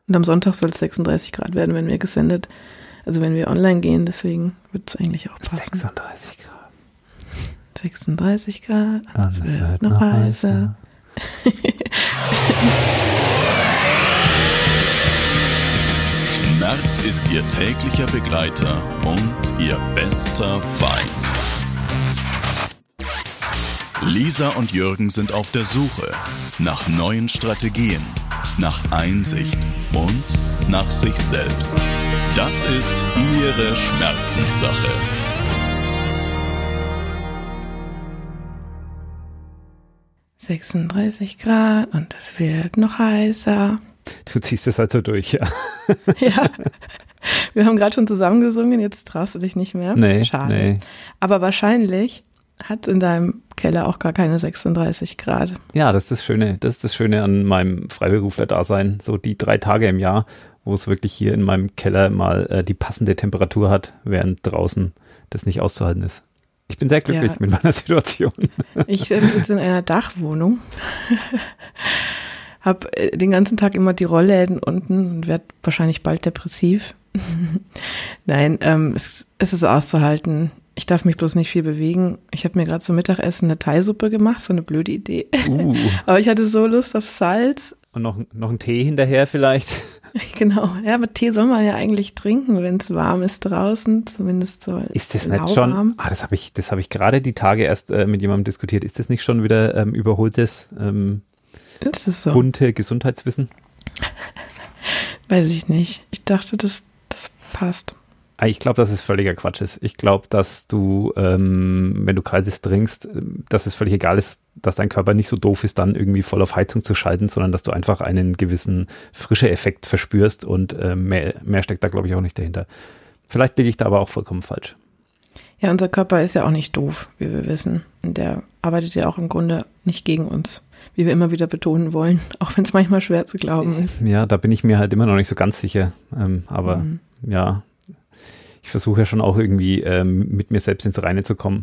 Und am Sonntag soll es 36 Grad werden, wenn wir gesendet, also wenn wir online gehen, deswegen wird es eigentlich auch passen. 36 Grad. 36 Grad, es wird noch heißer. Schmerz ist ihr täglicher Begleiter und ihr bester Feind. Lisa und Jürgen sind auf der Suche nach neuen Strategien, nach Einsicht und nach sich selbst. Das ist ihre Schmerzenssache. ...36 Grad und es wird noch heißer. Du ziehst es also durch, ja. Ja, wir haben gerade schon zusammen gesungen, jetzt traust du dich nicht mehr. Nee, schade. nee. Aber wahrscheinlich hat es in deinem Keller auch gar keine 36 Grad. Ja, das ist das Schöne an meinem Freiberufler-Dasein. So die 3 Tage im Jahr, wo es wirklich hier in meinem Keller mal die passende Temperatur hat, während draußen das nicht auszuhalten ist. Ich bin sehr glücklich mit meiner Situation. Ich sitze in einer Dachwohnung, habe den ganzen Tag immer die Rollläden unten und werde wahrscheinlich bald depressiv. Nein, es ist auszuhalten. Ich darf mich bloß nicht viel bewegen. Ich habe mir gerade zum Mittagessen eine Thai-Suppe gemacht, so eine blöde Idee. Aber ich hatte so Lust auf Salz. Und noch einen Tee hinterher vielleicht. Genau, ja, aber Tee soll man ja eigentlich trinken, wenn es warm ist draußen, zumindest so. Ist das nicht schon, das habe ich gerade die Tage erst mit jemandem diskutiert, ist das nicht schon wieder überholtes ist das so? bunte Gesundheitswissen? Weiß ich nicht. Ich dachte, das passt. Ich glaube, dass es völliger Quatsch ist. Ich glaube, dass du, wenn du Kaltes trinkst, dass es völlig egal ist, dass dein Körper nicht so doof ist, dann irgendwie voll auf Heizung zu schalten, sondern dass du einfach einen gewissen Frische-Effekt verspürst und mehr steckt da, glaube ich, auch nicht dahinter. Vielleicht liege ich da aber auch vollkommen falsch. Ja, unser Körper ist ja auch nicht doof, wie wir wissen. Und der arbeitet ja auch im Grunde nicht gegen uns, wie wir immer wieder betonen wollen, auch wenn es manchmal schwer zu glauben ist. Ja, da bin ich mir halt immer noch nicht so ganz sicher. Aber ja, ich versuche ja schon auch irgendwie mit mir selbst ins Reine zu kommen.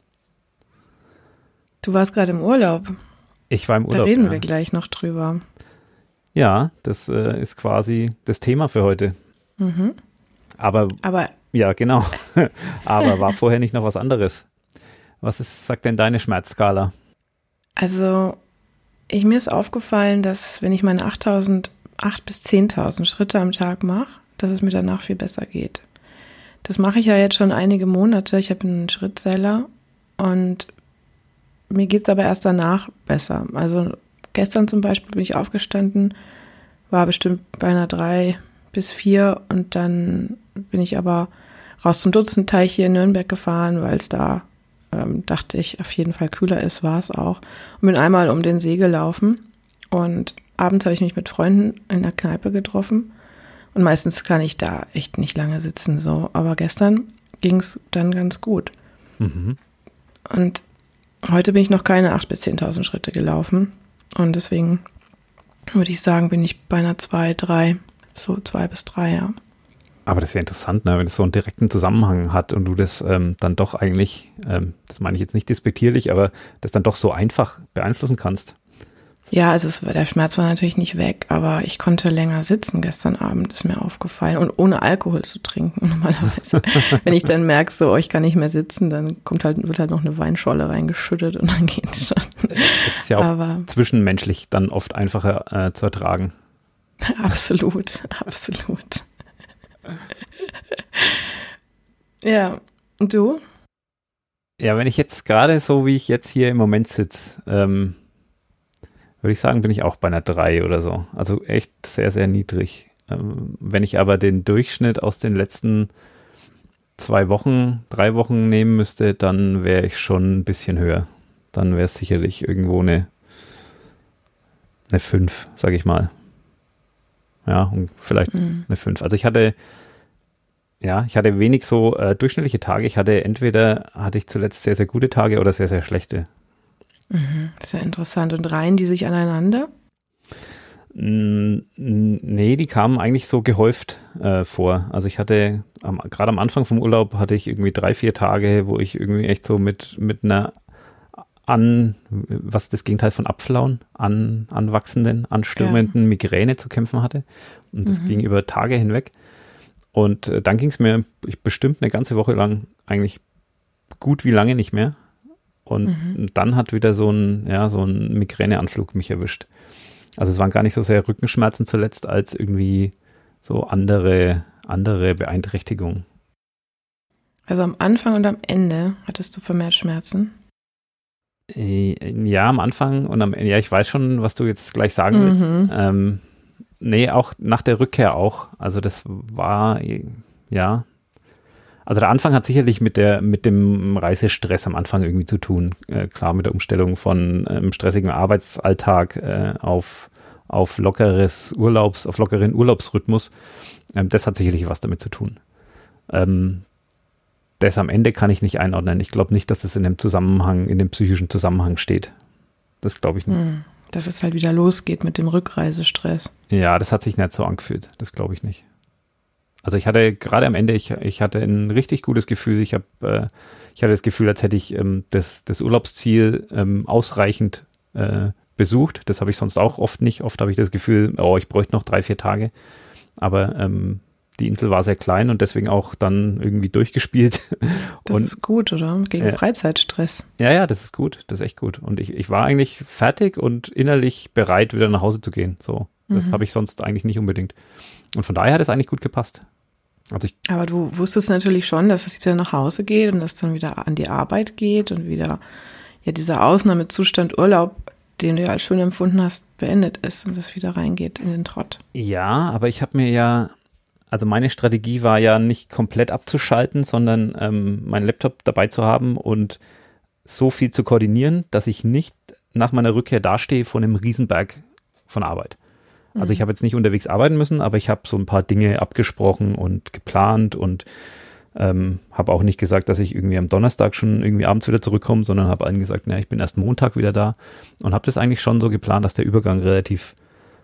Du warst gerade im Urlaub. Ich war im Urlaub. Da reden wir gleich noch drüber. Ja, das ist quasi das Thema für heute. Mhm. Aber ja, genau. Aber war vorher nicht noch was anderes? Sagt denn deine Schmerzskala? Also, mir ist aufgefallen, dass wenn ich meine 8.000 bis 10.000 Schritte am Tag mache, dass es mir danach viel besser geht. Das mache ich ja jetzt schon einige Monate. Ich habe einen Schrittzähler und mir geht es aber erst danach besser. Also gestern zum Beispiel bin ich aufgestanden, war bestimmt bei einer 3 bis 4 und dann bin ich aber raus zum Dutzendteich hier in Nürnberg gefahren, weil es da, dachte ich, auf jeden Fall kühler ist, war es auch. Und bin einmal um den See gelaufen und abends habe ich mich mit Freunden in der Kneipe getroffen. Und meistens kann ich da echt nicht lange sitzen, so. Aber gestern ging es dann ganz gut. Mhm. Und heute bin ich noch keine 8.000 bis 10.000 Schritte gelaufen. Und deswegen würde ich sagen, bin ich bei einer 2, 3, so 2 bis 3, ja. Aber das ist ja interessant, ne? Wenn es so einen direkten Zusammenhang hat und du das dann doch eigentlich, das meine ich jetzt nicht despektierlich, aber das dann doch so einfach beeinflussen kannst. Ja, also der Schmerz war natürlich nicht weg, aber ich konnte länger sitzen gestern Abend, ist mir aufgefallen. Und ohne Alkohol zu trinken normalerweise. Wenn ich dann merke, so, ich kann nicht mehr sitzen, dann wird halt noch eine Weinscholle reingeschüttet und dann geht's schon. Das ist ja auch zwischenmenschlich dann oft einfacher zu ertragen. Absolut, absolut. Ja, und du? Ja, wenn ich jetzt gerade so, wie ich jetzt hier im Moment sitze, würde ich sagen, bin ich auch bei einer 3 oder so. Also echt sehr, sehr niedrig. Wenn ich aber den Durchschnitt aus den letzten 3 Wochen nehmen müsste, dann wäre ich schon ein bisschen höher. Dann wäre es sicherlich irgendwo eine 5, sage ich mal. Ja, und vielleicht eine 5. Also ich hatte wenig so durchschnittliche Tage. Entweder hatte ich zuletzt sehr, sehr gute Tage oder sehr, sehr schlechte. Das ist ja interessant. Und reihen die sich aneinander? Nee, die kamen eigentlich so gehäuft vor. Also ich hatte, gerade am Anfang vom Urlaub hatte ich irgendwie 3, 4 Tage, wo ich irgendwie echt so mit einer was ist das Gegenteil von Abflauen, anwachsenden, anstürmenden Migräne zu kämpfen hatte. Und das ging über Tage hinweg. Und dann ging es mir bestimmt eine ganze Woche lang eigentlich gut wie lange nicht mehr. Und dann hat wieder so ein Migräneanflug mich erwischt. Also es waren gar nicht so sehr Rückenschmerzen zuletzt, als irgendwie so andere Beeinträchtigungen. Also am Anfang und am Ende hattest du vermehrt Schmerzen? Ja, am Anfang und am Ende. Ja, ich weiß schon, was du jetzt gleich sagen willst. Nee, auch nach der Rückkehr auch. Also das war, ja. Also der Anfang hat sicherlich mit dem Reisestress am Anfang irgendwie zu tun. Klar, mit der Umstellung von stressigen Arbeitsalltag auf lockeren Urlaubsrhythmus. Das hat sicherlich was damit zu tun. Das am Ende kann ich nicht einordnen. Ich glaube nicht, dass es in dem psychischen Zusammenhang steht. Das glaube ich nicht. Dass es halt wieder losgeht mit dem Rückreisestress. Ja, das hat sich nicht so angefühlt. Das glaube ich nicht. Also ich hatte gerade am Ende, ich hatte ein richtig gutes Gefühl. Ich hatte das Gefühl, als hätte ich das Urlaubsziel ausreichend besucht. Das habe ich sonst auch oft nicht. Oft habe ich das Gefühl, ich bräuchte noch 3-4 Tage. Aber die Insel war sehr klein und deswegen auch dann irgendwie durchgespielt. Das ist gut, oder? Gegen Freizeitstress. Ja, das ist gut. Das ist echt gut. Und ich war eigentlich fertig und innerlich bereit, wieder nach Hause zu gehen. So, das habe ich sonst eigentlich nicht unbedingt. Und von daher hat es eigentlich gut gepasst. Aber du wusstest natürlich schon, dass es wieder nach Hause geht und dass dann wieder an die Arbeit geht und wieder dieser Ausnahmezustand Urlaub, den du ja als schön empfunden hast, beendet ist und es wieder reingeht in den Trott. Ja, aber ich habe mir also meine Strategie war ja nicht komplett abzuschalten, sondern meinen Laptop dabei zu haben und so viel zu koordinieren, dass ich nicht nach meiner Rückkehr dastehe vor einem Riesenberg von Arbeit. Also ich habe jetzt nicht unterwegs arbeiten müssen, aber ich habe so ein paar Dinge abgesprochen und geplant und habe auch nicht gesagt, dass ich irgendwie am Donnerstag schon irgendwie abends wieder zurückkomme, sondern habe allen gesagt, ich bin erst Montag wieder da und habe das eigentlich schon so geplant, dass der Übergang relativ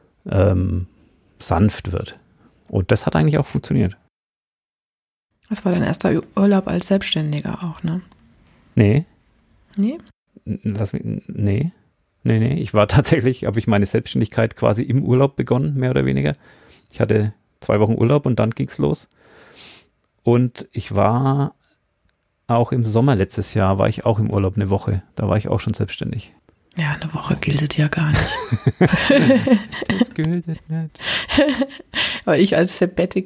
sanft wird. Und das hat eigentlich auch funktioniert. Das war dein erster Urlaub als Selbstständiger auch, ne? Nee. Nee? Nee. Ich war tatsächlich, habe ich meine Selbstständigkeit quasi im Urlaub begonnen, mehr oder weniger. Ich hatte 2 Wochen Urlaub und dann ging's los. Und ich war auch im Sommer letztes Jahr, war ich auch im Urlaub eine Woche. Da war ich auch schon selbstständig. Ja, eine Woche gilt ja gar nicht. Das gilt nicht. Aber ich als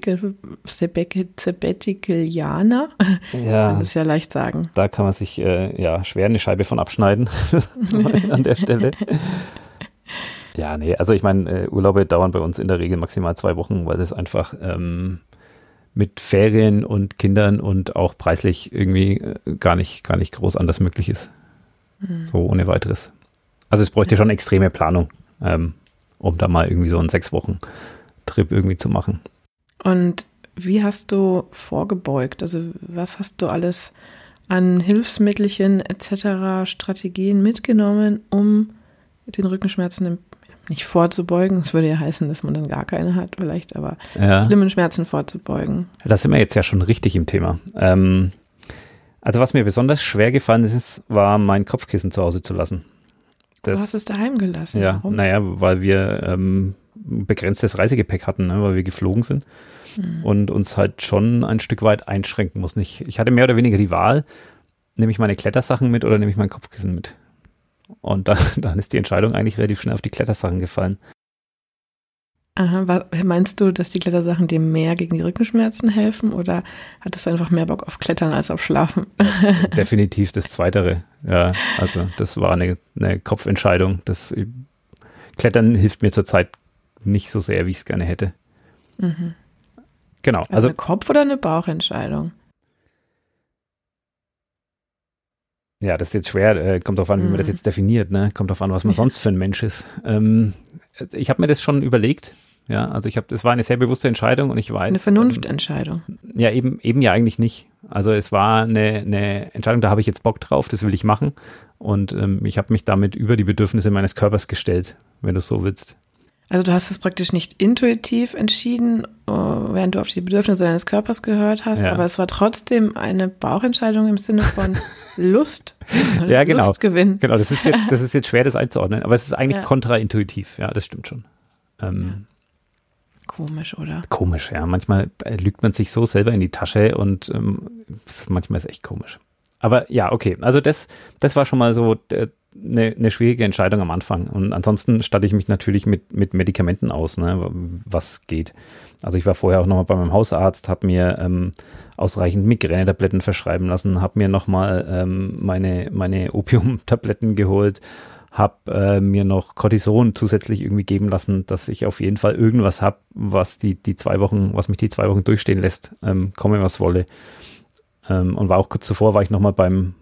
Sabbaticalianer kann das ja leicht sagen. Da kann man sich schwer eine Scheibe von abschneiden an der Stelle. Ja, nee, also ich meine, Urlaube dauern bei uns in der Regel maximal 2 Wochen, weil das einfach mit Ferien und Kindern und auch preislich irgendwie gar nicht groß anders möglich ist. So ohne weiteres. Also es bräuchte schon extreme Planung, um da mal irgendwie so einen 6-Wochen-Trip irgendwie zu machen. Und wie hast du vorgebeugt? Also was hast du alles an Hilfsmittelchen etc., Strategien mitgenommen, um den Rückenschmerzen nicht vorzubeugen? Das würde ja heißen, dass man dann gar keine hat vielleicht, aber schlimmen Schmerzen vorzubeugen. Da sind wir jetzt ja schon richtig im Thema. Also was mir besonders schwer gefallen ist, war mein Kopfkissen zu Hause zu lassen. Du hast es daheim gelassen. Ja, warum? Weil wir begrenztes Reisegepäck hatten, ne, weil wir geflogen sind und uns halt schon ein Stück weit einschränken mussten. Ich hatte mehr oder weniger die Wahl, nehme ich meine Klettersachen mit oder nehme ich mein Kopfkissen mit? Und dann ist die Entscheidung eigentlich relativ schnell auf die Klettersachen gefallen. Aha, meinst du, dass die Klettersachen dir mehr gegen die Rückenschmerzen helfen oder hattest du einfach mehr Bock auf Klettern als auf Schlafen? Definitiv das Zweitere. Ja, also das war eine Kopfentscheidung. Das Klettern hilft mir zurzeit nicht so sehr, wie ich es gerne hätte. Mhm. Genau. Also eine Kopf- oder eine Bauchentscheidung? Ja, das ist jetzt schwer, kommt darauf an, wie man das jetzt definiert, ne? Kommt darauf an, was man sonst für ein Mensch ist. Ich habe mir das schon überlegt, ja, also das war eine sehr bewusste Entscheidung und ich weiß. Eine Vernunftentscheidung. Ja, eben ja eigentlich nicht. Also es war eine Entscheidung, da habe ich jetzt Bock drauf, das will ich machen und ich habe mich damit über die Bedürfnisse meines Körpers gestellt, wenn du es so willst. Also du hast es praktisch nicht intuitiv entschieden während du auf die Bedürfnisse deines Körpers gehört hast, Ja. aber es war trotzdem eine Bauchentscheidung im Sinne von Lust. Ja, genau. Lustgewinn. Genau, das ist jetzt schwer, das einzuordnen, aber es ist eigentlich Ja. kontraintuitiv, ja, das stimmt schon. Komisch, oder? Komisch, ja. Manchmal lügt man sich so selber in die Tasche und manchmal ist es echt komisch. Aber ja, okay. Also das war schon mal so eine schwierige Entscheidung am Anfang. Und ansonsten statte ich mich natürlich mit Medikamenten aus, ne, was geht. Also ich war vorher auch nochmal bei meinem Hausarzt, habe mir ausreichend Migränetabletten verschreiben lassen, habe mir nochmal meine Opiumtabletten geholt, habe mir noch Cortison zusätzlich irgendwie geben lassen, dass ich auf jeden Fall irgendwas habe, was mich die 2 Wochen durchstehen lässt, komme was wolle. Und war auch kurz zuvor, war ich nochmal beim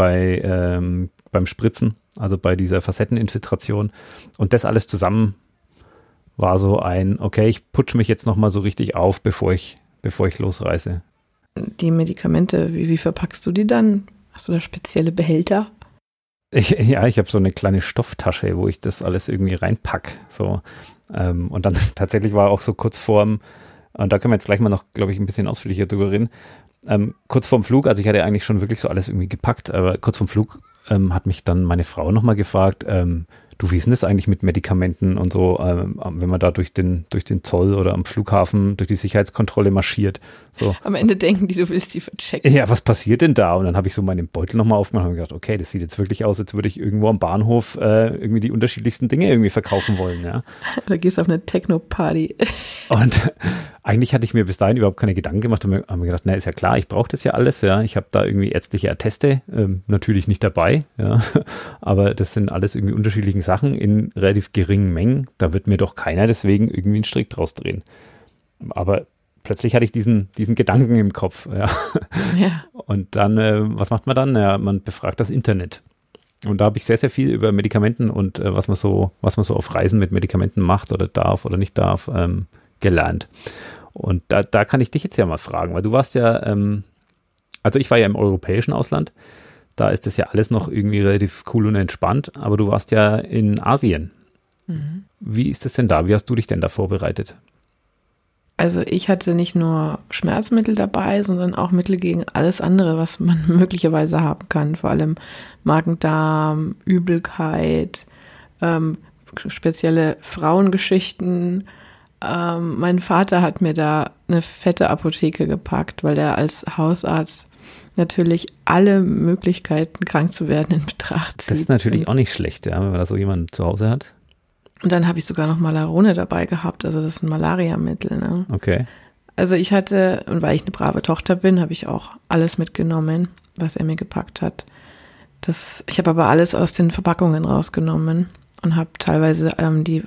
Spritzen, also bei dieser Facetteninfiltration. Und das alles zusammen war so okay, ich putsche mich jetzt nochmal so richtig auf, bevor ich losreise. Die Medikamente, wie verpackst du die dann? Hast du da spezielle Behälter? Ich habe so eine kleine Stofftasche, wo ich das alles irgendwie reinpack. So. Und dann tatsächlich war auch so kurz vorm, und da können wir jetzt gleich mal noch, glaube ich, ein bisschen ausführlicher drüber reden, kurz vorm Flug, also ich hatte eigentlich schon wirklich so alles irgendwie gepackt, aber kurz vorm Flug hat mich dann meine Frau nochmal gefragt, du, wie ist denn das eigentlich mit Medikamenten und so, wenn man da durch den Zoll oder am Flughafen durch die Sicherheitskontrolle marschiert. So. Am Ende denken die, du willst die verchecken. Ja, was passiert denn da? Und dann habe ich so meinen Beutel nochmal aufgemacht und gedacht, okay, das sieht jetzt wirklich aus, als würde ich irgendwo am Bahnhof irgendwie die unterschiedlichsten Dinge irgendwie verkaufen wollen. Ja. Oder gehst auf eine Techno-Party. Und eigentlich hatte ich mir bis dahin überhaupt keine Gedanken gemacht und habe mir gedacht, na, ist ja klar, ich brauche das ja alles, ja. Ich habe da irgendwie ärztliche Atteste, natürlich nicht dabei, ja. Aber das sind alles irgendwie unterschiedliche Sachen in relativ geringen Mengen. Da wird mir doch keiner deswegen irgendwie einen Strick draus drehen. Aber plötzlich hatte ich diesen Gedanken im Kopf, ja. Ja. Und dann, was macht man dann? Ja, man befragt das Internet. Und da habe ich sehr, sehr viel über Medikamenten und was man so auf Reisen mit Medikamenten macht oder darf oder nicht darf, gelernt. Und da kann ich dich jetzt ja mal fragen, weil du warst ja, also ich war ja im europäischen Ausland, da ist das ja alles noch irgendwie relativ cool und entspannt, aber du warst ja in Asien. Mhm. Wie ist das denn da? Wie hast du dich denn da vorbereitet? Also ich hatte nicht nur Schmerzmittel dabei, sondern auch Mittel gegen alles andere, was man möglicherweise haben kann. Vor allem Magen-Darm, Übelkeit, spezielle Frauengeschichten. Mein Vater hat mir da eine fette Apotheke gepackt, weil er als Hausarzt natürlich alle Möglichkeiten, krank zu werden, in Betracht zieht. Das ist natürlich auch nicht schlecht, ja, wenn man da so jemanden zu Hause hat. Und dann habe ich sogar noch Malarone dabei gehabt, also das ist ein Malariamittel. Ne? Okay. Also ich hatte, und weil ich eine brave Tochter bin, habe ich auch alles mitgenommen, was er mir gepackt hat. Ich habe aber alles aus den Verpackungen rausgenommen und habe teilweise die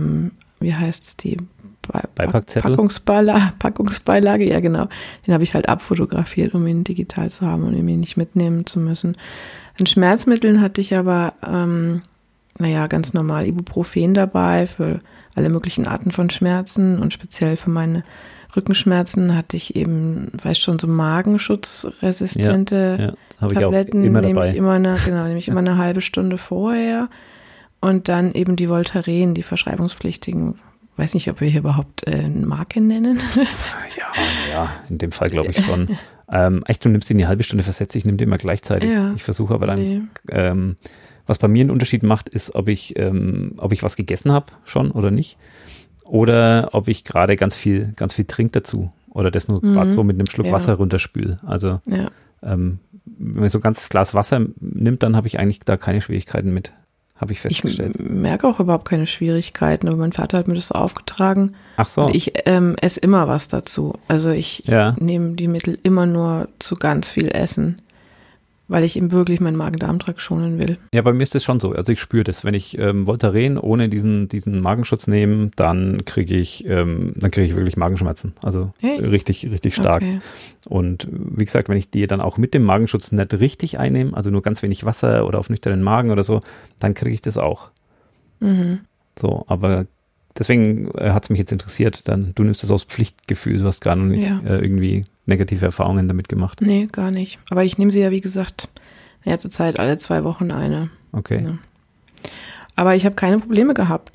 Beipackzettel? Packungsbeilage, ja genau. Den habe ich halt abfotografiert, um ihn digital zu haben und ihn nicht mitnehmen zu müssen. An Schmerzmitteln hatte ich aber, ganz normal Ibuprofen dabei für alle möglichen Arten von Schmerzen und speziell für meine Rückenschmerzen hatte ich eben, so magenschutzresistente Tabletten. Ich auch immer dabei. Nehme ich immer eine halbe Stunde vorher. Und dann eben die Voltaren, die verschreibungspflichtigen. Weiß nicht, ob wir hier überhaupt eine Marke nennen. Ja, in dem Fall glaube ich schon. Echt, du nimmst die in die halbe Stunde versetzt, ich nehme die immer gleichzeitig. Ja, ich versuche aber dann, was bei mir einen Unterschied macht, ist, ob ich was gegessen habe schon oder nicht. Oder ob ich gerade ganz viel trinke dazu. Oder das nur gerade so mit einem Schluck Wasser runterspüle. Also wenn man so ein ganzes Glas Wasser nimmt, dann habe ich eigentlich da keine Schwierigkeiten mit. Habe ich festgestellt. Ich merke auch überhaupt keine Schwierigkeiten, aber mein Vater hat mir das aufgetragen. Ach so. Und ich esse immer was dazu. Also ich nehme die Mittel immer nur zu ganz viel Essen, weil ich eben wirklich meinen Magen-Darm-Trakt schonen will. Ja, bei mir ist das schon so. Also ich spüre das. Wenn ich Voltaren ohne diesen Magenschutz nehme, dann kriege ich wirklich Magenschmerzen. Also richtig, richtig stark. Okay. Und wie gesagt, wenn ich die dann auch mit dem Magenschutz nicht richtig einnehme, also nur ganz wenig Wasser oder auf nüchternen Magen oder so, dann kriege ich das auch. Mhm. So, aber deswegen hat es mich jetzt interessiert. Du nimmst das aus Pflichtgefühl. Du hast gar nicht irgendwie negative Erfahrungen damit gemacht. Nee, gar nicht. Aber ich nehme sie ja, wie gesagt, zurzeit alle 2 Wochen eine. Okay. Ja. Aber ich habe keine Probleme gehabt.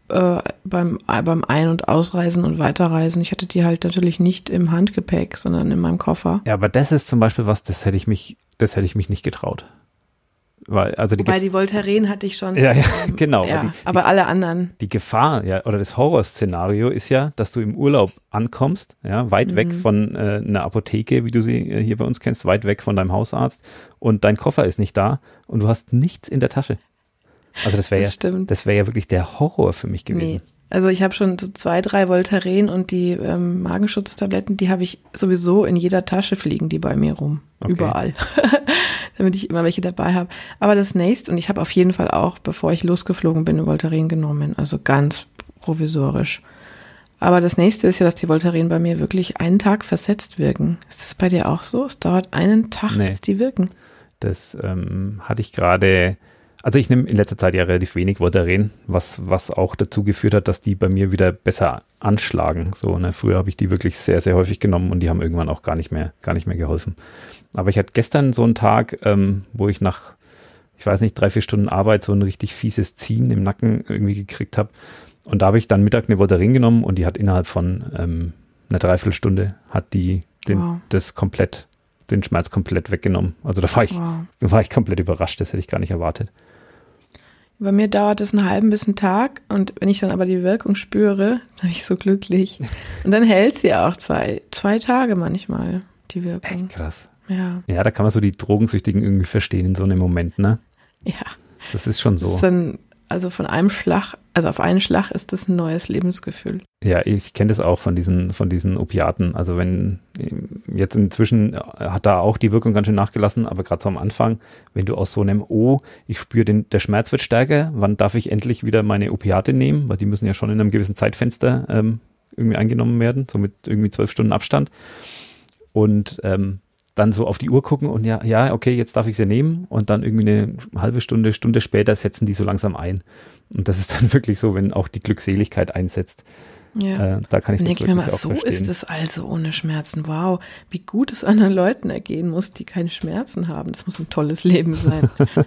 beim Ein- und Ausreisen und Weiterreisen. Ich hatte die halt natürlich nicht im Handgepäck, sondern in meinem Koffer. Ja, aber das ist zum Beispiel was, das hätte ich mich nicht getraut. Weil, also Wobei die Voltaren hatte ich schon. Ja, genau. Ja, aber alle anderen. Die Gefahr, ja, oder das Horrorszenario ist ja, dass du im Urlaub ankommst, ja, weit weg von einer Apotheke, wie du sie hier bei uns kennst, weit weg von deinem Hausarzt und dein Koffer ist nicht da und du hast nichts in der Tasche. Also das wäre ja wirklich der Horror für mich gewesen. Nee. Also ich habe schon so 2, 3 Voltaren und die Magenschutztabletten, die habe ich sowieso in jeder Tasche, fliegen die bei mir rum. Okay. Überall. Damit ich immer welche dabei habe. Aber das nächste, und ich habe auf jeden Fall auch, bevor ich losgeflogen bin, Voltaren genommen. Also ganz provisorisch. Aber das nächste ist ja, dass die Voltaren bei mir wirklich einen Tag versetzt wirken. Ist das bei dir auch so? Es dauert einen Tag, bis die wirken. Das hatte ich gerade. Also ich nehme in letzter Zeit ja relativ wenig Voltaren, was auch dazu geführt hat, dass die bei mir wieder besser anschlagen. So, ne? Früher habe ich die wirklich sehr, sehr häufig genommen und die haben irgendwann auch gar nicht mehr geholfen. Aber ich hatte gestern so einen Tag, wo ich nach, ich weiß nicht, 3-4 Stunden Arbeit so ein richtig fieses Ziehen im Nacken irgendwie gekriegt habe. Und da habe ich dann Mittag eine Voltaren genommen und die hat innerhalb von einer Dreiviertelstunde hat die den Schmerz komplett weggenommen. Also da war ich komplett überrascht, das hätte ich gar nicht erwartet. Bei mir dauert es einen halben bis einen Tag und wenn ich dann aber die Wirkung spüre, dann bin ich so glücklich. Und dann hält sie auch 2 Tage manchmal, die Wirkung. Echt krass. Ja. Ja, da kann man so die Drogensüchtigen irgendwie verstehen in so einem Moment, ne? Ja. Das ist schon so. Das ist dann, also auf einen Schlag ist das ein neues Lebensgefühl. Ja, ich kenne das auch von diesen Opiaten. Also wenn jetzt inzwischen hat da auch die Wirkung ganz schön nachgelassen, aber gerade so am Anfang, wenn du aus so einem ich spüre der Schmerz wird stärker, wann darf ich endlich wieder meine Opiate nehmen? Weil die müssen ja schon in einem gewissen Zeitfenster irgendwie eingenommen werden, so mit irgendwie 12 Stunden Abstand. Und dann so auf die Uhr gucken und ja, okay, jetzt darf ich sie nehmen und dann irgendwie eine halbe Stunde später setzen die so langsam ein. Und das ist dann wirklich so, wenn auch die Glückseligkeit einsetzt. Ja. Da kann ich das wirklich mir mal, auch verstehen. So ist es also ohne Schmerzen. Wow, wie gut es anderen Leuten ergehen muss, die keine Schmerzen haben. Das muss ein tolles Leben sein.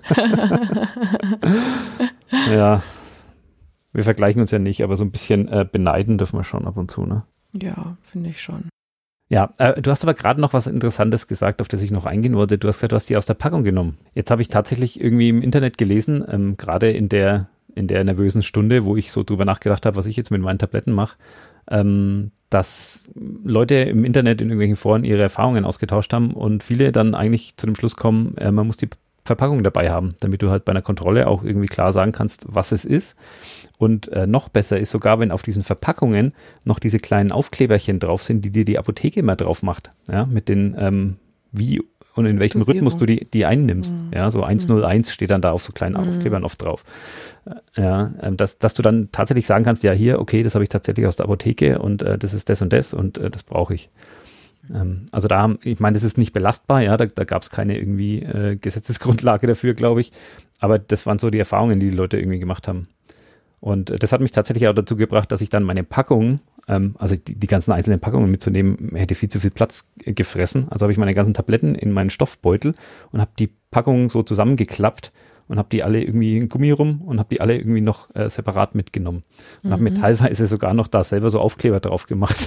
Ja, wir vergleichen uns ja nicht, aber so ein bisschen beneiden dürfen wir schon ab und zu, ne? Ja, finde ich schon. Ja, du hast aber gerade noch was Interessantes gesagt, auf das ich noch eingehen wollte. Du hast gesagt, du hast die aus der Packung genommen. Jetzt habe ich tatsächlich irgendwie im Internet gelesen, gerade in der nervösen Stunde, wo ich so drüber nachgedacht habe, was ich jetzt mit meinen Tabletten mache, dass Leute im Internet in irgendwelchen Foren ihre Erfahrungen ausgetauscht haben und viele dann eigentlich zu dem Schluss kommen, man muss die Verpackung dabei haben, damit du halt bei einer Kontrolle auch irgendwie klar sagen kannst, was es ist. Und noch besser ist sogar, wenn auf diesen Verpackungen noch diese kleinen Aufkleberchen drauf sind, die dir die Apotheke immer drauf macht, ja, mit den wie und in welchem Dosierung. Rhythmus du die einnimmst. Ja, so 101 steht dann da auf so kleinen Aufklebern oft drauf. Ja, dass du dann tatsächlich sagen kannst, ja hier, okay, das habe ich tatsächlich aus der Apotheke und das ist das und das brauche ich. Also ich meine, das ist nicht belastbar, ja, da gab es keine irgendwie Gesetzesgrundlage dafür, glaube ich, aber das waren so die Erfahrungen, die Leute irgendwie gemacht haben. Und das hat mich tatsächlich auch dazu gebracht, dass ich dann meine Packungen, also die ganzen einzelnen Packungen mitzunehmen, hätte viel zu viel Platz gefressen. Also habe ich meine ganzen Tabletten in meinen Stoffbeutel und habe die Packungen so zusammengeklappt und habe die alle irgendwie in Gummi rum und habe die alle irgendwie noch separat mitgenommen. Und habe mir teilweise sogar noch da selber so Aufkleber drauf gemacht,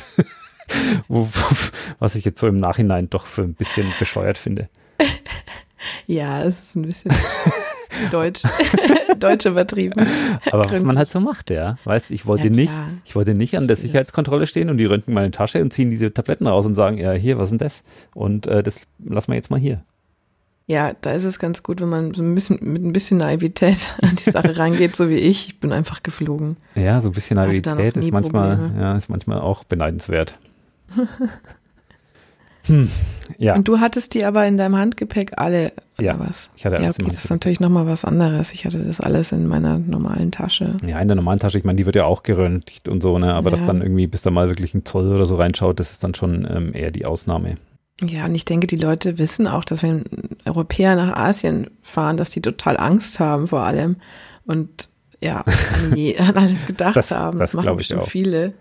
was ich jetzt so im Nachhinein doch für ein bisschen bescheuert finde. Ja, es ist ein bisschen deutsch übertrieben. Aber was man halt so macht, ja. Weißt, ich wollte nicht an der Sicherheitskontrolle stehen und die röntgen meine Tasche und ziehen diese Tabletten raus und sagen, ja, hier, was ist denn das? Und das lassen wir jetzt mal hier. Ja, da ist es ganz gut, wenn man so mit ein bisschen Naivität an die Sache rangeht, so wie ich. Ich bin einfach geflogen. Ja, so ein bisschen Naivität ist manchmal auch beneidenswert. Ja. Und du hattest die aber in deinem Handgepäck alle, ja, oder was? Ich hatte alles im Handgepäck. Das ist natürlich nochmal was anderes. Ich hatte das alles in meiner normalen Tasche. Ja, in der normalen Tasche, ich meine, die wird ja auch geröntgt und so, ne? Aber dass dann irgendwie, bis da mal wirklich ein Zoll oder so reinschaut, das ist dann schon eher die Ausnahme. Ja, und ich denke, die Leute wissen auch, dass wenn Europäer nach Asien fahren, dass die total Angst haben vor allem und ja, nie an alles gedacht haben. Das machen glaube ich bestimmt auch. viele.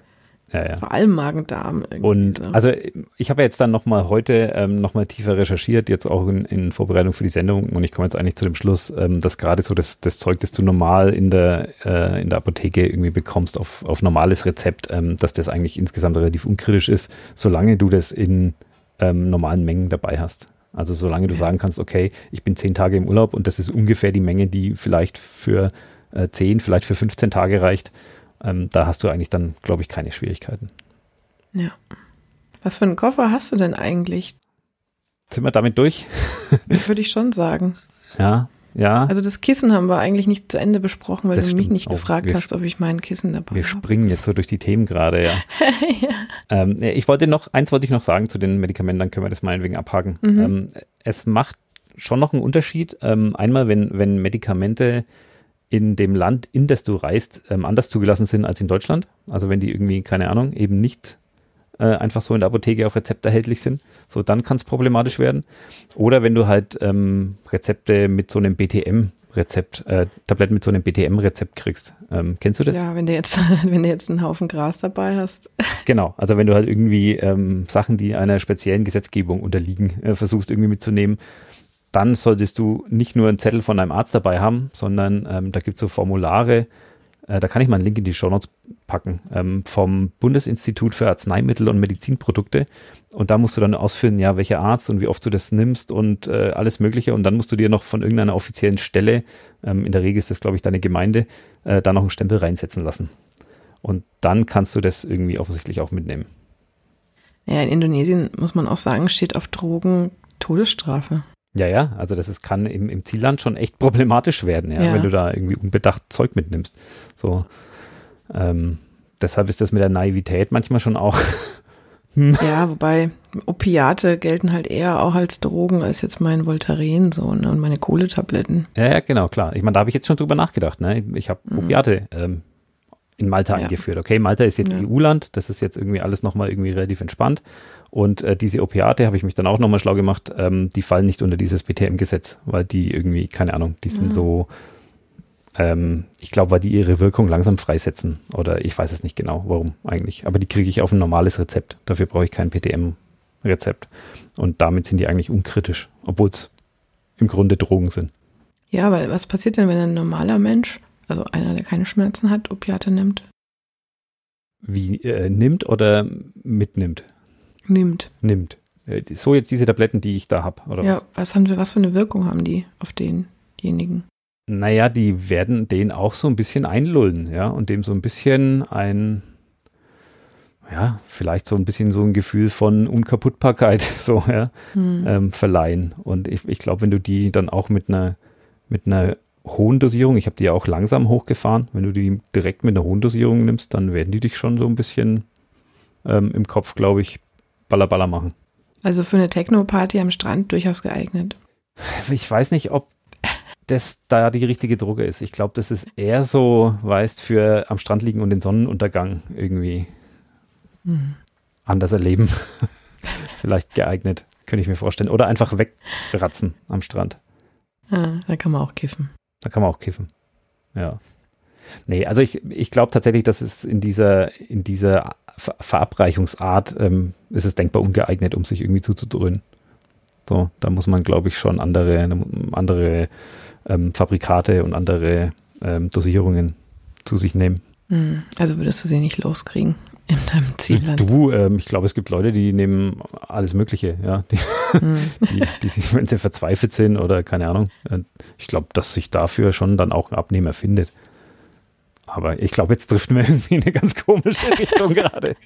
Ja. Vor allem Magen-Darm. Und so. also ich habe jetzt dann nochmal heute nochmal tiefer recherchiert, jetzt auch in Vorbereitung für die Sendung, und ich komme jetzt eigentlich zu dem Schluss, dass gerade so das Zeug, das du normal in der Apotheke irgendwie bekommst auf normales Rezept, dass das eigentlich insgesamt relativ unkritisch ist, solange du das in normalen Mengen dabei hast. Also solange du sagen kannst, okay, ich bin 10 Tage im Urlaub und das ist ungefähr die Menge, die vielleicht für 10, vielleicht für 15 Tage reicht, da hast du eigentlich dann, glaube ich, keine Schwierigkeiten. Ja. Was für einen Koffer hast du denn eigentlich? Sind wir damit durch? Würde ich schon sagen. Ja. Also das Kissen haben wir eigentlich nicht zu Ende besprochen, weil Das du mich stimmt nicht auch. gefragt hast, ob ich mein Kissen dabei habe. Wir springen jetzt so durch die Themen gerade, ja. Ja. Eins wollte ich noch sagen zu den Medikamenten, dann können wir das meinetwegen abhaken. Es macht schon noch einen Unterschied. Einmal, wenn Medikamente in dem Land, in das du reist, anders zugelassen sind als in Deutschland. Also wenn die irgendwie, keine Ahnung, eben nicht einfach so in der Apotheke auf Rezept erhältlich sind, so dann kann es problematisch werden. Oder wenn du halt Rezepte mit so einem Tabletten mit so einem BTM-Rezept kriegst. Kennst du das? Ja, wenn du jetzt einen Haufen Gras dabei hast. Genau, also wenn du halt irgendwie Sachen, die einer speziellen Gesetzgebung unterliegen, versuchst irgendwie mitzunehmen, dann solltest du nicht nur einen Zettel von deinem Arzt dabei haben, sondern da gibt es so Formulare, da kann ich mal einen Link in die Shownotes packen, vom Bundesinstitut für Arzneimittel und Medizinprodukte, und da musst du dann ausführen, ja, welcher Arzt und wie oft du das nimmst und alles Mögliche, und dann musst du dir noch von irgendeiner offiziellen Stelle, in der Regel ist das, glaube ich, deine Gemeinde, da noch einen Stempel reinsetzen lassen. Und dann kannst du das irgendwie offensichtlich auch mitnehmen. Ja, in Indonesien, muss man auch sagen, steht auf Drogen Todesstrafe. Ja, also kann im Zielland schon echt problematisch werden, ja, wenn du da irgendwie unbedacht Zeug mitnimmst. So, deshalb ist das mit der Naivität manchmal schon auch. Ja, wobei Opiate gelten halt eher auch als Drogen als jetzt mein Voltaren so, ne, und meine Kohletabletten. Ja, genau, klar. Ich meine, da habe ich jetzt schon drüber nachgedacht, ne? Ich habe Opiate in Malta eingeführt. Okay, Malta ist jetzt EU-Land, das ist jetzt irgendwie alles nochmal irgendwie relativ entspannt. Und diese Opiate, habe ich mich dann auch nochmal schlau gemacht, die fallen nicht unter dieses BTM-Gesetz, weil die irgendwie, keine Ahnung, die sind so, ich glaube, weil die ihre Wirkung langsam freisetzen, oder ich weiß es nicht genau, warum eigentlich. Aber die kriege ich auf ein normales Rezept. Dafür brauche ich kein BTM-Rezept. Und damit sind die eigentlich unkritisch, obwohl es im Grunde Drogen sind. Ja, weil was passiert denn, wenn ein normaler Mensch, also einer, der keine Schmerzen hat, Opiate nimmt? Wie, nimmt oder mitnimmt? Nimmt. So jetzt diese Tabletten, die ich da habe, oder ja, was für eine Wirkung haben die auf denjenigen? Naja, die werden den auch so ein bisschen einlullen, ja, und dem so ein bisschen vielleicht so ein bisschen so ein Gefühl von Unkaputtbarkeit so, ja, verleihen. Und ich glaube, wenn du die dann auch mit einer hohen Dosierung, ich habe die ja auch langsam hochgefahren, wenn du die direkt mit einer hohen Dosierung nimmst, dann werden die dich schon so ein bisschen im Kopf, glaube ich, Balla machen. Also für eine Techno-Party am Strand durchaus geeignet. Ich weiß nicht, ob das da die richtige Droge ist. Ich glaube, das ist eher so, weißt, für am Strand liegen und den Sonnenuntergang irgendwie anders erleben. Vielleicht geeignet, könnte ich mir vorstellen. Oder einfach wegratzen am Strand. Ah, da kann man auch kiffen. Ja. Nee, also ich glaube tatsächlich, dass es in dieser Verabreichungsart ist es denkbar ungeeignet, um sich irgendwie zuzudröhnen. So, da muss man, glaube ich, schon andere Fabrikate und andere Dosierungen zu sich nehmen. Also würdest du sie nicht loskriegen in deinem Zielland? Ich glaube, es gibt Leute, die nehmen alles Mögliche, ja. Die, wenn sie verzweifelt sind oder keine Ahnung. Ich glaube, dass sich dafür schon dann auch ein Abnehmer findet. Aber ich glaube, jetzt driften wir irgendwie in eine ganz komische Richtung gerade.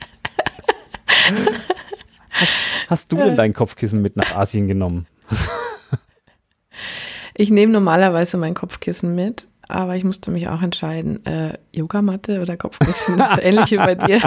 Hast du denn dein Kopfkissen mit nach Asien genommen? Ich nehme normalerweise mein Kopfkissen mit, aber ich musste mich auch entscheiden, Yogamatte oder Kopfkissen, das ist ähnlich wie bei dir.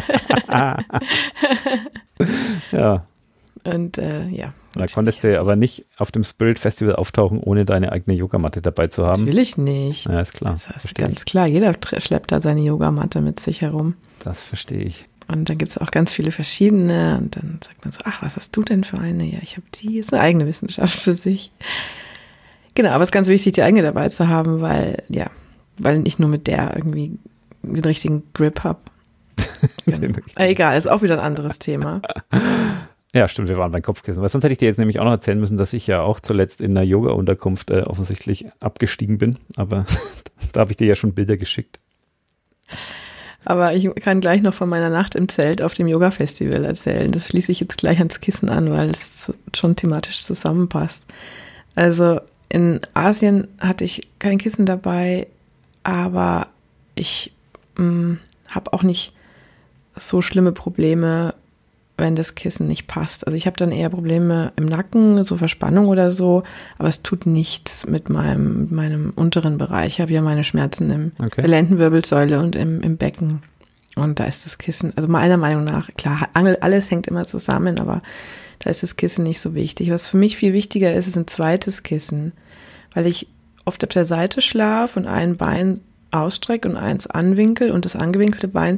Ja. Und ja. Da konntest du aber nicht auf dem Spirit Festival auftauchen, ohne deine eigene Yogamatte dabei zu haben. Natürlich nicht. Ja, ist klar. Das ist ganz klar. Jeder schleppt da seine Yogamatte mit sich herum. Das verstehe ich. Und dann gibt es auch ganz viele verschiedene. Und dann sagt man so, ach, was hast du denn für eine? Ja, ich habe die. Ist eine eigene Wissenschaft für sich. Genau, aber es ist ganz wichtig, die eigene dabei zu haben, weil ich nur mit der irgendwie den richtigen Grip habe. Genau. Egal, ist auch wieder ein anderes Thema. Ja, stimmt, wir waren beim Kopfkissen. Weil sonst hätte ich dir jetzt nämlich auch noch erzählen müssen, dass ich ja auch zuletzt in einer Yoga-Unterkunft offensichtlich abgestiegen bin. Aber da habe ich dir ja schon Bilder geschickt. Aber ich kann gleich noch von meiner Nacht im Zelt auf dem Yoga-Festival erzählen. Das schließe ich jetzt gleich ans Kissen an, weil es schon thematisch zusammenpasst. Also in Asien hatte ich kein Kissen dabei, aber ich habe auch nicht so schlimme Probleme, wenn das Kissen nicht passt. Also ich habe dann eher Probleme im Nacken, so Verspannung oder so, aber es tut nichts mit meinem unteren Bereich. Ich habe ja meine Schmerzen der Lendenwirbelsäule und im Becken. Und da ist das Kissen, also meiner Meinung nach, klar, alles hängt immer zusammen, aber da ist das Kissen nicht so wichtig. Was für mich viel wichtiger ist ein zweites Kissen, weil ich oft auf der Seite schlafe und ein Bein ausstrecke und eins anwinkel und das angewinkelte Bein,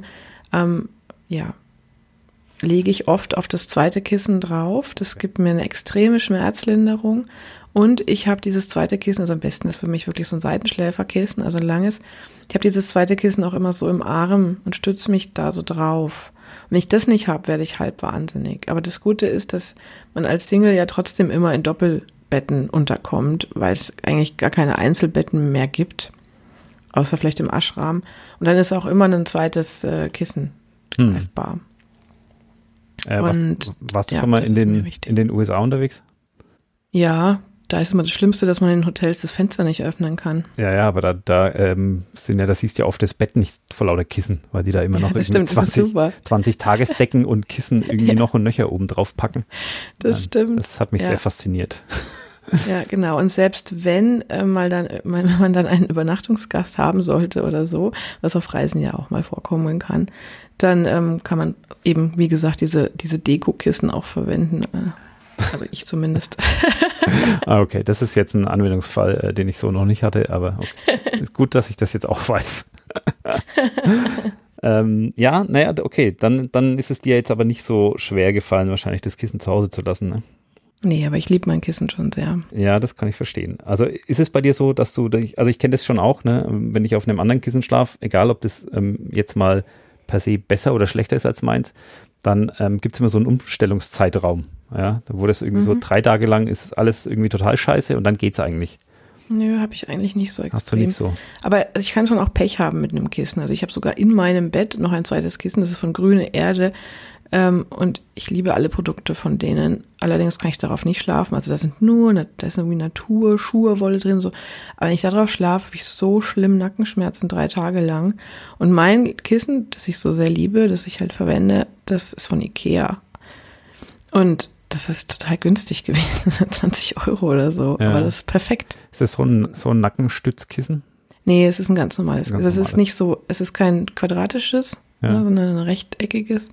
lege ich oft auf das zweite Kissen drauf. Das gibt mir eine extreme Schmerzlinderung. Und ich habe dieses zweite Kissen, also am besten ist für mich wirklich so ein Seitenschläferkissen, also ein langes. Ich habe dieses zweite Kissen auch immer so im Arm und stütze mich da so drauf. Und wenn ich das nicht habe, werde ich halb wahnsinnig. Aber das Gute ist, dass man als Single ja trotzdem immer in Doppelbetten unterkommt, weil es eigentlich gar keine Einzelbetten mehr gibt, außer vielleicht im Ashram. Und dann ist auch immer ein zweites Kissen greifbar. Warst du schon mal in den USA unterwegs? Ja, da ist immer das Schlimmste, dass man in Hotels das Fenster nicht öffnen kann. Ja, aber da siehst du ja oft das Bett nicht vor lauter Kissen, weil die da immer noch irgendwie 20 Tagesdecken und Kissen irgendwie noch und nöcher oben drauf packen. Das stimmt. Das hat mich sehr fasziniert. Ja, genau. Und selbst wenn man dann einen Übernachtungsgast haben sollte oder so, was auf Reisen ja auch mal vorkommen kann, dann kann man eben, wie gesagt, diese Deko-Kissen auch verwenden. Also ich zumindest. Okay, das ist jetzt ein Anwendungsfall, den ich so noch nicht hatte, aber okay. Ist gut, dass ich das jetzt auch weiß. Okay, dann ist es dir jetzt aber nicht so schwer gefallen, wahrscheinlich das Kissen zu Hause zu lassen, ne? Nee, aber ich liebe mein Kissen schon sehr. Ja, das kann ich verstehen. Also ist es bei dir so, dass also ich kenne das schon auch, ne? Wenn ich auf einem anderen Kissen schlafe, egal ob das jetzt mal per se besser oder schlechter ist als meins, dann gibt es immer so einen Umstellungszeitraum, ja, wo das irgendwie so 3 Tage lang ist alles irgendwie total scheiße und dann geht's eigentlich. Nö, habe ich eigentlich nicht so extrem. Hast du nicht so? Aber ich kann schon auch Pech haben mit einem Kissen. Also ich habe sogar in meinem Bett noch ein zweites Kissen, das ist von Grüne Erde. Und ich liebe alle Produkte von denen. Allerdings kann ich darauf nicht schlafen. Also da ist irgendwie Natur, Schurwolle drin, so. Aber wenn ich da drauf schlafe, habe ich so schlimm Nackenschmerzen 3 Tage lang. Und mein Kissen, das ich so sehr liebe, das ich halt verwende, das ist von Ikea. Und das ist total günstig gewesen, 20 € oder so. Ja. Aber das ist perfekt. Ist das so ein Nackenstützkissen? Nee, es ist ein ganz normales. Es ist nicht so, es ist kein quadratisches, sondern ein rechteckiges.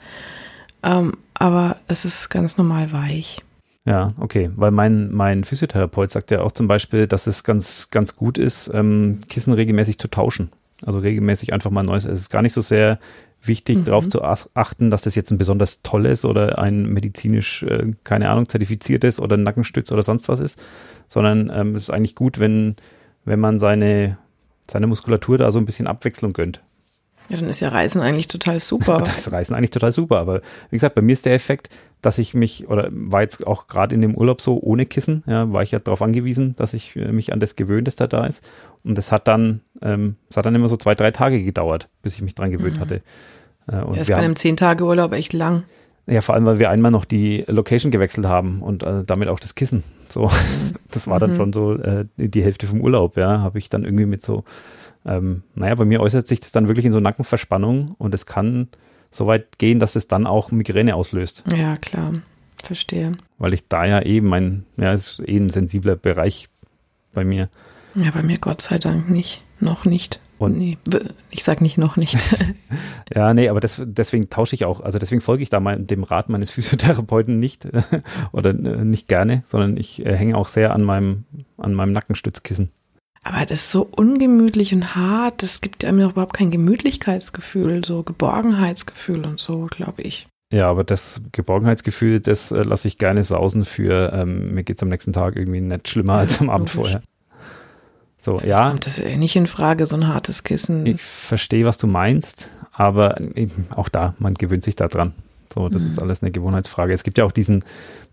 Aber es ist ganz normal weich. Ja, okay, weil mein Physiotherapeut sagt ja auch zum Beispiel, dass es ganz, ganz gut ist, Kissen regelmäßig zu tauschen. Also regelmäßig einfach mal neues. Es ist gar nicht so sehr wichtig, darauf zu achten, dass das jetzt ein besonders tolles oder ein medizinisch, keine Ahnung, zertifiziertes oder ein Nackenstütz oder sonst was ist, sondern es ist eigentlich gut, wenn man seine Muskulatur da so ein bisschen Abwechslung gönnt. Ja, dann ist ja Reisen eigentlich total super. Das ist Reisen eigentlich total super, aber wie gesagt, bei mir ist der Effekt, dass ich war jetzt auch gerade in dem Urlaub so ohne Kissen, ja, war ich ja darauf angewiesen, dass ich mich an das gewöhnt, dass da ist. Und das hat dann immer so 2-3 Tage gedauert, bis ich mich dran gewöhnt hatte. Und das ist bei einem 10-Tage-Urlaub echt lang. Ja, vor allem, weil wir einmal noch die Location gewechselt haben und damit auch das Kissen. So, das war dann schon so die Hälfte vom Urlaub, ja, habe ich dann irgendwie mit so bei mir äußert sich das dann wirklich in so Nackenverspannung und es kann so weit gehen, dass es dann auch Migräne auslöst. Ja, klar. Verstehe. Weil ich da ja es ist ein sensibler Bereich bei mir. Ja, bei mir Gott sei Dank nicht. Noch nicht. Und nee, ich sag nicht noch nicht. Ja, nee, aber deswegen tausche ich auch, also deswegen folge ich da dem Rat meines Physiotherapeuten nicht oder nicht gerne, sondern ich hänge auch sehr an meinem Nackenstützkissen. Aber das ist so ungemütlich und hart, das gibt einem noch überhaupt kein Gemütlichkeitsgefühl, so Geborgenheitsgefühl und so, glaube ich. Ja, aber das Geborgenheitsgefühl, das lasse ich gerne sausen für, mir geht's am nächsten Tag irgendwie nicht schlimmer als am Abend vorher. So, ja. Kommt das nicht in Frage, so ein hartes Kissen? Ich verstehe, was du meinst, aber eben auch da, man gewöhnt sich da dran. So, das ist alles eine Gewohnheitsfrage. Es gibt ja auch diesen,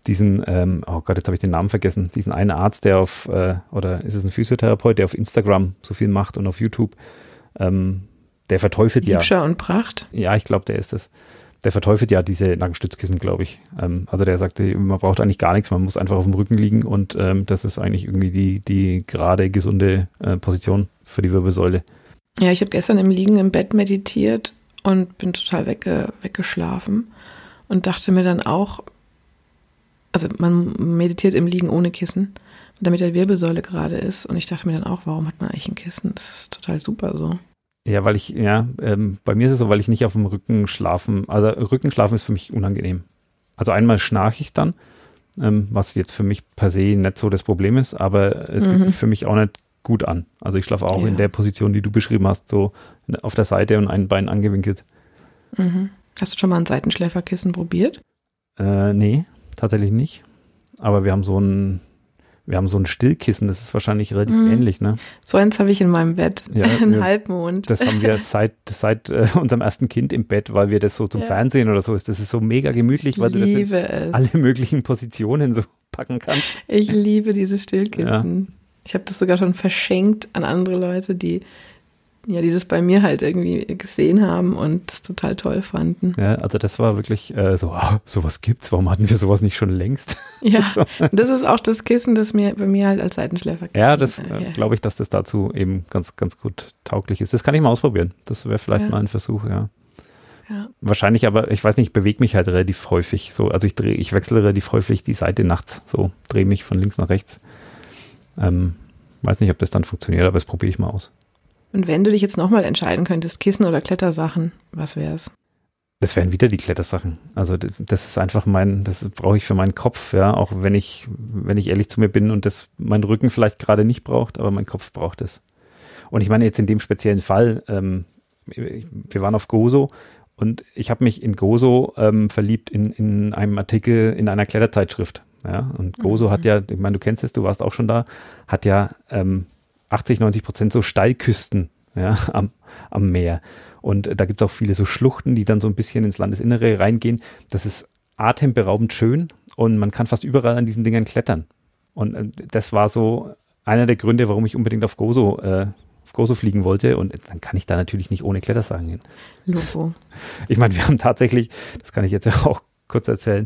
oh Gott, jetzt habe ich den Namen vergessen, diesen einen Arzt, der oder ist es ein Physiotherapeut, der auf Instagram so viel macht und auf YouTube, der verteufelt ja. Liebscher und Pracht? Ja, ich glaube, der ist es. Der verteufelt ja diese Nackenstützkissen, glaube ich. Also der sagte, man braucht eigentlich gar nichts, man muss einfach auf dem Rücken liegen und das ist eigentlich irgendwie die gerade, gesunde Position für die Wirbelsäule. Ja, ich habe gestern im Liegen im Bett meditiert und bin total weggeschlafen und dachte mir dann auch, also man meditiert im Liegen ohne Kissen, damit der Wirbelsäule gerade ist und ich dachte mir dann auch, warum hat man eigentlich ein Kissen? Das ist total super so. Ja, bei mir ist es so, weil ich nicht auf dem Rücken schlafen, also Rückenschlafen ist für mich unangenehm. Also einmal schnarche ich dann, was jetzt für mich per se nicht so das Problem ist, aber es fühlt sich für mich auch nicht gut an. Also ich schlafe auch in der Position, die du beschrieben hast, so auf der Seite und ein Bein angewinkelt. Mhm. Hast du schon mal ein Seitenschläferkissen probiert? Nee, tatsächlich nicht. Aber wir haben so ein Stillkissen, das ist wahrscheinlich relativ ähnlich, ne? So eins habe ich in meinem Bett, ein Halbmond. Das haben wir seit unserem ersten Kind im Bett, weil wir das so zum Fernsehen oder so ist. Das ist so mega gemütlich, weil du das in alle möglichen Positionen so packen kannst. Ich liebe diese Stillkissen. Ja. Ich habe das sogar schon verschenkt an andere Leute, die das bei mir halt irgendwie gesehen haben und das total toll fanden. Ja, also das war wirklich sowas gibt's, warum hatten wir sowas nicht schon längst? Ja, das ist auch das Kissen, das bei mir halt als Seitenschläferkissen. Ja, das glaube ich, dass das dazu eben ganz, ganz gut tauglich ist. Das kann ich mal ausprobieren. Das wäre vielleicht mal ein Versuch, ja. Wahrscheinlich, aber ich weiß nicht, ich bewege mich halt relativ häufig. So, also ich wechsle relativ häufig die Seite nachts, so drehe mich von links nach rechts. Weiß nicht, ob das dann funktioniert, aber das probiere ich mal aus. Und wenn du dich jetzt nochmal entscheiden könntest, Kissen oder Klettersachen, was wäre es? Das wären wieder die Klettersachen. Also das ist einfach das brauche ich für meinen Kopf, ja, auch wenn ich ehrlich zu mir bin und das mein Rücken vielleicht gerade nicht braucht, aber mein Kopf braucht es. Und ich meine jetzt in dem speziellen Fall, wir waren auf Gozo und ich habe mich in Gozo verliebt in einem Artikel in einer Kletterzeitschrift. Ja, und Gozo hat ja, ich meine, du kennst es, du warst auch schon da, hat ja 80-90% so Steilküsten, ja, am Meer. Und da gibt es auch viele so Schluchten, die dann so ein bisschen ins Landesinnere reingehen. Das ist atemberaubend schön und man kann fast überall an diesen Dingern klettern. Und das war so einer der Gründe, warum ich unbedingt auf Gozo fliegen wollte. Und dann kann ich da natürlich nicht ohne Klettersachen hin. Logo. Ich meine, wir haben tatsächlich, das kann ich jetzt ja auch kurz erzählen,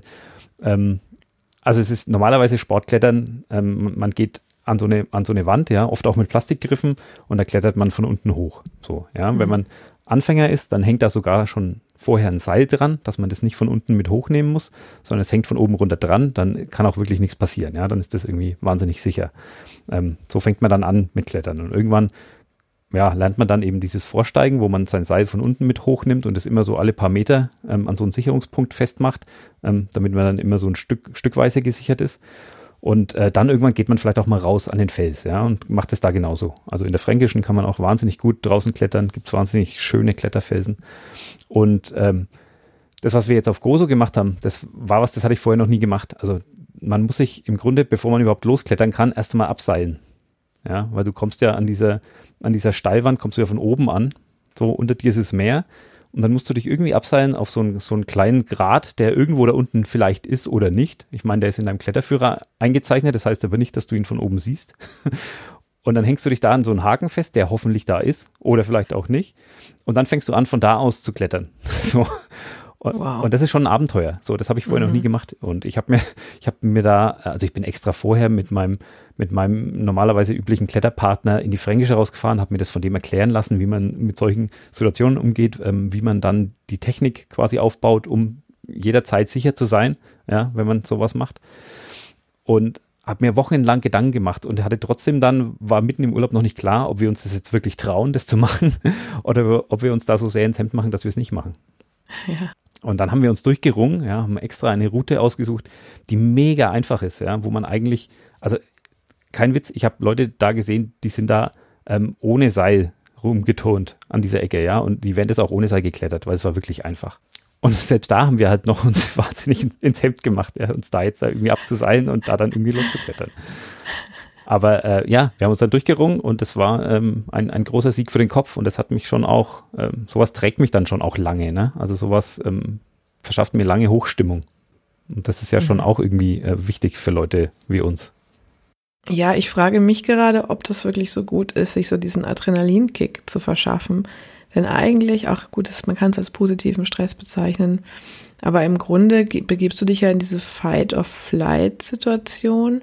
also es ist normalerweise Sportklettern, man geht an so eine Wand, ja, oft auch mit Plastikgriffen und da klettert man von unten hoch. So, ja, wenn man Anfänger ist, dann hängt da sogar schon vorher ein Seil dran, dass man das nicht von unten mit hochnehmen muss, sondern es hängt von oben runter dran, dann kann auch wirklich nichts passieren, ja, dann ist das irgendwie wahnsinnig sicher. So fängt man dann an mit Klettern und irgendwann lernt man dann eben dieses Vorsteigen, wo man sein Seil von unten mit hochnimmt und es immer so alle paar Meter an so einen Sicherungspunkt festmacht, damit man dann immer so ein stückweise gesichert ist. Und dann irgendwann geht man vielleicht auch mal raus an den Fels, ja, und macht es da genauso. Also in der Fränkischen kann man auch wahnsinnig gut draußen klettern, gibt es wahnsinnig schöne Kletterfelsen. Und das, was wir jetzt auf Gozo gemacht haben, das hatte ich vorher noch nie gemacht. Also man muss sich im Grunde, bevor man überhaupt losklettern kann, erst einmal abseilen. Ja, weil du kommst ja an dieser Steilwand, kommst du ja von oben an, so unter dir ist es Meer. Und dann musst du dich irgendwie abseilen auf so einen kleinen Grat, der irgendwo da unten vielleicht ist oder nicht. Ich meine, der ist in deinem Kletterführer eingezeichnet, das heißt aber nicht, dass du ihn von oben siehst. Und dann hängst du dich da an so einen Haken fest, der hoffentlich da ist oder vielleicht auch nicht. Und dann fängst du an, von da aus zu klettern. So. Und das ist schon ein Abenteuer. So, das habe ich vorher noch nie gemacht. Und ich bin extra vorher mit meinem normalerweise üblichen Kletterpartner in die Fränkische rausgefahren, habe mir das von dem erklären lassen, wie man mit solchen Situationen umgeht, wie man dann die Technik quasi aufbaut, um jederzeit sicher zu sein, ja, wenn man sowas macht. Und habe mir wochenlang Gedanken gemacht und war mitten im Urlaub noch nicht klar, ob wir uns das jetzt wirklich trauen, das zu machen oder ob wir uns da so sehr ins Hemd machen, dass wir es nicht machen. Ja. Und dann haben wir uns durchgerungen, ja, haben extra eine Route ausgesucht, die mega einfach ist, ja, wo man eigentlich, also kein Witz, ich habe Leute da gesehen, die sind da ohne Seil rumgeturnt an dieser Ecke, ja, und die wären das auch ohne Seil geklettert, weil es war wirklich einfach. Und selbst da haben wir halt noch uns wahnsinnig ins Hemd gemacht, ja, uns da jetzt irgendwie abzuseilen und da dann irgendwie loszuklettern. Aber wir haben uns dann durchgerungen und das war ein großer Sieg für den Kopf und das hat mich schon auch, sowas trägt mich dann schon auch lange, ne? Also sowas verschafft mir lange Hochstimmung. Und das ist ja schon auch irgendwie wichtig für Leute wie uns. Ja, ich frage mich gerade, ob das wirklich so gut ist, sich so diesen Adrenalinkick zu verschaffen. Denn eigentlich, auch gut, man kann es als positiven Stress bezeichnen, aber im Grunde begibst du dich ja in diese Fight-or-Flight-Situation,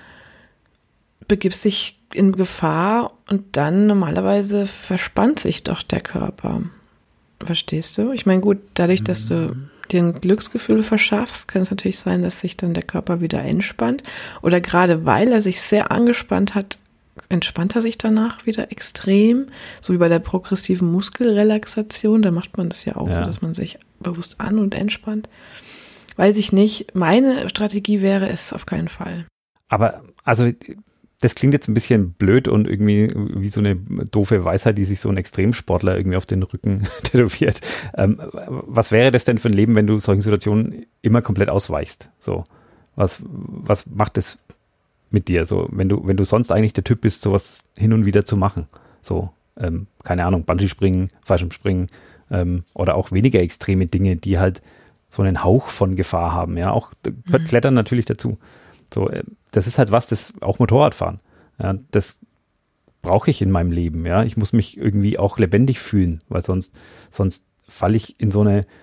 begibst dich in Gefahr und dann normalerweise verspannt sich doch der Körper. Verstehst du? Ich meine, gut, dadurch, dass du dir ein Glücksgefühl verschaffst, kann es natürlich sein, dass sich dann der Körper wieder entspannt. Oder gerade weil er sich sehr angespannt hat, entspannt er sich danach wieder extrem. So wie bei der progressiven Muskelrelaxation, da macht man das ja auch so, dass man sich bewusst an- und entspannt. Weiß ich nicht. Meine Strategie wäre es auf keinen Fall. Aber, also, das klingt jetzt ein bisschen blöd und irgendwie wie so eine doofe Weisheit, die sich so ein Extremsportler irgendwie auf den Rücken tätowiert. Was wäre das denn für ein Leben, wenn du solchen Situationen immer komplett ausweichst? So, was macht das mit dir? So, wenn du sonst eigentlich der Typ bist, sowas hin und wieder zu machen. So, keine Ahnung, Bungee-Springen, Fallschirmspringen oder auch weniger extreme Dinge, die halt so einen Hauch von Gefahr haben. Ja, auch gehört Klettern natürlich dazu. So, das ist halt das auch Motorradfahren. Ja, das brauche ich in meinem Leben. Ja, ich muss mich irgendwie auch lebendig fühlen, weil sonst falle ich in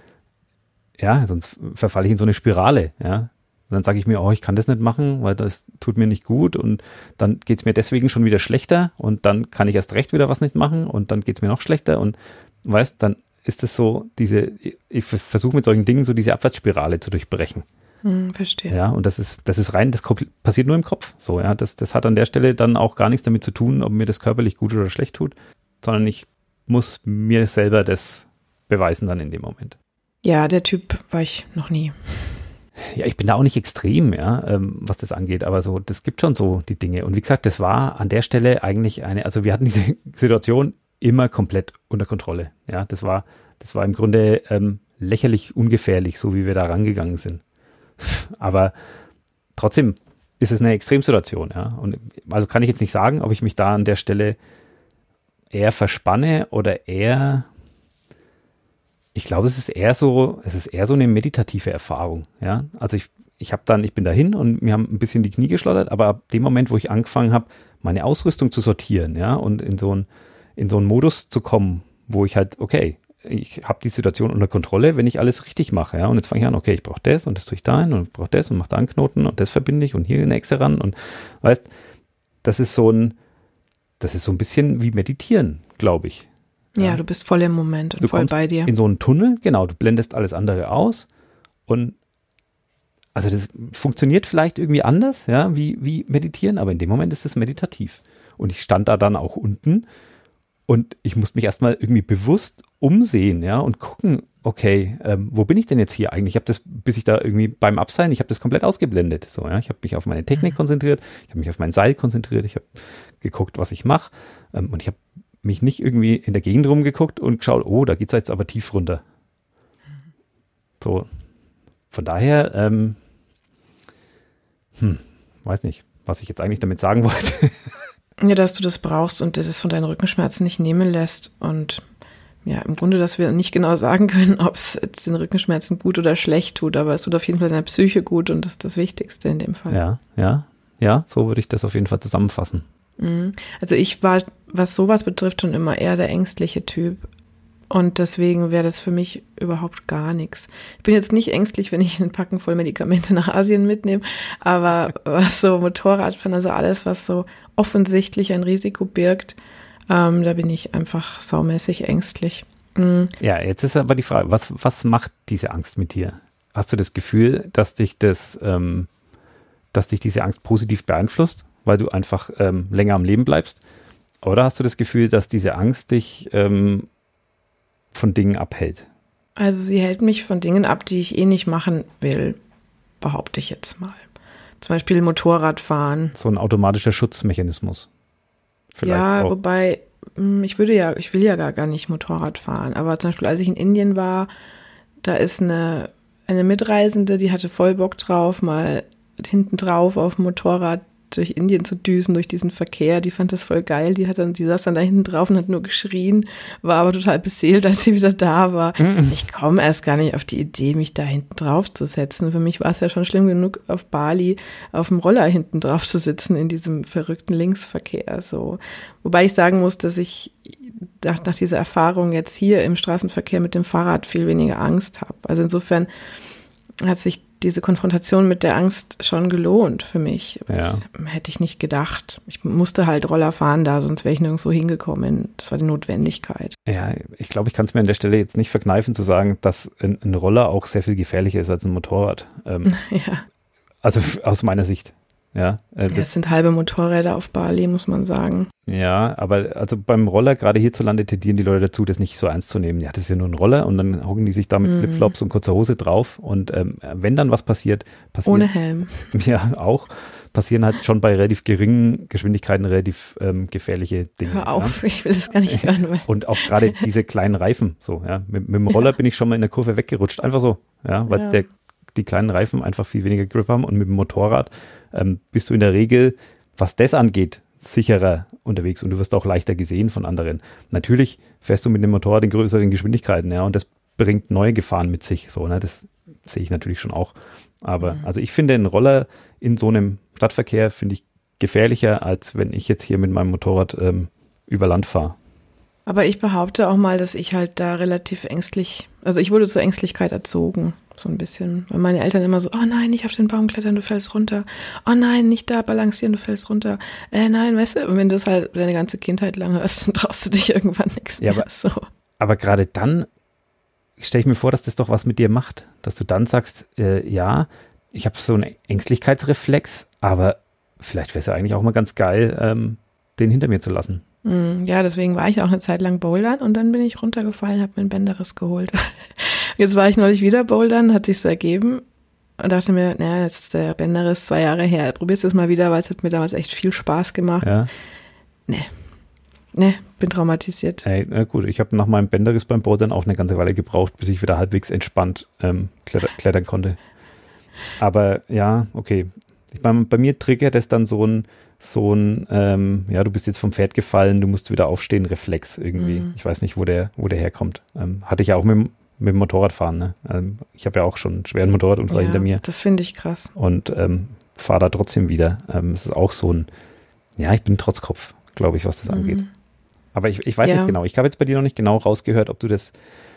sonst verfalle ich in so eine Spirale. Ja, und dann sage ich mir, ich kann das nicht machen, weil das tut mir nicht gut und dann geht es mir deswegen schon wieder schlechter und dann kann ich erst recht wieder was nicht machen und dann geht es mir noch schlechter und weißt, dann ist es so ich versuche mit solchen Dingen so diese Abwärtsspirale zu durchbrechen. Verstehe. Ja, und das ist rein, das passiert nur im Kopf. So, ja, das hat an der Stelle dann auch gar nichts damit zu tun, ob mir das körperlich gut oder schlecht tut, sondern ich muss mir selber das beweisen dann in dem Moment. Ja, der Typ war ich noch nie. Ja, ich bin da auch nicht extrem, ja, was das angeht, aber so, das gibt schon so die Dinge. Und wie gesagt, das war an der Stelle eigentlich also wir hatten diese Situation immer komplett unter Kontrolle. Ja, das war im Grunde lächerlich ungefährlich, so wie wir da rangegangen sind. Aber trotzdem ist es eine Extremsituation, ja. Und also kann ich jetzt nicht sagen, ob ich mich da an der Stelle eher verspanne oder eher, ich glaube, es ist eher so eine meditative Erfahrung, ja. Also ich bin dahin und mir haben ein bisschen die Knie geschlottert, aber ab dem Moment, wo ich angefangen habe, meine Ausrüstung zu sortieren, ja, und in so einen Modus zu kommen, wo ich halt, okay, ich habe die Situation unter Kontrolle, wenn ich alles richtig mache, ja, und jetzt fange ich an, okay, ich brauche das und das tue ich da hin und ich brauche das und mache da einen Knoten und das verbinde ich und hier eine Echse ran und weißt, das ist so ein bisschen wie Meditieren, glaube ich. Ja, du bist voll im Moment und voll bei dir. In so einen Tunnel, genau, du blendest alles andere aus und also das funktioniert vielleicht irgendwie anders, ja, wie Meditieren, aber in dem Moment ist es meditativ. Und ich stand da dann auch unten und ich musste mich erstmal irgendwie bewusst umsehen, ja, und gucken, okay, wo bin ich denn jetzt hier eigentlich? Ich habe das, bis ich da irgendwie beim Abseilen, ich habe das komplett ausgeblendet. So, ja, ich habe mich auf meine Technik konzentriert, ich habe mich auf mein Seil konzentriert, ich habe geguckt, was ich mache, und ich habe mich nicht irgendwie in der Gegend rumgeguckt und geschaut, da geht's jetzt aber tief runter. So, von daher, weiß nicht, was ich jetzt eigentlich damit sagen wollte. Ja, dass du das brauchst und dir das von deinen Rückenschmerzen nicht nehmen lässt und ja, im Grunde, dass wir nicht genau sagen können, ob es jetzt den Rückenschmerzen gut oder schlecht tut, aber es tut auf jeden Fall deiner Psyche gut und das ist das Wichtigste in dem Fall. Ja, so würde ich das auf jeden Fall zusammenfassen. Also ich war, was sowas betrifft, schon immer eher der ängstliche Typ und deswegen wäre das für mich überhaupt gar nichts. Ich bin jetzt nicht ängstlich, wenn ich einen Packen voll Medikamente nach Asien mitnehme, aber was so Motorradfahren, also alles, was so offensichtlich ein Risiko birgt, da bin ich einfach saumäßig ängstlich. Ja, jetzt ist aber die Frage, was macht diese Angst mit dir? Hast du das Gefühl, dass dich diese Angst positiv beeinflusst, weil du einfach länger am Leben bleibst? Oder hast du das Gefühl, dass diese Angst dich von Dingen abhält? Also sie hält mich von Dingen ab, die ich nicht machen will, behaupte ich jetzt mal. Zum Beispiel Motorradfahren. So ein automatischer Schutzmechanismus. Vielleicht ja, auch. Wobei, ich will ja gar nicht Motorrad fahren. Aber zum Beispiel, als ich in Indien war, da ist eine Mitreisende, die hatte voll Bock drauf, mal hinten drauf auf dem Motorrad durch Indien zu düsen, durch diesen Verkehr. Die fand das voll geil. Die saß dann da hinten drauf und hat nur geschrien, war aber total beseelt, als sie wieder da war. Ich komme erst gar nicht auf die Idee, mich da hinten drauf zu setzen. Für mich war es ja schon schlimm genug, auf Bali auf dem Roller hinten drauf zu sitzen in diesem verrückten Linksverkehr. So. Wobei ich sagen muss, dass ich nach dieser Erfahrung jetzt hier im Straßenverkehr mit dem Fahrrad viel weniger Angst habe. Also insofern hat sich diese Konfrontation mit der Angst schon gelohnt für mich. Ja. Das hätte ich nicht gedacht. Ich musste halt Roller fahren da, sonst wäre ich nirgendwo hingekommen. Das war die Notwendigkeit. Ja, ich glaube, ich kann es mir an der Stelle jetzt nicht verkneifen zu sagen, dass ein Roller auch sehr viel gefährlicher ist als ein Motorrad. Ja. Also aus meiner Sicht. Ja, das sind halbe Motorräder auf Bali, muss man sagen. Ja, aber also beim Roller, gerade hierzulande, tendieren die Leute dazu, das nicht so ernst zu nehmen. Ja, das ist ja nur ein Roller und dann hocken die sich da mit Flipflops und kurzer Hose drauf und wenn dann was passiert. Ohne Helm. Ja, auch. Passieren halt schon bei relativ geringen Geschwindigkeiten relativ gefährliche Dinge. Hör auf, ja? Ich will das gar nicht hören. Und auch gerade diese kleinen Reifen, so, ja. Mit dem Roller bin ich schon mal in der Kurve weggerutscht, einfach so, ja, weil die kleinen Reifen einfach viel weniger Grip haben und mit dem Motorrad bist du in der Regel, was das angeht, sicherer unterwegs und du wirst auch leichter gesehen von anderen. Natürlich fährst du mit dem Motorrad in größeren Geschwindigkeiten, ja, und das bringt neue Gefahren mit sich, so, ne, das sehe ich natürlich schon auch. Aber, also ich finde einen Roller in so einem Stadtverkehr, finde ich gefährlicher, als wenn ich jetzt hier mit meinem Motorrad über Land fahre. Aber ich behaupte auch mal, dass ich halt da relativ ängstlich, also ich wurde zur Ängstlichkeit erzogen, so ein bisschen. Weil meine Eltern immer so, oh nein, nicht auf den Baum klettern, du fällst runter. Oh nein, nicht da balancieren, du fällst runter. Nein, weißt du, und wenn du es halt deine ganze Kindheit lang hörst, dann traust du dich irgendwann nichts mehr. Ja, so. Aber gerade dann stelle ich mir vor, dass das doch was mit dir macht, dass du dann sagst, ja, ich habe so einen Ängstlichkeitsreflex, aber vielleicht wäre es ja eigentlich auch mal ganz geil, den hinter mir zu lassen. Ja, deswegen war ich auch eine Zeit lang bouldern und dann bin ich runtergefallen, habe mir einen Bänderriss geholt. Jetzt war ich neulich wieder bouldern, hat sich's ergeben und dachte mir, naja, jetzt ist der Bänderriss 2 Jahre her, probier's das mal wieder, weil es hat mir damals echt viel Spaß gemacht. Ja. Nee, bin traumatisiert. Hey, na gut, ich habe nach meinem Bänderriss beim Bouldern auch eine ganze Weile gebraucht, bis ich wieder halbwegs entspannt klettern konnte. Aber ja, okay. Ich meine, bei mir triggert das dann so ein ja, du bist jetzt vom Pferd gefallen, du musst wieder aufstehen, Reflex irgendwie. Ich weiß nicht, wo der herkommt. Hatte ich ja auch mit dem Motorradfahren, ne? Ich habe ja auch schon einen schweren Motorradunfall hinter mir. Das finde ich krass. Und fahre da trotzdem wieder. Es ist auch so ein, ja, ich bin Trotzkopf, glaube ich, was das angeht. Aber ich weiß nicht genau. Ich habe jetzt bei dir noch nicht genau rausgehört, ob du das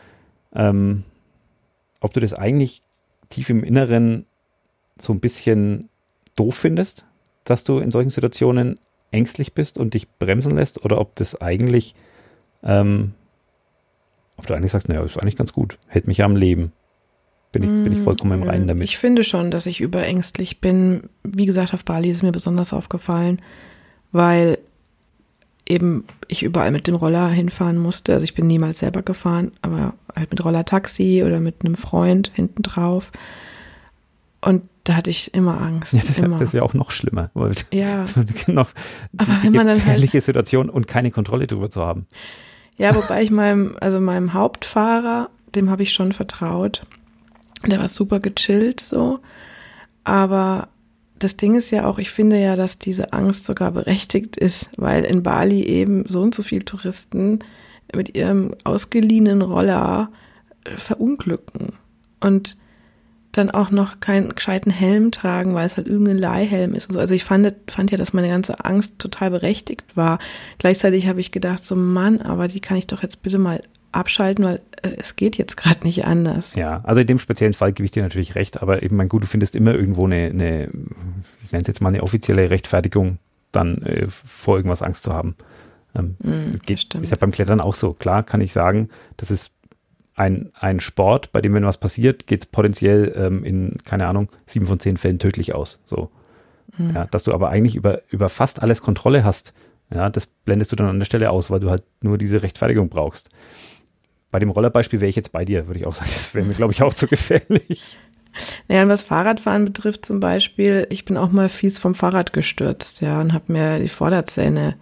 eigentlich tief im Inneren so ein bisschen doof findest, dass du in solchen Situationen ängstlich bist und dich bremsen lässt, oder ob das eigentlich, ob du eigentlich sagst, naja, ist eigentlich ganz gut, hält mich ja am Leben. Bin ich vollkommen im Reinen damit. Ich finde schon, dass ich überängstlich bin. Wie gesagt, auf Bali ist es mir besonders aufgefallen, weil eben ich überall mit dem Roller hinfahren musste. Also ich bin niemals selber gefahren, aber halt mit Roller-Taxi oder mit einem Freund hinten drauf. Und da hatte ich immer Angst. Ja, das ist ja auch noch schlimmer. Ja. Noch aber wenn man dann gefährliche Situation und keine Kontrolle drüber zu haben. Ja, wobei ich meinem Hauptfahrer, dem habe ich schon vertraut. Der war super gechillt so. Aber das Ding ist ja auch, ich finde ja, dass diese Angst sogar berechtigt ist, weil in Bali eben so und so viele Touristen mit ihrem ausgeliehenen Roller verunglücken. Und dann auch noch keinen gescheiten Helm tragen, weil es halt irgendein Leihhelm ist und so. Also ich fand ja, dass meine ganze Angst total berechtigt war. Gleichzeitig habe ich gedacht, so Mann, aber die kann ich doch jetzt bitte mal abschalten, weil es geht jetzt gerade nicht anders. Ja, also in dem speziellen Fall gebe ich dir natürlich recht, aber eben, mein Gut, du findest immer irgendwo eine ich nenne es jetzt mal eine offizielle Rechtfertigung, dann vor irgendwas Angst zu haben. Ist ja beim Klettern auch so. Klar kann ich sagen, das ist ein Sport, bei dem, wenn was passiert, geht es potenziell in, keine Ahnung, 7 von 10 Fällen tödlich aus. So. Ja, dass du aber eigentlich über fast alles Kontrolle hast, ja, das blendest du dann an der Stelle aus, weil du halt nur diese Rechtfertigung brauchst. Bei dem Rollerbeispiel wäre ich jetzt bei dir, würde ich auch sagen, das wäre mir, glaube ich, auch zu gefährlich. Naja, und was Fahrradfahren betrifft zum Beispiel, ich bin auch mal fies vom Fahrrad gestürzt, ja, und habe mir die Vorderzähne,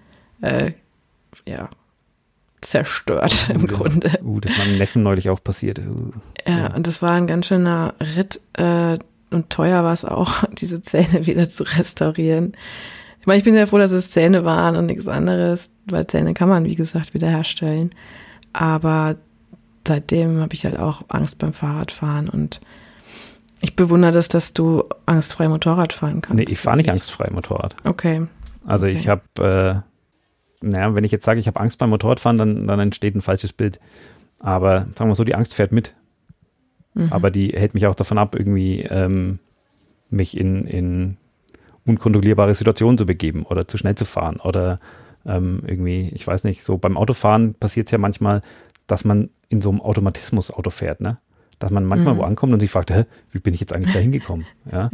zerstört im Grunde. Das ist meinem Neffen neulich auch passiert. Ja, und das war ein ganz schöner Ritt und teuer war es auch, diese Zähne wieder zu restaurieren. Ich meine, ich bin sehr froh, dass es Zähne waren und nichts anderes, weil Zähne kann man, wie gesagt, wiederherstellen. Aber seitdem habe ich halt auch Angst beim Fahrradfahren und ich bewundere das, dass du angstfrei Motorrad fahren kannst. Nee, ich fahre nicht angstfrei Motorrad. Okay. Also ich habe, wenn ich jetzt sage, ich habe Angst beim Motorradfahren, dann entsteht ein falsches Bild. Aber sagen wir so, die Angst fährt mit. Aber die hält mich auch davon ab, irgendwie mich in unkontrollierbare Situationen zu begeben oder zu schnell zu fahren oder irgendwie, ich weiß nicht, so beim Autofahren passiert es ja manchmal, dass man in so einem Automatismus Auto fährt, ne? Dass man manchmal wo ankommt und sich fragt, wie bin ich jetzt eigentlich da hingekommen? Ja?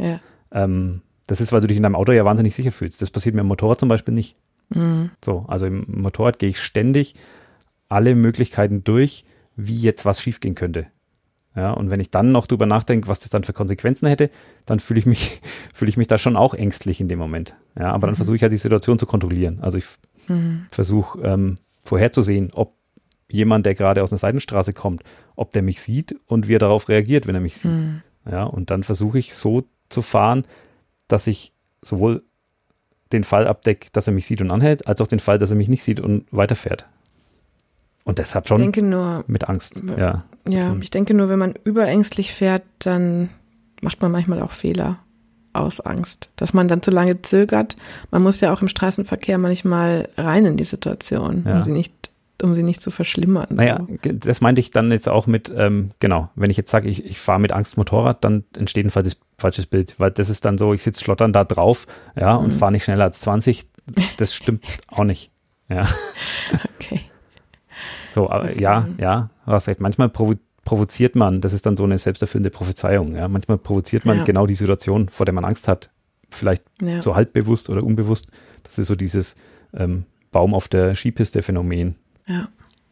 Das ist, weil du dich in deinem Auto ja wahnsinnig sicher fühlst. Das passiert mir im Motorrad zum Beispiel nicht. So, also im Motorrad gehe ich ständig alle Möglichkeiten durch, wie jetzt was schiefgehen könnte. Ja, und wenn ich dann noch drüber nachdenke, was das dann für Konsequenzen hätte, dann fühle ich mich da schon auch ängstlich in dem Moment. Ja, aber dann versuche ich halt die Situation zu kontrollieren. Also ich versuche vorherzusehen, ob jemand, der gerade aus einer Seitenstraße kommt, ob der mich sieht und wie er darauf reagiert, wenn er mich sieht. Ja, und dann versuche ich so zu fahren, dass ich sowohl den Fall abdecke, dass er mich sieht und anhält, als auch den Fall, dass er mich nicht sieht und weiterfährt. Und das hat schon mit Angst. Ja, ich denke nur, wenn man überängstlich fährt, dann macht man manchmal auch Fehler aus Angst, dass man dann zu lange zögert. Man muss ja auch im Straßenverkehr manchmal rein in die Situation, um sie nicht zu verschlimmern. Naja, das meinte ich dann jetzt auch mit, wenn ich jetzt sage, ich fahre mit Angst Motorrad, dann entsteht ein falsches Bild, weil das ist dann so, ich sitze schlottern da drauf, ja, und fahre nicht schneller als 20, das stimmt auch nicht. Ja. Okay. So, okay. Ja, du hast recht, manchmal provoziert man, das ist dann so eine selbsterfüllende Prophezeiung, ja, manchmal provoziert man genau die Situation, vor der man Angst hat, vielleicht so halbbewusst oder unbewusst, das ist so dieses Baum auf der Skipiste-Phänomen. Ja.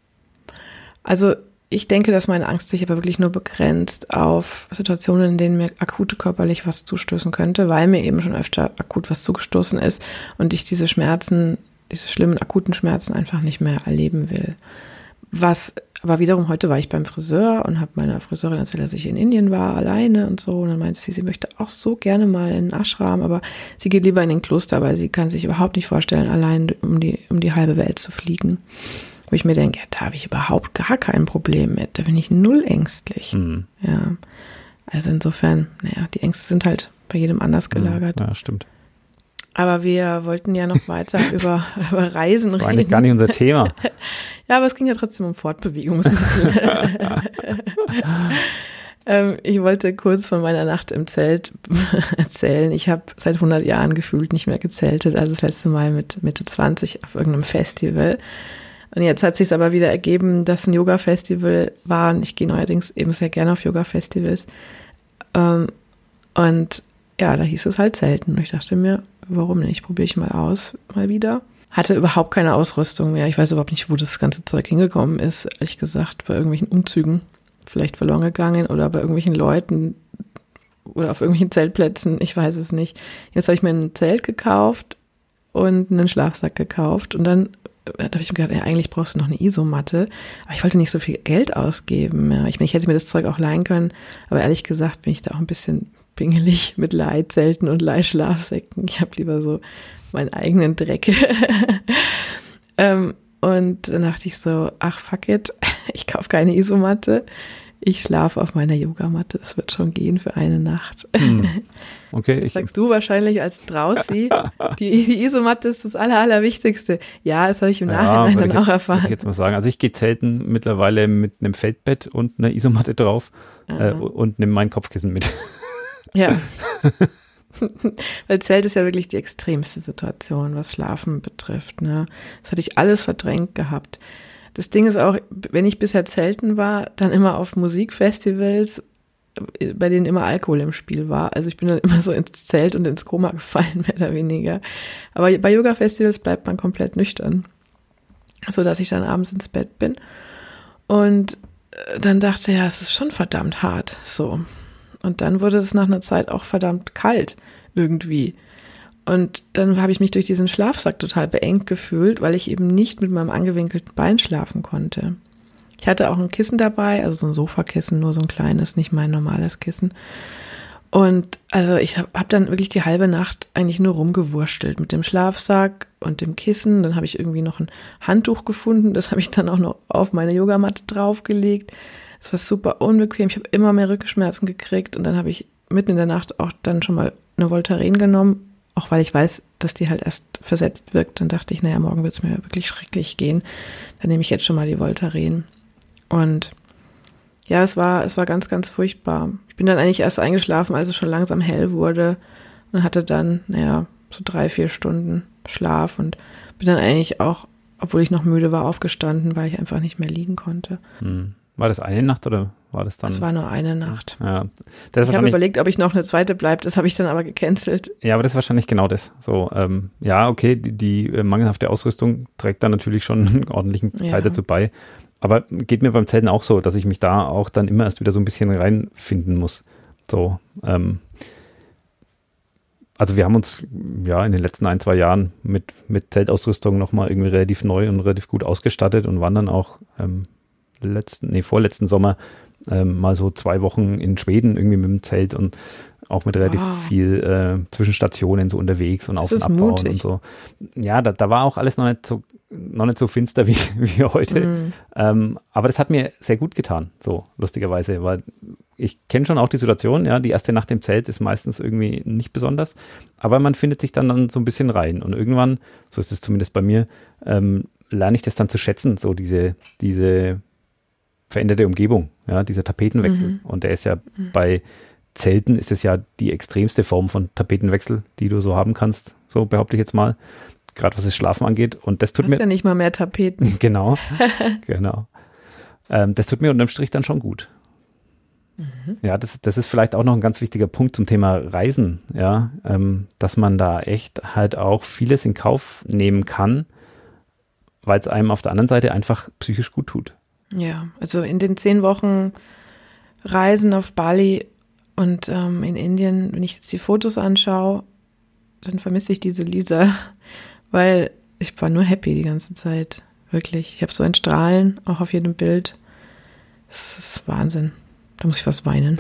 Also ich denke, dass meine Angst sich aber wirklich nur begrenzt auf Situationen, in denen mir akut körperlich was zustößen könnte, weil mir eben schon öfter akut was zugestoßen ist und ich diese Schmerzen, diese schlimmen akuten Schmerzen einfach nicht mehr erleben will. Aber wiederum, heute war ich beim Friseur und habe meiner Friseurin erzählt, dass ich in Indien war, alleine und so. Und dann meinte sie möchte auch so gerne mal in den Ashram, aber sie geht lieber in den Kloster, weil sie kann sich überhaupt nicht vorstellen, allein um die halbe Welt zu fliegen. Wo ich mir denke, da habe ich überhaupt gar kein Problem mit. Da bin ich null ängstlich. Ja, also insofern, die Ängste sind halt bei jedem anders gelagert. Ja, stimmt. Aber wir wollten ja noch weiter über Reisen reden. Das war eigentlich gar nicht unser Thema. Ja, aber es ging ja trotzdem um Fortbewegungsmittel. Ich wollte kurz von meiner Nacht im Zelt erzählen. Ich habe seit 100 Jahren gefühlt nicht mehr gezeltet, also das letzte Mal mit Mitte 20 auf irgendeinem Festival. Und jetzt hat sich aber wieder ergeben, dass ein Yoga-Festival war. Und ich gehe neuerdings eben sehr gerne auf Yoga-Festivals. Und ja, da hieß es halt Zelten. Und ich dachte mir, warum nicht? Probiere ich mal aus, mal wieder. Hatte überhaupt keine Ausrüstung mehr. Ich weiß überhaupt nicht, wo das ganze Zeug hingekommen ist, ehrlich gesagt. Bei irgendwelchen Umzügen vielleicht verloren gegangen oder bei irgendwelchen Leuten oder auf irgendwelchen Zeltplätzen. Ich weiß es nicht. Jetzt habe ich mir ein Zelt gekauft und einen Schlafsack gekauft. Und dann da habe ich mir gedacht, eigentlich brauchst du noch eine Isomatte. Aber ich wollte nicht so viel Geld ausgeben. Ja. Ich hätte mir das Zeug auch leihen können. Aber ehrlich gesagt bin ich da auch ein bisschen pingelig mit Leihzelten und Leihschlafsäcken. Ich habe lieber so meinen eigenen Dreck. Und dann dachte ich so, ach fuck it, ich kaufe keine Isomatte. Ich schlafe auf meiner Yogamatte. Das wird schon gehen für eine Nacht. Okay. Das sagst du wahrscheinlich als Draußi. Die Isomatte ist das Allerwichtigste. Ja, das habe ich im Nachhinein dann auch erfahren. Würde ich jetzt mal sagen. Also ich gehe zelten mittlerweile mit einem Feldbett und einer Isomatte drauf und nehme mein Kopfkissen mit. Ja. Weil Zelt ist ja wirklich die extremste Situation, was Schlafen betrifft. Ne? Das hatte ich alles verdrängt gehabt. Das Ding ist auch, wenn ich bisher zelten war, dann immer auf Musikfestivals, bei denen immer Alkohol im Spiel war. Also ich bin dann immer so ins Zelt und ins Koma gefallen, mehr oder weniger. Aber bei Yoga-Festivals bleibt man komplett nüchtern, so dass ich dann abends ins Bett bin. Und dann dachte ich, ja, es ist schon verdammt hart, so. Und dann wurde es nach einer Zeit auch verdammt kalt irgendwie. Und dann habe ich mich durch diesen Schlafsack total beengt gefühlt, weil ich eben nicht mit meinem angewinkelten Bein schlafen konnte. Ich hatte auch ein Kissen dabei, also so ein Sofakissen, nur so ein kleines, nicht mein normales Kissen. Und also ich hab dann wirklich die halbe Nacht eigentlich nur rumgewurschtelt mit dem Schlafsack und dem Kissen. Dann habe ich irgendwie noch ein Handtuch gefunden, das habe ich dann auch noch auf meine Yogamatte draufgelegt. Es war super unbequem, ich habe immer mehr Rückenschmerzen gekriegt und dann habe ich mitten in der Nacht auch dann schon mal eine Voltaren genommen, auch weil ich weiß, dass die halt erst versetzt wirkt. Dann dachte ich, naja, morgen wird es mir wirklich schrecklich gehen. Dann nehme ich jetzt schon mal die Voltaren. Und ja, es war ganz, ganz furchtbar. Ich bin dann eigentlich erst eingeschlafen, als es schon langsam hell wurde und hatte dann, so 3-4 Stunden Schlaf und bin dann eigentlich auch, obwohl ich noch müde war, aufgestanden, weil ich einfach nicht mehr liegen konnte. War das eine Nacht oder war das dann? Das war nur eine Nacht. Ja, ich habe überlegt, ob ich noch eine zweite bleibe, das habe ich dann aber gecancelt. Ja, aber das ist wahrscheinlich genau das. So, ja, okay, die mangelhafte Ausrüstung trägt da natürlich schon einen ordentlichen Teil dazu bei. Aber geht mir beim Zelten auch so, dass ich mich da auch dann immer erst wieder so ein bisschen reinfinden muss. So, also wir haben uns ja in den letzten 1-2 Jahren mit Zeltausrüstung nochmal irgendwie relativ neu und relativ gut ausgestattet und waren dann auch vorletzten Sommer mal so 2 Wochen in Schweden irgendwie mit dem Zelt und auch mit relativ viel Zwischenstationen so unterwegs und Auf- und Abbauen mutig. Und so. Ja, da war auch alles noch nicht so finster wie heute. Aber das hat mir sehr gut getan, so lustigerweise, weil ich kenne schon auch die Situation, ja, die erste Nacht im Zelt ist meistens irgendwie nicht besonders, aber man findet sich dann so ein bisschen rein und irgendwann, so ist es zumindest bei mir, lerne ich das dann zu schätzen, so diese veränderte Umgebung, ja, dieser Tapetenwechsel. Und der ist ja bei Zelten ist es ja die extremste Form von Tapetenwechsel, die du so haben kannst, so behaupte ich jetzt mal, gerade was das Schlafen angeht. Und das tut mir... ja nicht mal mehr Tapeten. Genau. Das tut mir unterm Strich dann schon gut. Ja, das ist vielleicht auch noch ein ganz wichtiger Punkt zum Thema Reisen, ja, dass man da echt halt auch vieles in Kauf nehmen kann, weil es einem auf der anderen Seite einfach psychisch gut tut. Ja, also in den 10 Wochen Reisen auf Bali und in Indien, wenn ich jetzt die Fotos anschaue, dann vermisse ich diese Lisa, weil ich war nur happy die ganze Zeit, wirklich. Ich habe so ein Strahlen, auch auf jedem Bild. Das ist Wahnsinn. Da muss ich fast weinen.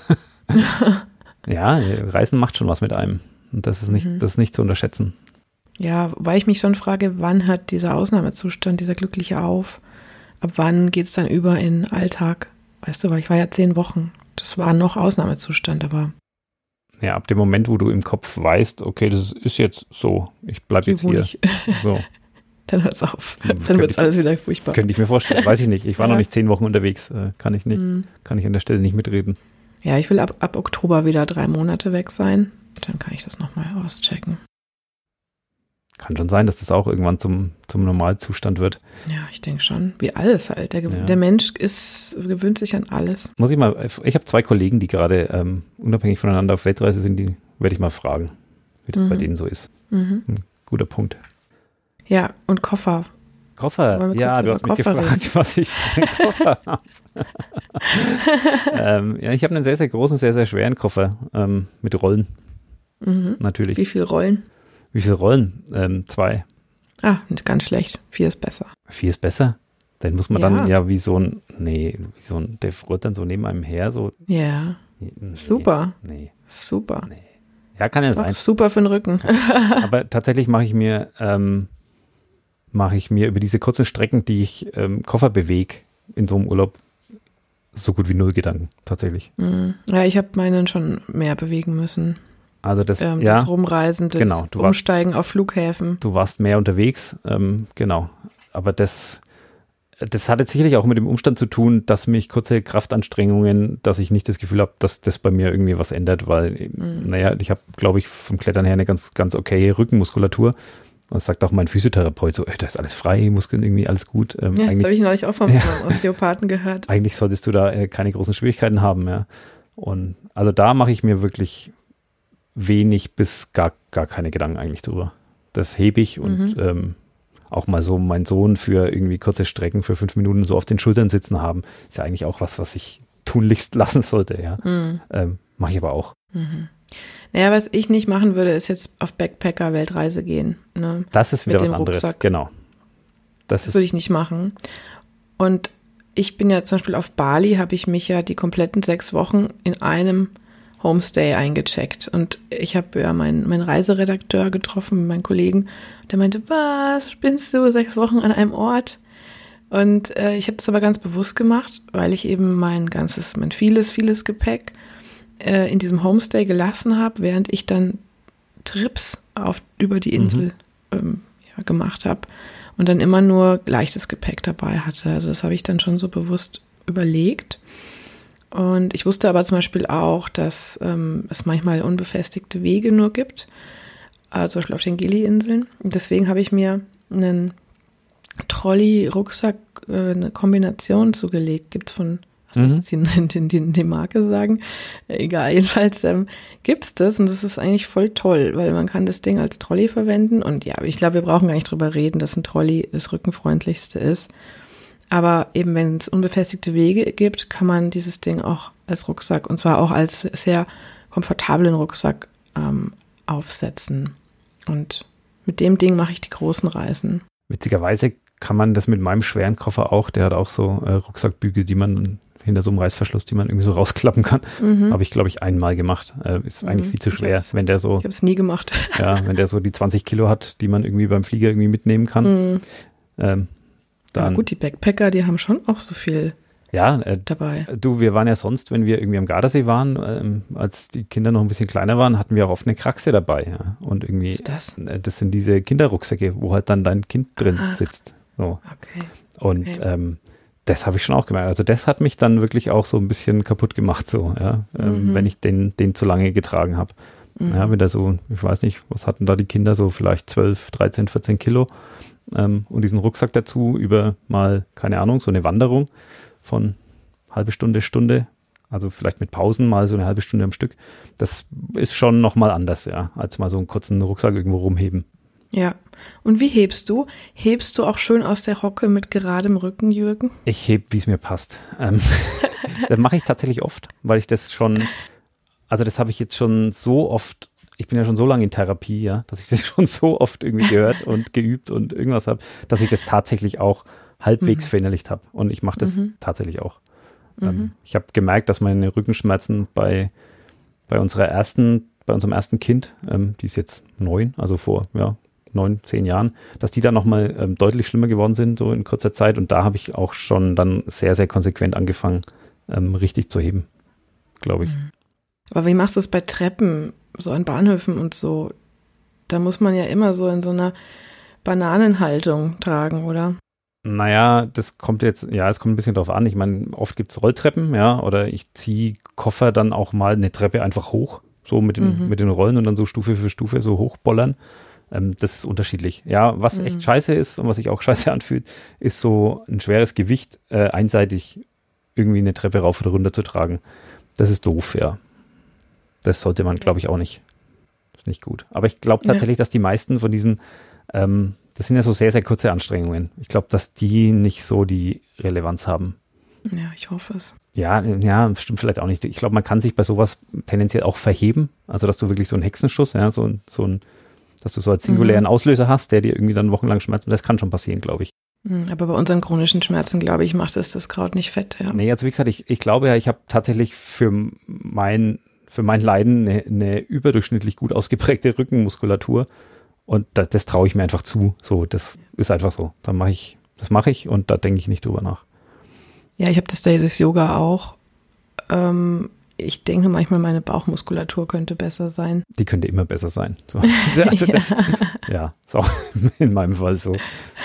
Ja, Reisen macht schon was mit einem und das ist nicht zu unterschätzen. Ja, weil ich mich schon frage, wann hört dieser Ausnahmezustand, dieser glückliche auf? Ab wann geht es dann über in Alltag? Weißt du, weil ich war ja 10 Wochen. Das war noch Ausnahmezustand, aber... Ja, ab dem Moment, wo du im Kopf weißt, okay, das ist jetzt so, ich bleibe jetzt hier. So. Dann hört es auf. Dann wird es alles wieder furchtbar. Könnte ich mir vorstellen. Weiß ich nicht. Ich war noch nicht 10 Wochen unterwegs. Kann ich an der Stelle nicht mitreden. Ja, ich will ab Oktober wieder 3 Monate weg sein. Dann kann ich das nochmal auschecken. Kann schon sein, dass das auch irgendwann zum Normalzustand wird. Ja, ich denke schon. Wie alles halt. Der Mensch gewöhnt sich an alles. Ich habe 2 Kollegen, die gerade unabhängig voneinander auf Weltreise sind, die werde ich mal fragen, wie das bei denen so ist. Guter Punkt. Ja, und Koffer. Ja, du hast mich gefragt, was ich für einen Koffer habe. Ja, ich habe einen sehr, sehr großen, sehr, sehr schweren Koffer mit Rollen. Natürlich. Wie viele Rollen? 2. Ah, ganz schlecht. 4 ist besser. 4 ist besser? Dann muss man dann der rollt dann so neben einem her, so. Ja. Nee, super. Nee. Super. Nee. Ja, kann ja sein. Super für den Rücken. Aber tatsächlich mache ich mir über diese kurzen Strecken, die ich Koffer bewege in so einem Urlaub, so gut wie 0 Gedanken, tatsächlich. Ja, ich habe meinen schon mehr bewegen müssen. Also das Rumreisen, das Umsteigen auf Flughäfen. Du warst mehr unterwegs, genau. Aber das hat jetzt sicherlich auch mit dem Umstand zu tun, dass mich kurze Kraftanstrengungen, dass ich nicht das Gefühl habe, dass das bei mir irgendwie was ändert, weil, ich habe, glaube ich, vom Klettern her eine ganz, ganz okaye Rückenmuskulatur. Das sagt auch mein Physiotherapeut so, da ist alles frei, Muskeln irgendwie, alles gut. Das habe ich neulich auch von meinem Osteopathen gehört. Eigentlich solltest du da keine großen Schwierigkeiten haben, ja. Und also da mache ich mir wirklich wenig bis gar keine Gedanken eigentlich drüber. Das hebe ich und auch mal so meinen Sohn für irgendwie kurze Strecken für 5 Minuten so auf den Schultern sitzen haben, ist ja eigentlich auch was ich tunlichst lassen sollte, ja. Mache ich aber auch. Naja, was ich nicht machen würde, ist jetzt auf Backpacker-Weltreise gehen. Ne? Das ist wieder was anderes, Rucksack. Genau. Das würde ich nicht machen. Und ich bin ja zum Beispiel auf Bali, habe ich mich ja die kompletten 6 Wochen in einem Homestay eingecheckt. Und ich habe ja meinen Reiseredakteur getroffen, meinen Kollegen. Der meinte, was, spinnst du 6 Wochen an einem Ort? Und ich habe das aber ganz bewusst gemacht, weil ich eben mein vieles Gepäck in diesem Homestay gelassen habe, während ich dann Trips über die Insel gemacht habe und dann immer nur leichtes Gepäck dabei hatte. Also das habe ich dann schon so bewusst überlegt. Und ich wusste aber zum Beispiel auch, dass es manchmal unbefestigte Wege nur gibt, zum Beispiel auf den Gili-Inseln. Und deswegen habe ich mir einen Trolley-Rucksack, eine Kombination zugelegt. Gibt es von, die Marke sagen? Egal, jedenfalls gibt es das und das ist eigentlich voll toll, weil man kann das Ding als Trolley verwenden. Und ja, ich glaube, wir brauchen gar nicht drüber reden, dass ein Trolley das rückenfreundlichste ist. Aber eben, wenn es unbefestigte Wege gibt, kann man dieses Ding auch als Rucksack, und zwar auch als sehr komfortablen Rucksack aufsetzen. Und mit dem Ding mache ich die großen Reisen. Witzigerweise kann man das mit meinem schweren Koffer auch, der hat auch so Rucksackbügel, die man hinter so einem Reißverschluss, die man irgendwie so rausklappen kann. Habe ich, glaube ich, einmal gemacht. Ist eigentlich viel zu schwer, wenn der so... Ich habe es nie gemacht. Ja, wenn der so die 20 Kilo hat, die man irgendwie beim Flieger irgendwie mitnehmen kann. Dann, ja gut, die Backpacker, die haben schon auch so viel dabei. Du, wir waren ja sonst, wenn wir irgendwie am Gardasee waren, als die Kinder noch ein bisschen kleiner waren, hatten wir auch oft eine Kraxe dabei. Ja? Und irgendwie, was ist das? Das sind diese Kinderrucksäcke, wo halt dann dein Kind drin sitzt. So. Okay. Und das habe ich schon auch gemerkt. Also das hat mich dann wirklich auch so ein bisschen kaputt gemacht, so, ja, wenn ich den zu lange getragen habe. Ja, wenn da so, ich weiß nicht, was hatten da die Kinder, so vielleicht 12, 13, 14 Kilo und diesen Rucksack dazu über mal, keine Ahnung, so eine Wanderung von halbe Stunde, also vielleicht mit Pausen mal so eine halbe Stunde am Stück. Das ist schon nochmal anders, ja, als mal so einen kurzen Rucksack irgendwo rumheben. Ja. Und wie hebst du? Hebst du auch schön aus der Hocke mit geradem Rücken, Jürgen? Ich heb, wie es mir passt. Das mache ich tatsächlich oft, weil ich das schon, also das habe ich jetzt schon so oft, ich bin ja schon so lange in Therapie, ja, dass ich das schon so oft irgendwie gehört und geübt und irgendwas habe, dass ich das tatsächlich auch halbwegs verinnerlicht habe. Und ich mache das tatsächlich auch. Ich habe gemerkt, dass meine Rückenschmerzen bei unserem ersten Kind, die ist jetzt 9, also vor 9, 10 Jahren, dass die dann nochmal deutlich schlimmer geworden sind, so in kurzer Zeit. Und da habe ich auch schon dann sehr, sehr konsequent angefangen, richtig zu heben, glaube ich. Aber wie machst du es bei Treppen, so an Bahnhöfen und so? Da muss man ja immer so in so einer Bananenhaltung tragen, oder? Naja, es kommt ein bisschen drauf an. Ich meine, oft gibt es Rolltreppen, ja, oder ich ziehe Koffer dann auch mal eine Treppe einfach hoch, so mit den Rollen und dann so Stufe für Stufe so hochbollern. Das ist unterschiedlich. Ja, was echt scheiße ist und was sich auch scheiße anfühlt, ist so ein schweres Gewicht einseitig irgendwie eine Treppe rauf oder runter zu tragen. Das ist doof, ja. Das sollte man, glaube ich, auch nicht. Das ist nicht gut. Aber ich glaube tatsächlich, dass die meisten von diesen, das sind ja so sehr, sehr kurze Anstrengungen. Ich glaube, dass die nicht so die Relevanz haben. Ja, ich hoffe es. Ja, stimmt vielleicht auch nicht. Ich glaube, man kann sich bei sowas tendenziell auch verheben. Also, dass du wirklich so einen Hexenschuss, ja, dass du so als singulären Auslöser hast, der dir irgendwie dann wochenlang Schmerzen, das kann schon passieren, glaube ich. Aber bei unseren chronischen Schmerzen, glaube ich, macht es das Kraut nicht fett, ja. Nee, also wie gesagt, ich glaube ja, ich habe tatsächlich für mein Leiden eine überdurchschnittlich gut ausgeprägte Rückenmuskulatur und das traue ich mir einfach zu. So, das ist einfach so. Das mache ich und da denke ich nicht drüber nach. Ja, ich habe das Daily Yoga auch. Ich denke manchmal, meine Bauchmuskulatur könnte besser sein. Die könnte immer besser sein. So. Also ist auch in meinem Fall so.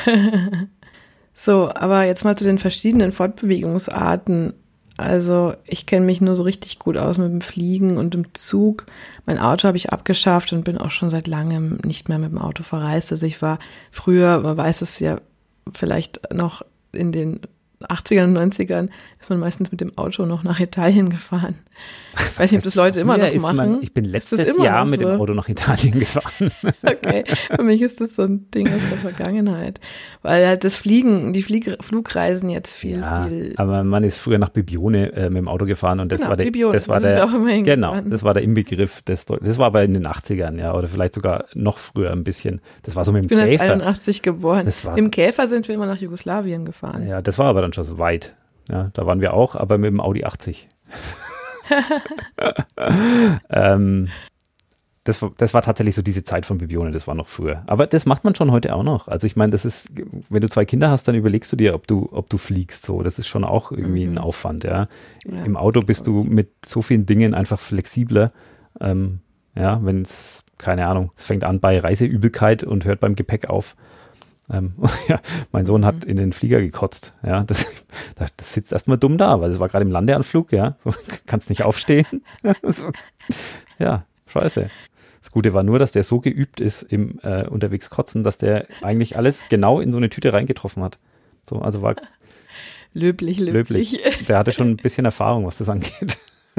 So, aber jetzt mal zu den verschiedenen Fortbewegungsarten. Also ich kenne mich nur so richtig gut aus mit dem Fliegen und dem Zug. Mein Auto habe ich abgeschafft und bin auch schon seit langem nicht mehr mit dem Auto verreist. Also ich war früher, man weiß es ja vielleicht noch in den 80ern und 90ern, ist man meistens mit dem Auto noch nach Italien gefahren. Ich weiß nicht, ob das Leute immer noch machen. Ich bin letztes Jahr mit dem Auto nach Italien gefahren. Okay, für mich ist das so ein Ding aus der Vergangenheit. Weil halt das Fliegen, die Flugreisen jetzt viel. Aber man ist früher nach Bibione mit dem Auto gefahren und das war der Inbegriff. Das war aber in den 80ern, ja, oder vielleicht sogar noch früher ein bisschen. Das war so mit dem Käfer. Ich bin 81 geboren. Im Käfer sind wir immer nach Jugoslawien gefahren. Ja, das war aber dann schon so weit. Ja, da waren wir auch, aber mit dem Audi 80. Das war tatsächlich so diese Zeit von Bibione, das war noch früher. Aber das macht man schon heute auch noch. Also ich meine, das ist, wenn du 2 Kinder hast, dann überlegst du dir, ob du fliegst. So, das ist schon auch irgendwie ein Aufwand, ja. Im Auto bist du mit so vielen Dingen einfach flexibler. Ja, wenn es, keine Ahnung, es fängt an bei Reiseübelkeit und hört beim Gepäck auf. Ja, mein Sohn hat in den Flieger gekotzt. Ja, das sitzt erstmal dumm da, weil es war gerade im Landeanflug, ja. So, kannst nicht aufstehen. So, ja, scheiße. Das Gute war nur, dass der so geübt ist im unterwegs kotzen, dass der eigentlich alles genau in so eine Tüte reingetroffen hat. So, also war löblich. Der hatte schon ein bisschen Erfahrung, was das angeht.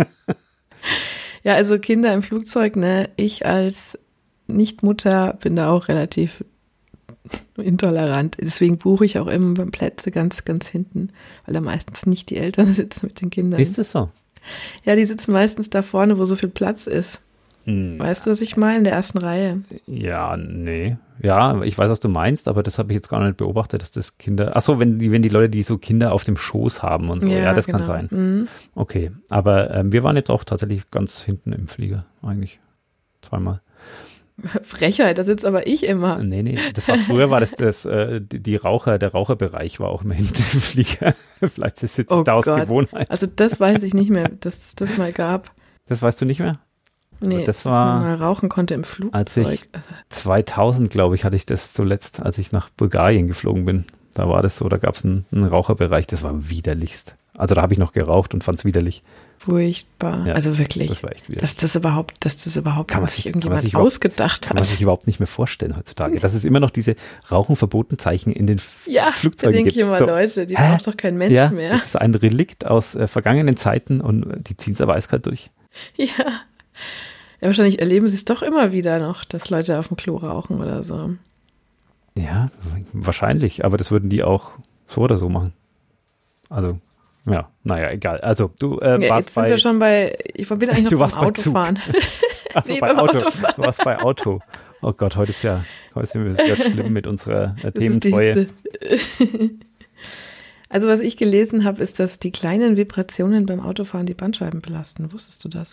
Ja, also Kinder im Flugzeug, ne? Ich als Nichtmutter bin da auch relativ intolerant. Deswegen buche ich auch immer Plätze ganz, ganz hinten, weil da meistens nicht die Eltern sitzen mit den Kindern. Ist das so? Ja, die sitzen meistens da vorne, wo so viel Platz ist. Weißt du, was ich meine? In der ersten Reihe. Ja, nee. Ja, ich weiß, was du meinst, aber das habe ich jetzt gar nicht beobachtet, dass das Kinder, ach so, wenn die Leute, die so Kinder auf dem Schoß haben und so, ja, das genau. Kann sein. Mhm. Okay, aber wir waren jetzt auch tatsächlich ganz hinten im Flieger, eigentlich. 2-mal. Frechheit, da sitze aber ich immer. Nee, früher war der Raucherbereich war auch immer hinten im Flieger. Vielleicht ist es jetzt da aus Gewohnheit. Also das weiß ich nicht mehr, dass es das mal gab. Das weißt du nicht mehr? Nee, das war, man mal rauchen konnte im Flugzeug. Als ich 2000, glaube ich, hatte ich das zuletzt, als ich nach Bulgarien geflogen bin. Da war das so, da gab es einen Raucherbereich, das war widerlichst. Also da habe ich noch geraucht und fand es widerlich. Furchtbar, ja, also wirklich. Das war echt widerlich. Dass das überhaupt kann man sich irgendjemand ausgedacht hat. Kann man sich überhaupt nicht mehr vorstellen heutzutage. Dass es immer noch diese Rauchen-Verboten-Zeichen in den Flugzeugen gibt. Ja, denke ich immer, so, Leute, die braucht doch kein Mensch mehr. Das ist ein Relikt aus vergangenen Zeiten und die ziehen es aber eiskalt durch. Ja, wahrscheinlich erleben sie es doch immer wieder noch, dass Leute auf dem Klo rauchen oder so. Ja, wahrscheinlich, aber das würden die auch so oder so machen. Also, ja, naja, egal. Also, du warst jetzt sind wir schon bei, ich bin eigentlich noch beim Autofahren. Achso, bei Auto. Du warst bei Auto. Oh Gott, heute sind wir sehr schlimm mit unserer Thementreue. Also, was ich gelesen habe, ist, dass die kleinen Vibrationen beim Autofahren die Bandscheiben belasten. Wusstest du das?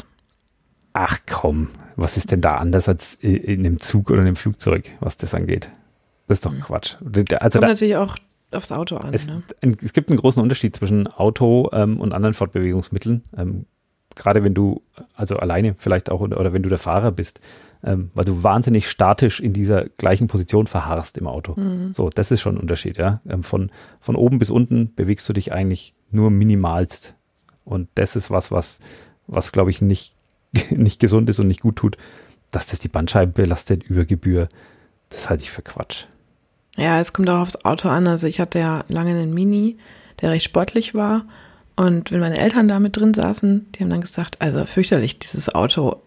Ach komm, was ist denn da anders als in einem Zug oder in einem Flugzeug, was das angeht? Das ist doch Quatsch. Also kommt natürlich auch aufs Auto an. Es gibt einen großen Unterschied zwischen Auto und anderen Fortbewegungsmitteln. Gerade wenn du, also alleine vielleicht auch, oder wenn du der Fahrer bist, weil du wahnsinnig statisch in dieser gleichen Position verharrst im Auto. So, das ist schon ein Unterschied, ja. Von oben bis unten bewegst du dich eigentlich nur minimalst. Und das ist was glaube ich, nicht gesund ist und nicht gut tut, dass das die Bandscheibe belastet über Gebühr. Das halte ich für Quatsch. Ja, es kommt auch aufs Auto an. Also ich hatte ja lange einen Mini, der recht sportlich war. Und wenn meine Eltern da mit drin saßen, die haben dann gesagt, also fürchterlich, dieses Auto,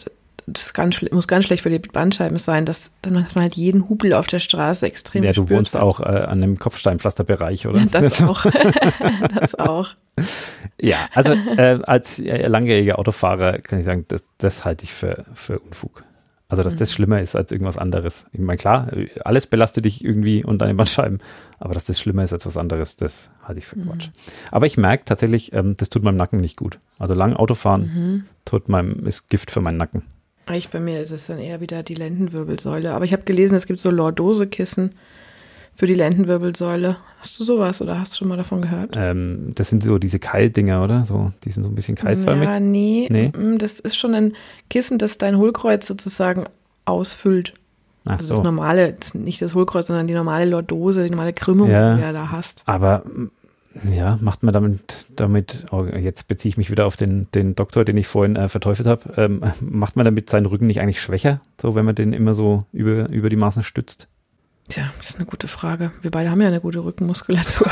das muss ganz schlecht für die Bandscheiben sein, dass man halt jeden Hubel auf der Straße extrem spürt. Ja, du wohnst auch an einem Kopfsteinpflasterbereich, oder? Das auch. Das auch. Ja, also als langjähriger Autofahrer kann ich sagen, das halte ich für Unfug. Also, dass das schlimmer ist als irgendwas anderes. Ich meine, klar, alles belastet dich irgendwie und deine Bandscheiben, aber dass das schlimmer ist als was anderes, das halte ich für Quatsch. Aber ich merke tatsächlich, das tut meinem Nacken nicht gut. Also lang Autofahren ist Gift für meinen Nacken. Bei mir ist es dann eher wieder die Lendenwirbelsäule. Aber ich habe gelesen, es gibt so Lordosekissen für die Lendenwirbelsäule. Hast du sowas oder hast du schon mal davon gehört? Das sind so diese Keilddinger, oder? So, die sind so ein bisschen keilförmig. Ja, nee. Das ist schon ein Kissen, das dein Hohlkreuz sozusagen ausfüllt. Ach also so. das normale, nicht das Hohlkreuz, sondern die normale Lordose, die normale Krümmung, die du da hast. Aber ja, macht man damit, jetzt beziehe ich mich wieder auf den Doktor, den ich vorhin verteufelt habe, macht man damit seinen Rücken nicht eigentlich schwächer, so wenn man den immer so über die Maßen stützt? Tja, das ist eine gute Frage. Wir beide haben ja eine gute Rückenmuskulatur.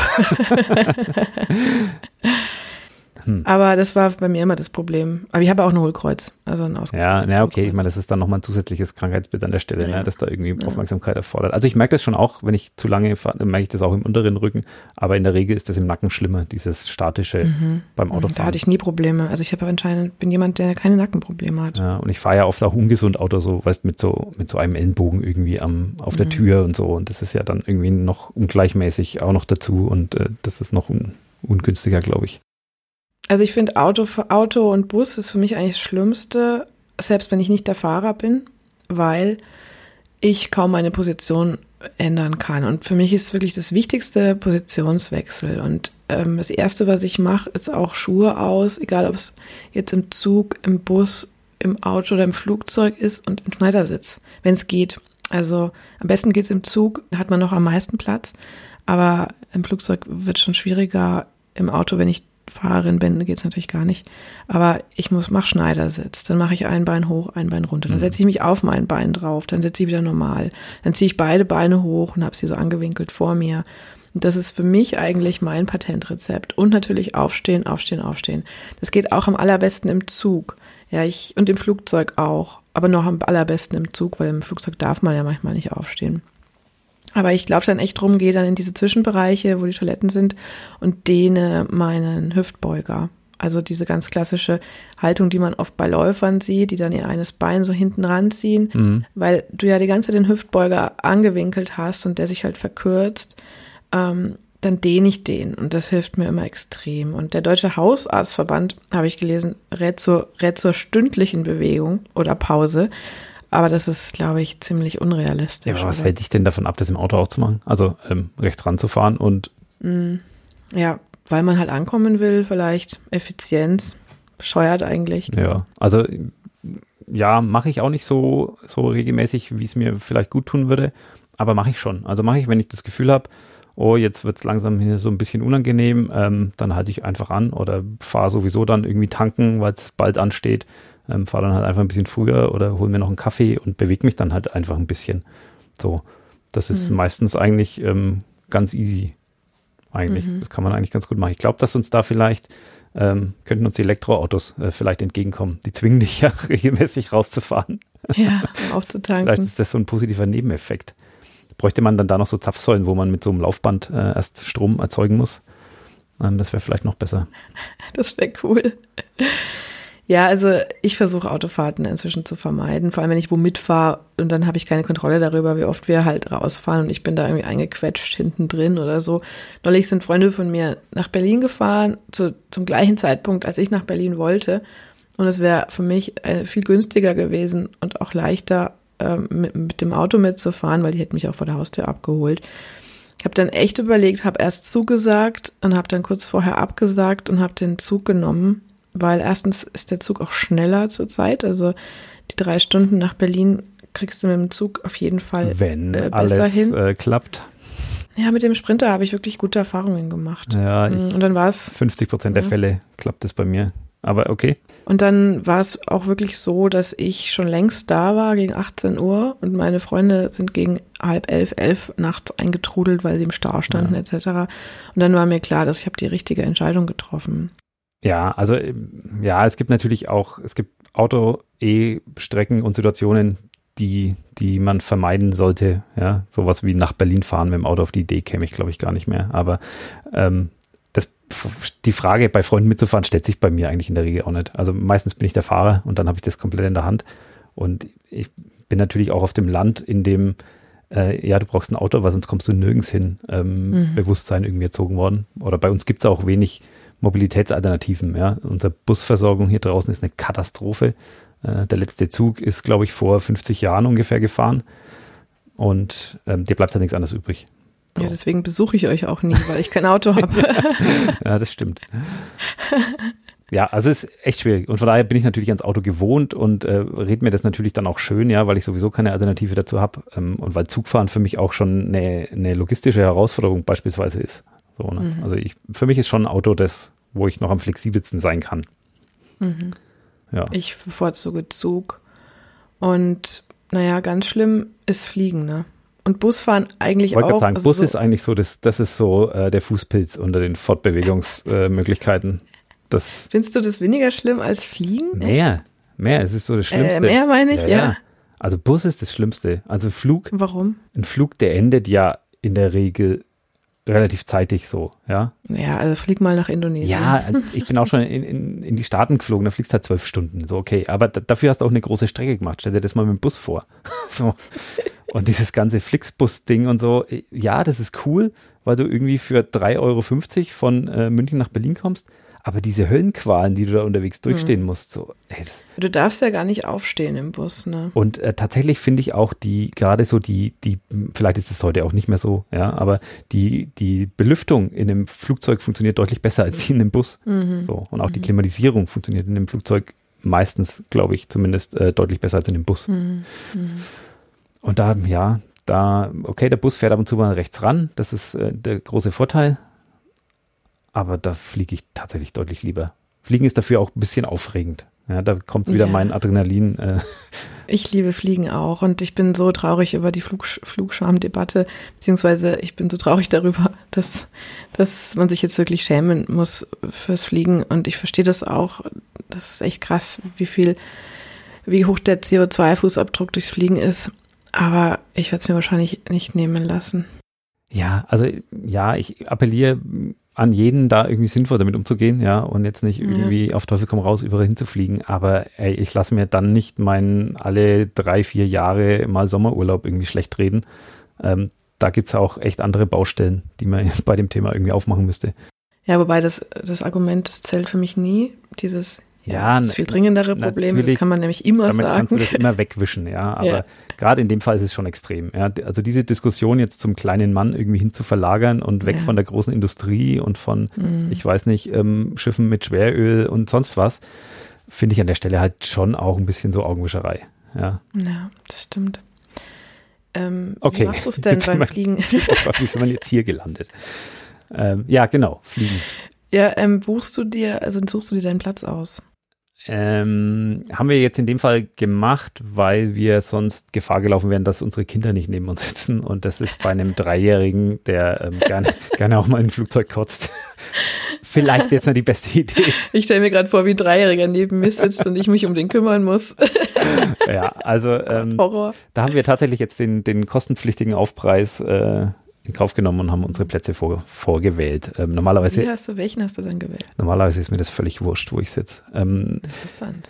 Aber das war bei mir immer das Problem. Aber ich habe auch ein Hohlkreuz, also ein Ja, okay, ich meine, das ist dann nochmal ein zusätzliches Krankheitsbild an der Stelle, ne, das da irgendwie Aufmerksamkeit erfordert. Also ich merke das schon auch, wenn ich zu lange fahre, dann merke ich das auch im unteren Rücken, aber in der Regel ist das im Nacken schlimmer, dieses statische beim Autofahren. Da hatte ich nie Probleme. Also ich bin jemand, der keine Nackenprobleme hat. Ja, und ich fahre ja oft auch ungesund Auto, so, weißt, mit so einem Ellenbogen irgendwie auf der Tür und so, und das ist ja dann irgendwie noch ungleichmäßig auch noch dazu und das ist noch ungünstiger, glaube ich. Also ich finde Auto und Bus ist für mich eigentlich das Schlimmste, selbst wenn ich nicht der Fahrer bin, weil ich kaum meine Position ändern kann. Und für mich ist wirklich das Wichtigste Positionswechsel. Und das Erste, was ich mache, ist auch Schuhe aus, egal ob es jetzt im Zug, im Bus, im Auto oder im Flugzeug ist und im Schneidersitz, wenn es geht. Also am besten geht es im Zug, da hat man noch am meisten Platz. Aber im Flugzeug wird es schon schwieriger. Im Auto, wenn ich Fahrerin bin, geht es natürlich gar nicht. Aber ich mache Schneidersitz. Dann mache ich ein Bein hoch, ein Bein runter. Dann setze ich mich auf mein Bein drauf. Dann sitze ich wieder normal. Dann ziehe ich beide Beine hoch und habe sie so angewinkelt vor mir. Und das ist für mich eigentlich mein Patentrezept. Und natürlich aufstehen, aufstehen, aufstehen. Das geht auch am allerbesten im Zug. Ja, und im Flugzeug auch. Aber noch am allerbesten im Zug, weil im Flugzeug darf man ja manchmal nicht aufstehen. Aber ich laufe dann echt rum, gehe dann in diese Zwischenbereiche, wo die Toiletten sind und dehne meinen Hüftbeuger. Also diese ganz klassische Haltung, die man oft bei Läufern sieht, die dann ihr eines Bein so hinten ranziehen, weil du ja die ganze Zeit den Hüftbeuger angewinkelt hast und der sich halt verkürzt, dann dehne ich den und das hilft mir immer extrem. Und der Deutsche Hausarztverband, habe ich gelesen, rät zur stündlichen Bewegung oder Pause. Aber das ist, glaube ich, ziemlich unrealistisch. Ja, aber was hält dich denn davon ab, das im Auto auch zu machen? Also rechts ranzufahren und... Ja, weil man halt ankommen will, vielleicht Effizienz, bescheuert eigentlich. Ja, also ja, mache ich auch nicht so regelmäßig, wie es mir vielleicht gut tun würde, aber mache ich schon. Also mache ich, wenn ich das Gefühl habe, oh, jetzt wird es langsam hier so ein bisschen unangenehm, dann halte ich einfach an oder fahre sowieso dann irgendwie tanken, weil es bald ansteht. Fahre dann halt einfach ein bisschen früher oder hole mir noch einen Kaffee und bewege mich dann halt einfach ein bisschen. So, das ist meistens eigentlich ganz easy. Eigentlich, das kann man eigentlich ganz gut machen. Ich glaube, dass uns da vielleicht, könnten uns die Elektroautos vielleicht entgegenkommen. Die zwingen dich ja regelmäßig rauszufahren. Ja, aufzutanken. Vielleicht ist das so ein positiver Nebeneffekt. Bräuchte man dann da noch so Zapfsäulen, wo man mit so einem Laufband erst Strom erzeugen muss? Das wäre vielleicht noch besser. Das wäre cool. Ja, also ich versuche Autofahrten inzwischen zu vermeiden, vor allem wenn ich wo mitfahre und dann habe ich keine Kontrolle darüber, wie oft wir halt rausfahren und ich bin da irgendwie eingequetscht hinten drin oder so. Neulich sind Freunde von mir nach Berlin gefahren, zum gleichen Zeitpunkt, als ich nach Berlin wollte und es wäre für mich viel günstiger gewesen und auch leichter mit dem Auto mitzufahren, weil die hätten mich auch vor der Haustür abgeholt. Ich habe dann echt überlegt, habe erst zugesagt und habe dann kurz vorher abgesagt und habe den Zug genommen. Weil erstens ist der Zug auch schneller zur Zeit, also die 3 Stunden nach Berlin kriegst du mit dem Zug auf jeden Fall wenn besser alles hin. Klappt. Ja, mit dem Sprinter habe ich wirklich gute Erfahrungen gemacht. Ja, und dann war es 50% der Fälle klappt es bei mir, aber okay. Und dann war es auch wirklich so, dass ich schon längst da war gegen 18 Uhr und meine Freunde sind gegen 10:30, 11 nachts eingetrudelt, weil sie im Stau standen etc. Und dann war mir klar, dass ich habe die richtige Entscheidung getroffen. Ja, also ja, es gibt natürlich auch, Auto-E-Strecken und Situationen, die man vermeiden sollte. Ja, sowas wie nach Berlin fahren mit dem Auto, auf die Idee käme ich, glaube ich, gar nicht mehr. Aber die Frage, bei Freunden mitzufahren, stellt sich bei mir eigentlich in der Regel auch nicht. Also meistens bin ich der Fahrer und dann habe ich das komplett in der Hand. Und ich bin natürlich auch auf dem Land, in dem du brauchst ein Auto, weil sonst kommst du nirgends hin. Bewusstsein irgendwie erzogen worden. Oder bei uns gibt es auch wenig Mobilitätsalternativen. Ja. Unsere Busversorgung hier draußen ist eine Katastrophe. Der letzte Zug ist, glaube ich, vor 50 Jahren ungefähr gefahren und dir bleibt halt nichts anderes übrig. So. Ja, deswegen besuche ich euch auch nie, weil ich kein Auto habe. Ja, das stimmt. Ja, also es ist echt schwierig und von daher bin ich natürlich ans Auto gewohnt und rede mir das natürlich dann auch schön, ja, weil ich sowieso keine Alternative dazu habe und weil Zugfahren für mich auch schon eine logistische Herausforderung beispielsweise ist. So, ne? Also für mich ist schon ein Auto das, wo ich noch am flexibelsten sein kann. Ja. Ich bevorzuge Zug. Und naja, ganz schlimm ist Fliegen, ne? Und Busfahren eigentlich auch. Ich wollte gerade sagen, Bus ist eigentlich so, das ist so der Fußpilz unter den Fortbewegungsmöglichkeiten. Findest du das weniger schlimm als Fliegen? Mehr. Es ist so das Schlimmste. Mehr meine ich, ja. Also Bus ist das Schlimmste. Also Flug. Warum? Ein Flug, der endet ja in der Regel relativ zeitig so, ja. Ja, also flieg mal nach Indonesien. Ja, ich bin auch schon in die Staaten geflogen, da fliegst du halt 12 Stunden, so okay. Aber dafür hast du auch eine große Strecke gemacht. Stell dir das mal mit dem Bus vor. So. Und dieses ganze Flixbus-Ding und so, ja, das ist cool, weil du irgendwie für 3,50 € von München nach Berlin kommst. Aber diese Höllenqualen, die du da unterwegs durchstehen musst, so, ey, Du darfst ja gar nicht aufstehen im Bus, ne? Und tatsächlich finde ich auch gerade so die, vielleicht ist es heute auch nicht mehr so, ja, aber die Belüftung in einem Flugzeug funktioniert deutlich besser als die in einem Bus. So. Und auch die Klimatisierung funktioniert in einem Flugzeug meistens, glaube ich, zumindest deutlich besser als in dem Bus. Und okay, der Bus fährt ab und zu mal rechts ran, das ist der große Vorteil. Aber da fliege ich tatsächlich deutlich lieber. Fliegen ist dafür auch ein bisschen aufregend. Ja, da kommt wieder mein Adrenalin. Ich liebe Fliegen auch und ich bin so traurig über die Flugscham-Debatte, beziehungsweise ich bin so traurig darüber, dass man sich jetzt wirklich schämen muss fürs Fliegen und ich verstehe das auch. Das ist echt krass, wie hoch der CO2-Fußabdruck durchs Fliegen ist. Aber ich werde es mir wahrscheinlich nicht nehmen lassen. Ja, also ich appelliere an jeden, da irgendwie sinnvoll damit umzugehen, ja, und jetzt nicht irgendwie auf Teufel komm raus überall hinzufliegen, aber ey, ich lasse mir dann nicht meinen alle 3-4 Jahre mal Sommerurlaub irgendwie schlecht reden. Da gibt es auch echt andere Baustellen, die man bei dem Thema irgendwie aufmachen müsste. Ja, wobei das Argument, das zählt für mich nie, dieses das viel dringendere Problem, das kann man nämlich immer damit sagen. Kannst du das immer wegwischen, ja, aber gerade in dem Fall ist es schon extrem. Ja. Also diese Diskussion jetzt zum kleinen Mann irgendwie hin zu verlagern und weg von der großen Industrie und von, ich weiß nicht, Schiffen mit Schweröl und sonst was, finde ich an der Stelle halt schon auch ein bisschen so Augenwischerei. Ja, das stimmt. Okay. Wie machst du es denn beim Fliegen? Wie sind wir jetzt hier gelandet? Ja, genau, Fliegen. Ja, suchst du dir deinen Platz aus? Haben wir jetzt in dem Fall gemacht, weil wir sonst Gefahr gelaufen wären, dass unsere Kinder nicht neben uns sitzen und das ist bei einem Dreijährigen, der gerne auch mal in ein Flugzeug kotzt, vielleicht jetzt nicht die beste Idee. Ich stelle mir gerade vor, wie ein Dreijähriger neben mir sitzt und ich mich um den kümmern muss. Ja, also Horror. Da haben wir tatsächlich jetzt den kostenpflichtigen Aufpreis in Kauf genommen und haben unsere Plätze vorgewählt. Normalerweise. Welchen hast du dann gewählt? Normalerweise ist mir das völlig wurscht, wo ich sitze. Interessant.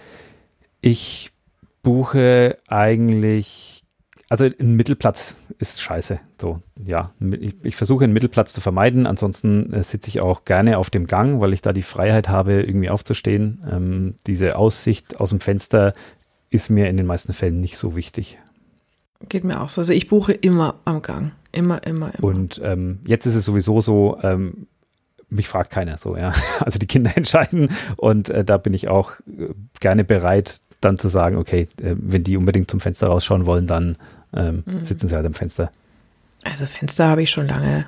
Ich buche eigentlich, also ein Mittelplatz ist scheiße. So, ja, ich versuche einen Mittelplatz zu vermeiden. Ansonsten sitze ich auch gerne auf dem Gang, weil ich da die Freiheit habe, irgendwie aufzustehen. Diese Aussicht aus dem Fenster ist mir in den meisten Fällen nicht so wichtig. Geht mir auch so. Also ich buche immer am Gang. Immer. Und jetzt ist es sowieso so, mich fragt keiner so, ja. Also die Kinder entscheiden und da bin ich auch gerne bereit, dann zu sagen, okay, wenn die unbedingt zum Fenster rausschauen wollen, dann sitzen sie halt am Fenster. Also Fenster habe ich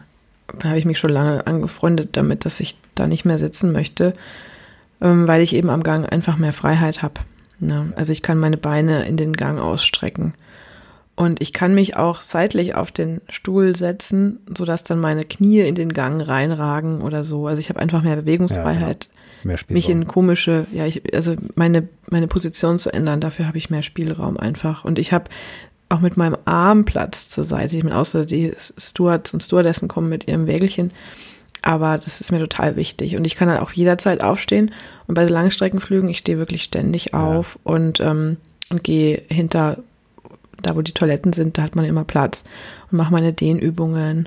mich schon lange angefreundet damit, dass ich da nicht mehr sitzen möchte, weil ich eben am Gang einfach mehr Freiheit habe. Ne? Also ich kann meine Beine in den Gang ausstrecken. Und ich kann mich auch seitlich auf den Stuhl setzen, sodass dann meine Knie in den Gang reinragen oder so. Also ich habe einfach mehr Bewegungsfreiheit, mehr Spielraum. Mich in komische, meine Position zu ändern, dafür habe ich mehr Spielraum einfach. Und ich habe auch mit meinem Arm Platz zur Seite. Ich meine, außer die Stewards und Stewardessen kommen mit ihrem Wägelchen. Aber das ist mir total wichtig. Und ich kann dann auch jederzeit aufstehen. Und bei Langstreckenflügen, ich stehe wirklich ständig auf und gehe hinter da wo die Toiletten sind, da hat man immer Platz und mache meine Dehnübungen,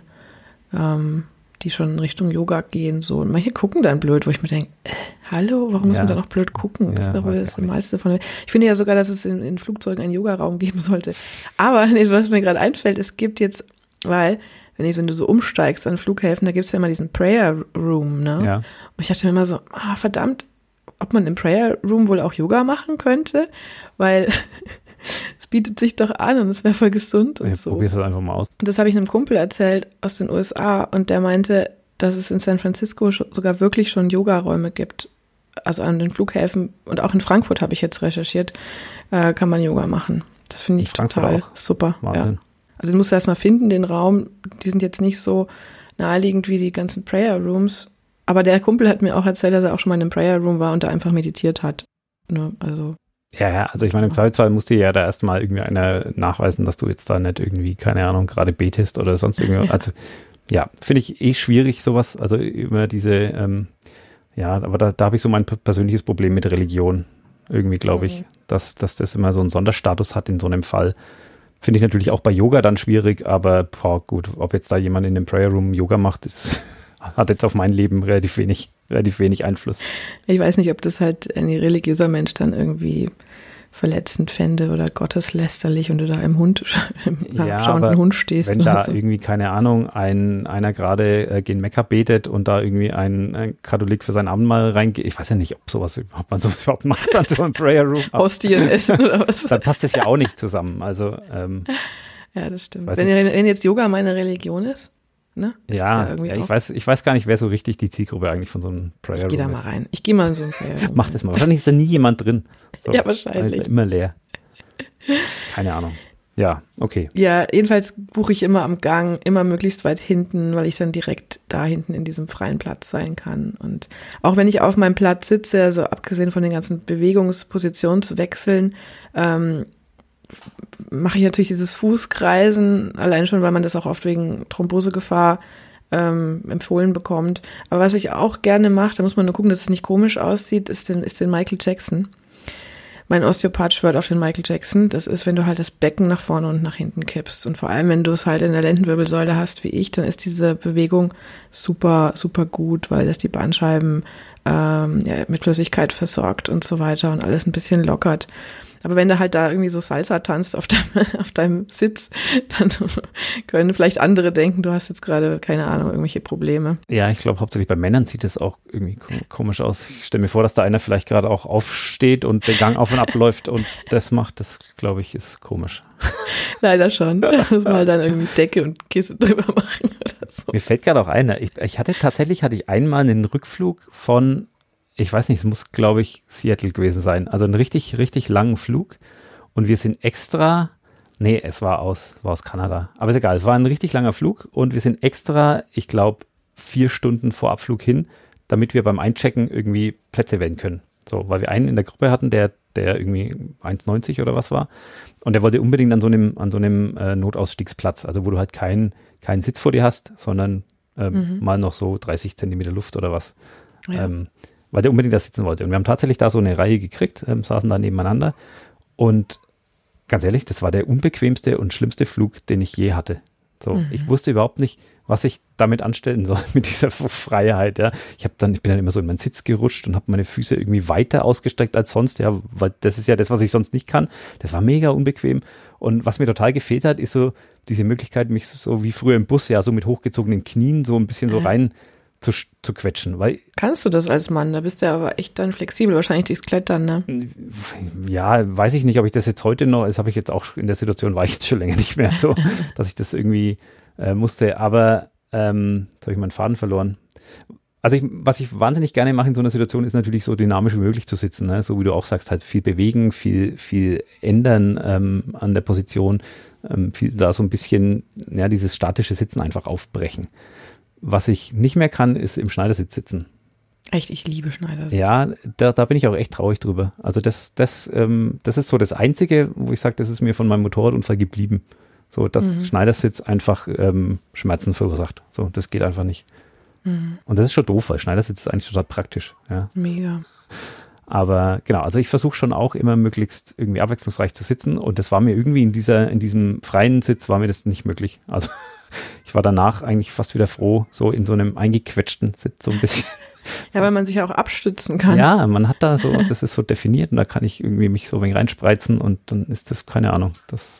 die schon in Richtung Yoga gehen, so. Und manche gucken dann blöd, wo ich mir denke, hallo, warum muss man da noch blöd gucken? Das ist doch wohl das meiste von. Ich finde ja sogar, dass es in Flugzeugen einen Yogaraum geben sollte. Aber was mir gerade einfällt, es gibt jetzt, weil, wenn du so umsteigst an Flughäfen, da gibt es ja immer diesen Prayer Room, ne? Ja. Und ich dachte mir immer so, verdammt, ob man im Prayer Room wohl auch Yoga machen könnte, weil es bietet sich doch an und es wäre voll gesund und so. Probier's das einfach mal aus. Und das habe ich einem Kumpel erzählt aus den USA und der meinte, dass es in San Francisco sogar wirklich schon Yogaräume gibt. Also an den Flughäfen und auch in Frankfurt habe ich jetzt recherchiert, kann man Yoga machen. Das finde ich total super. Wahnsinn. Ja. Also den musst du erstmal finden, den Raum. Die sind jetzt nicht so naheliegend wie die ganzen Prayer Rooms. Aber der Kumpel hat mir auch erzählt, dass er auch schon mal in einem Prayer Room war und da einfach meditiert hat. Ne, also. Ja, also ich meine, im Zweifelsfall muss dir ja da erstmal irgendwie einer nachweisen, dass du jetzt da nicht irgendwie, keine Ahnung, gerade betest oder sonst irgendwie. Also ja, finde ich schwierig sowas. Also immer diese, aber da habe ich so mein persönliches Problem mit Religion. Irgendwie glaube ich, dass das immer so einen Sonderstatus hat in so einem Fall. Finde ich natürlich auch bei Yoga dann schwierig, aber gut, ob jetzt da jemand in dem Prayer Room Yoga macht, hat jetzt auf mein Leben relativ wenig relativ wenig Einfluss. Ich weiß nicht, ob das halt ein religiöser Mensch dann irgendwie verletzend fände oder gotteslästerlich und du da im schauenden Hund stehst. Wenn da irgendwie, keine Ahnung, einer gerade gen Mekka betet und da irgendwie ein Katholik für sein Abendmahl reingeht, ich weiß ja nicht, ob man sowas überhaupt macht an so einem Prayer Room. Hostien essen oder was? Dann passt das ja auch nicht zusammen. Also, ja, das stimmt. Wenn jetzt Yoga meine Religion ist, ne? Ja, ich weiß gar nicht, wer so richtig die Zielgruppe eigentlich von so einem Prayer Room ist. Ich gehe da mal rein. Ich gehe mal in so ein Prayer Room. Mach das mal. Wahrscheinlich ist da nie jemand drin. So, ja, wahrscheinlich. Ist immer leer. Keine Ahnung. Ja, okay. Ja, jedenfalls buche ich immer am Gang, immer möglichst weit hinten, weil ich dann direkt da hinten in diesem freien Platz sein kann. Und auch wenn ich auf meinem Platz sitze, also abgesehen von den ganzen Positionswechseln, mache ich natürlich dieses Fußkreisen, allein schon, weil man das auch oft wegen Thrombosegefahr empfohlen bekommt. Aber was ich auch gerne mache, da muss man nur gucken, dass es nicht komisch aussieht, ist den Michael Jackson. Mein Osteopath schwört auf den Michael Jackson. Das ist, wenn du halt das Becken nach vorne und nach hinten kippst. Und vor allem, wenn du es halt in der Lendenwirbelsäule hast, wie ich, dann ist diese Bewegung super, super gut, weil das die Bandscheiben mit Flüssigkeit versorgt und so weiter und alles ein bisschen lockert. Aber wenn du halt da irgendwie so Salsa tanzt auf deinem Sitz, dann können vielleicht andere denken, du hast jetzt gerade, keine Ahnung, irgendwelche Probleme. Ja, ich glaube, hauptsächlich bei Männern sieht es auch irgendwie komisch aus. Ich stelle mir vor, dass da einer vielleicht gerade auch aufsteht und der Gang auf und ab läuft und das macht, das glaube ich, ist komisch. Leider schon. Da muss man halt dann irgendwie Decke und Kissen drüber machen oder so. Mir fällt gerade auch ein, ich hatte einmal einen Rückflug von, ich weiß nicht, es muss, glaube ich, Seattle gewesen sein. Also einen richtig, richtig langen Flug. Und wir sind extra, es war aus Kanada. Aber ist egal, es war ein richtig langer Flug und wir sind extra, ich glaube, 4 Stunden vor Abflug hin, damit wir beim Einchecken irgendwie Plätze wählen können. So, weil wir einen in der Gruppe hatten, der irgendwie 1,90 oder was war. Und der wollte unbedingt an so einem Notausstiegsplatz, also wo du halt keinen Sitz vor dir hast, sondern mal noch so 30 Zentimeter Luft oder was. Ja. Weil der unbedingt da sitzen wollte. Und wir haben tatsächlich da so eine Reihe gekriegt, saßen da nebeneinander. Und ganz ehrlich, das war der unbequemste und schlimmste Flug, den ich je hatte. So, ich wusste überhaupt nicht, was ich damit anstellen soll, mit dieser Freiheit. Ja. Ich bin dann immer so in meinen Sitz gerutscht und habe meine Füße irgendwie weiter ausgestreckt als sonst, ja, weil das ist ja das, was ich sonst nicht kann. Das war mega unbequem. Und was mir total gefehlt hat, ist so diese Möglichkeit, mich so wie früher im Bus, ja, so mit hochgezogenen Knien so ein bisschen so rein zu quetschen. Weil kannst du das als Mann? Da bist du ja aber echt dann flexibel, wahrscheinlich durchs Klettern, ne? Ja, weiß ich nicht, ob ich das jetzt heute noch, das habe ich jetzt auch, in der Situation war ich jetzt schon länger nicht mehr so, dass ich das irgendwie musste, aber jetzt habe ich meinen Faden verloren. Also was ich wahnsinnig gerne mache in so einer Situation, ist natürlich so dynamisch wie möglich zu sitzen, ne? So wie du auch sagst, halt viel bewegen, viel ändern an der Position, viel da so ein bisschen, ja, dieses statische Sitzen einfach aufbrechen. Was ich nicht mehr kann, ist im Schneidersitz sitzen. Echt, ich liebe Schneidersitz. Ja, da bin ich auch echt traurig drüber. Also das ist so das Einzige, wo ich sage, das ist mir von meinem Motorradunfall geblieben. So, dass Schneidersitz einfach Schmerzen verursacht. So, das geht einfach nicht. Und das ist schon doof, weil Schneidersitz ist eigentlich total praktisch. Ja. Mega. Aber genau, also ich versuche schon auch immer möglichst irgendwie abwechslungsreich zu sitzen und das war mir irgendwie in diesem freien Sitz war mir das nicht möglich. Also ich war danach eigentlich fast wieder froh, so in so einem eingequetschten Sitz so ein bisschen. Ja, weil man sich ja auch abstützen kann. Ja, man hat da so, das ist so definiert und da kann ich irgendwie mich so ein wenig reinspreizen und dann ist das, keine Ahnung,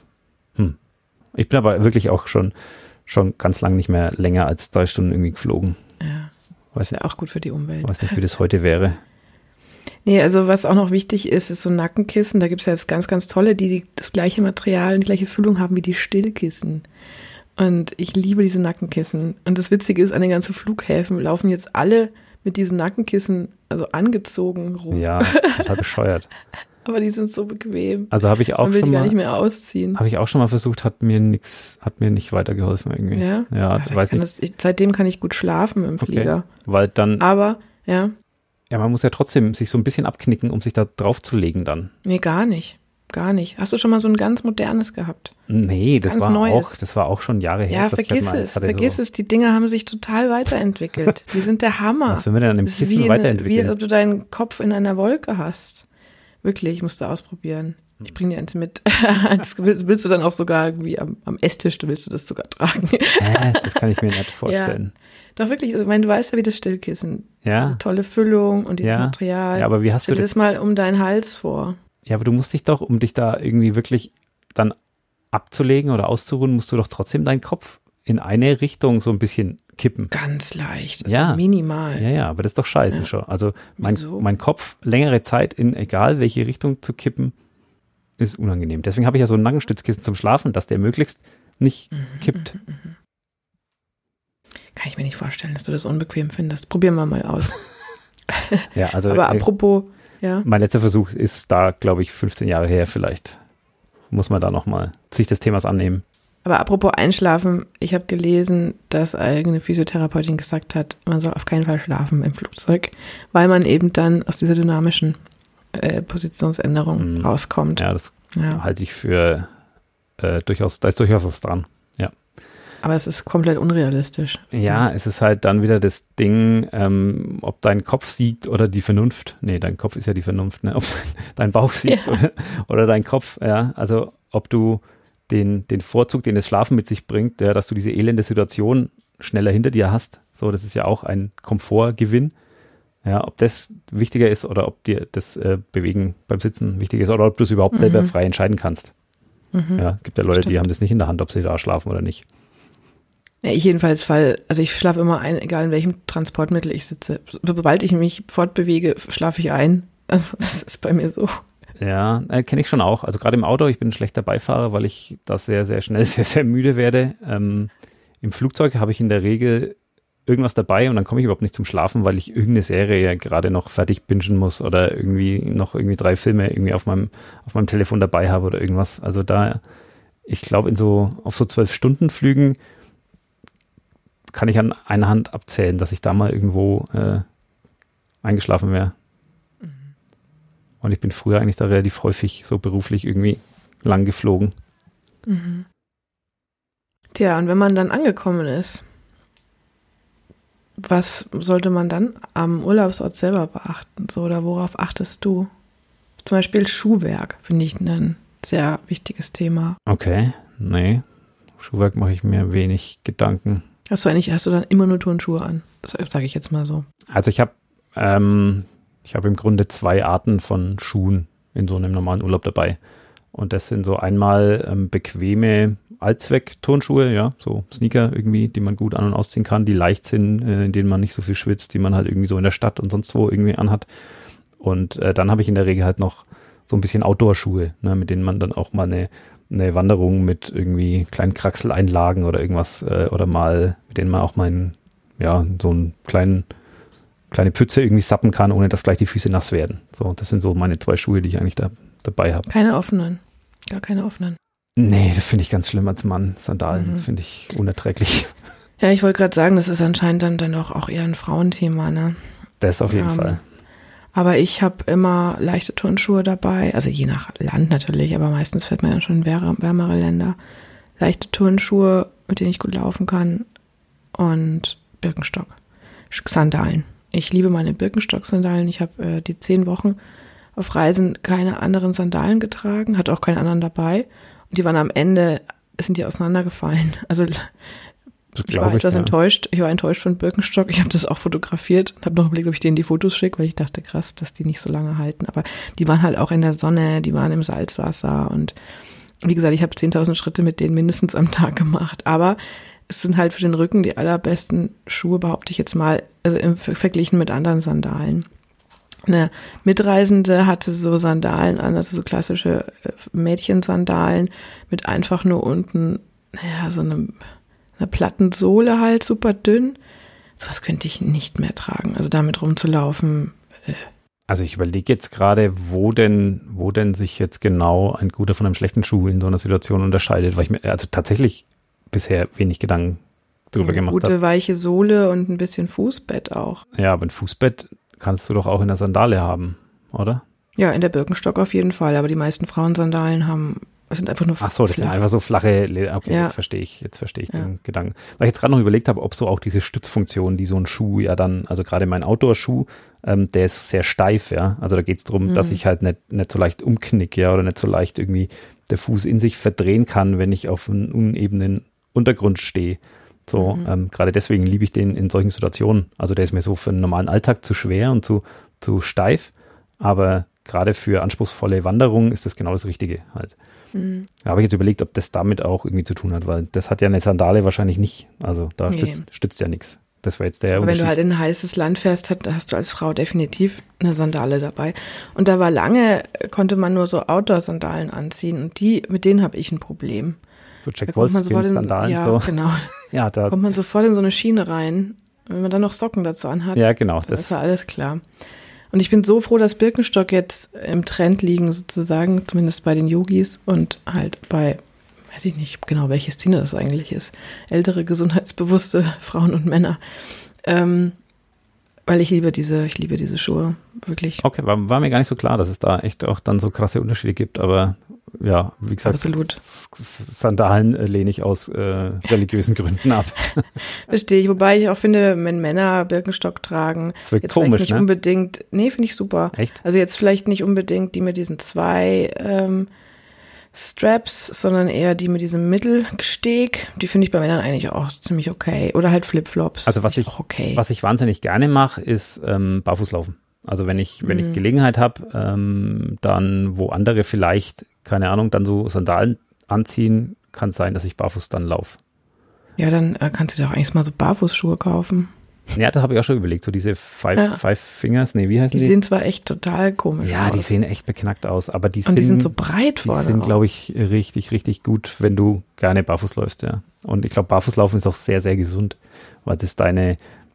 Ich bin aber wirklich auch schon ganz lang nicht mehr länger als 3 Stunden irgendwie geflogen. Ja, ist ja auch gut für die Umwelt. Weiß nicht, wie das heute wäre. Nee, also was auch noch wichtig ist so Nackenkissen. Da gibt es ja jetzt ganz, ganz tolle, die das gleiche Material und die gleiche Füllung haben wie die Stillkissen. Und ich liebe diese Nackenkissen. Und das Witzige ist, an den ganzen Flughäfen laufen jetzt alle mit diesen Nackenkissen, also angezogen rum. Ja, total bescheuert. Aber die sind so bequem. Also habe ich auch Man will schon die mal gar nicht mehr ausziehen. Habe ich auch schon mal versucht, hat mir nicht weitergeholfen irgendwie. Ja, weiß ich. Seitdem kann ich gut schlafen im Flieger. Okay. Weil dann. Aber ja. Ja, man muss ja trotzdem sich so ein bisschen abknicken, um sich da drauf zu legen dann. Nee, gar nicht. Gar nicht. Hast du schon mal so ein ganz modernes gehabt? Nee, das war auch schon Jahre her. Ja, vergiss es. Die Dinger haben sich total weiterentwickelt. Die sind der Hammer. Was will man denn an dem Kissen weiterentwickeln? Wie ob du deinen Kopf in einer Wolke hast. Wirklich, musst du ausprobieren. Ich bringe dir eins mit. Das willst du dann auch sogar irgendwie am Esstisch, willst du das sogar tragen. Das kann ich mir nicht vorstellen. Ja. Doch wirklich, ich meine, du weißt ja, wie das Stillkissen Ja. Diese tolle Füllung und dieses Material. Ja, aber wie hast du das mal um deinen Hals vor? Ja, aber du musst dich doch, um dich da irgendwie wirklich dann abzulegen oder auszuruhen, musst du doch trotzdem deinen Kopf in eine Richtung so ein bisschen kippen. Ganz leicht, also minimal. Ja, aber das ist doch scheiße schon. Also mein Kopf längere Zeit in egal welche Richtung zu kippen, ist unangenehm. Deswegen habe ich ja so ein Nackenstützkissen zum Schlafen, dass der möglichst nicht kippt. Kann ich mir nicht vorstellen, dass du das unbequem findest. Probieren wir mal aus. Ja, also. Aber apropos, ja. Mein letzter Versuch ist da, glaube ich, 15 Jahre her. Vielleicht muss man da nochmal sich des Themas annehmen. Aber apropos Einschlafen, ich habe gelesen, dass eine Physiotherapeutin gesagt hat, man soll auf keinen Fall schlafen im Flugzeug, weil man eben dann aus dieser dynamischen Positionsänderung rauskommt. Ja, das halte ich für durchaus, da ist durchaus was dran. Ja. Aber es ist komplett unrealistisch. Ja, es ist halt dann wieder das Ding, ob dein Kopf siegt oder die Vernunft. Nee, dein Kopf ist ja die Vernunft, ne? Ob dein Bauch siegt oder dein Kopf, ja. Also ob du den Vorzug, den das Schlafen mit sich bringt, ja, dass du diese elende Situation schneller hinter dir hast. So, das ist ja auch ein Komfortgewinn. Ja, ob das wichtiger ist oder ob dir das Bewegen beim Sitzen wichtiger ist oder ob du es überhaupt selber frei entscheiden kannst. Ja, es gibt ja Leute, die haben das nicht in der Hand, ob sie da schlafen oder nicht. Ja, ich jedenfalls also ich schlafe immer ein, egal in welchem Transportmittel ich sitze. Sobald ich mich fortbewege, schlafe ich ein. Also das ist bei mir so. Ja, kenne ich schon auch. Also gerade im Auto, ich bin ein schlechter Beifahrer, weil ich da sehr, sehr schnell sehr, sehr müde werde. Im Flugzeug habe ich in der Regel irgendwas dabei und dann komme ich überhaupt nicht zum Schlafen, weil ich irgendeine Serie ja gerade noch fertig bingen muss oder noch 3 Filme irgendwie auf meinem Telefon dabei habe oder irgendwas. Also da, ich glaube, auf so 12-Stunden-Flügen kann ich an einer Hand abzählen, dass ich da mal irgendwo eingeschlafen wäre. Und ich bin früher eigentlich da relativ häufig so beruflich irgendwie lang geflogen. Tja, und wenn man dann angekommen ist, was sollte man dann am Urlaubsort selber beachten? So, oder worauf achtest du? Zum Beispiel Schuhwerk, finde ich ein sehr wichtiges Thema. Okay, nee, Schuhwerk mache ich mir wenig Gedanken. Hast du dann immer nur Turnschuhe an? Das sage ich jetzt mal so. Also ich habe im Grunde 2 Arten von Schuhen in so einem normalen Urlaub dabei. Und das sind so einmal bequeme Allzweck-Turnschuhe, ja, so Sneaker irgendwie, die man gut an- und ausziehen kann, die leicht sind, in denen man nicht so viel schwitzt, die man halt irgendwie so in der Stadt und sonst wo irgendwie anhat. Und dann habe ich in der Regel halt noch so ein bisschen Outdoor-Schuhe, ne, mit denen man dann auch mal eine Wanderung mit irgendwie kleinen Kraxeleinlagen oder irgendwas oder mal, mit denen man auch mal so einen kleine Pfütze irgendwie sappen kann, ohne dass gleich die Füße nass werden. So, das sind so meine 2 Schuhe, die ich eigentlich dabei habe. Keine offenen. Gar keine offenen. Nee, das finde ich ganz schlimm als Mann. Sandalen finde ich unerträglich. Ja, ich wollte gerade sagen, das ist anscheinend dann auch eher ein Frauenthema, ne? Das auf jeden Fall. Aber ich habe immer leichte Turnschuhe dabei, also je nach Land natürlich, aber meistens fährt man ja schon in wärmere Länder. Leichte Turnschuhe, mit denen ich gut laufen kann und Birkenstock. Sandalen. Ich liebe meine Birkenstock-Sandalen. Ich habe die 10 Wochen auf Reisen keine anderen Sandalen getragen, hatte auch keinen anderen dabei. Und die waren am Ende, sind die auseinandergefallen. Also ich war etwas enttäuscht. Ich war enttäuscht von Birkenstock. Ich habe das auch fotografiert und habe noch überlegt, ob ich denen die Fotos schicke, weil ich dachte, krass, dass die nicht so lange halten. Aber die waren halt auch in der Sonne, die waren im Salzwasser. Und wie gesagt, ich habe 10.000 Schritte mit denen mindestens am Tag gemacht. Aber es sind halt für den Rücken die allerbesten Schuhe, behaupte ich jetzt mal, also verglichen mit anderen Sandalen. Eine Mitreisende hatte so Sandalen an, also so klassische Mädchensandalen mit einfach nur unten, so eine Plattensohle halt, super dünn. Sowas könnte ich nicht mehr tragen. Also damit rumzulaufen. Also ich überlege jetzt gerade, wo denn sich jetzt genau ein guter von einem schlechten Schuh in so einer Situation unterscheidet, weil ich mir also tatsächlich bisher wenig Gedanken drüber gemacht habe. Gute weiche Sohle und ein bisschen Fußbett auch. Ja, aber ein Fußbett kannst du doch auch in der Sandale haben, oder? Ja, in der Birkenstock auf jeden Fall, aber die meisten Frauensandalen sind einfach nur flach. Ach so, das sind einfach so flache Leder. Okay, ja. Jetzt verstehe ich den Gedanken. Weil ich jetzt gerade noch überlegt habe, ob so auch diese Stützfunktion, die so ein Schuh ja dann, also gerade mein Outdoor-Schuh, der ist sehr steif, ja. Also da geht es darum, dass ich halt nicht so leicht umknicke, ja, oder nicht so leicht irgendwie der Fuß in sich verdrehen kann, wenn ich auf einem unebenen Untergrund stehe. So, gerade deswegen liebe ich den in solchen Situationen. Also der ist mir so für einen normalen Alltag zu schwer und zu steif, aber gerade für anspruchsvolle Wanderungen ist das genau das Richtige halt. Da habe ich jetzt überlegt, ob das damit auch irgendwie zu tun hat, weil das hat ja eine Sandale wahrscheinlich nicht. Also da stützt ja nichts. Das war jetzt der Aber wenn Unterschied. du halt in ein heißes Land fährst, hast du als Frau definitiv eine Sandale dabei. Und da war lange, konnte man nur so Outdoor-Sandalen anziehen und mit denen habe ich ein Problem. So Jack Wolfskin-Sandalen. Ja, so. genau. Ja, da kommt man sofort in so eine Schiene rein. Wenn man dann noch Socken dazu anhat, ja, genau, dann ist ja alles klar. Und ich bin so froh, dass Birkenstock jetzt im Trend liegen, sozusagen, zumindest bei den Yogis und halt bei, weiß ich nicht genau, welche Szene das eigentlich ist, ältere, gesundheitsbewusste Frauen und Männer. Weil ich liebe diese Schuhe, wirklich. Okay, war mir gar nicht so klar, dass es da echt auch dann so krasse Unterschiede gibt, aber ja, wie gesagt, absolut. Sandalen lehne ich aus religiösen Gründen ab. Verstehe ich, wobei ich auch finde, wenn Männer Birkenstock tragen, das wird jetzt komisch, nicht unbedingt, nee, finde ich super. Echt? Also jetzt vielleicht nicht unbedingt die mit diesen 2 Straps, sondern eher die mit diesem Mittelsteg. Die finde ich bei Männern eigentlich auch ziemlich okay. Oder halt Flipflops. Also was ich wahnsinnig gerne mache, ist Barfußlaufen. Also wenn ich Gelegenheit habe, dann wo andere vielleicht, keine Ahnung, dann so Sandalen anziehen, kann es sein, dass ich barfuß dann laufe. Ja, dann kannst du dir auch eigentlich mal so Barfußschuhe kaufen. Ja, das habe ich auch schon überlegt. So diese Five Fingers, nee, wie heißen die? Die sehen zwar echt total komisch aus. Ja, die sehen echt beknackt aus, aber die sind so breit vorne. Die sind, glaube ich, richtig, richtig gut, wenn du gerne barfuß läufst, ja. Und ich glaube, Barfußlaufen ist auch sehr, sehr gesund, weil das deine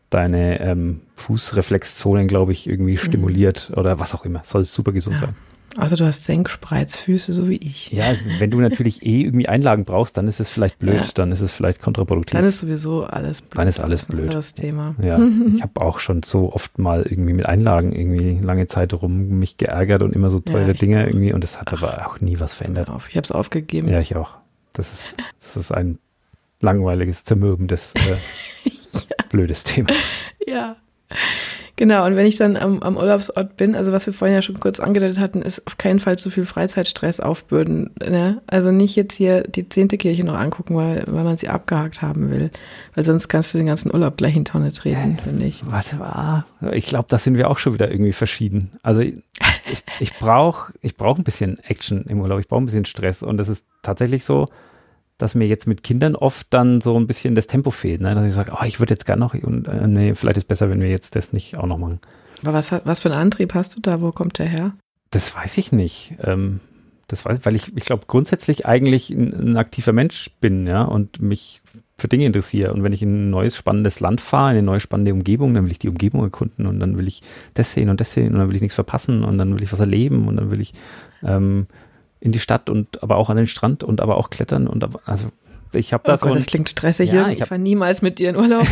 Fußreflexzonen, glaube ich, irgendwie stimuliert oder was auch immer. Soll super gesund sein. Also du hast Senkspreizfüße, so wie ich. Ja, wenn du natürlich irgendwie Einlagen brauchst, dann ist es vielleicht blöd, dann ist es vielleicht kontraproduktiv. Dann ist sowieso alles blöd. Dann ist alles blöd. Das ist ein anderes Thema. Ja, ich habe auch schon so oft mal irgendwie mit Einlagen irgendwie lange Zeit rum mich geärgert und immer so teure Dinge irgendwie und das hat aber auch nie was verändert. Ich habe es aufgegeben. Ja, ich auch. Das ist ein langweiliges, zermürbendes, blödes Thema. Ja. Genau, und wenn ich dann am Urlaubsort bin, also was wir vorhin ja schon kurz angedeutet hatten, ist auf keinen Fall zu viel Freizeitstress aufbürden. Ne? Also nicht jetzt hier die 10. Kirche noch angucken, weil man sie abgehakt haben will. Weil sonst kannst du den ganzen Urlaub gleich in die Tonne treten, finde ich. Warte mal, ich glaube, da sind wir auch schon wieder irgendwie verschieden. Also ich brauche ein bisschen Action im Urlaub, ich brauche ein bisschen Stress und das ist tatsächlich so, dass mir jetzt mit Kindern oft dann so ein bisschen das Tempo fehlt, ne? Dass ich sage, ich würde jetzt gerne noch und nee, vielleicht ist es besser, wenn wir jetzt das nicht auch noch machen. Aber was für einen Antrieb hast du da? Wo kommt der her? Das weiß ich nicht. Weil ich glaube grundsätzlich eigentlich ein aktiver Mensch bin, ja, und mich für Dinge interessiere. Und wenn ich in ein neues, spannendes Land fahre, in eine neue, spannende Umgebung, dann will ich die Umgebung erkunden und dann will ich das sehen und dann will ich nichts verpassen und dann will ich was erleben und dann will ich in die Stadt und aber auch an den Strand und aber auch klettern und also ich habe das klingt stressig. Ja, ich fahre niemals mit dir in Urlaub.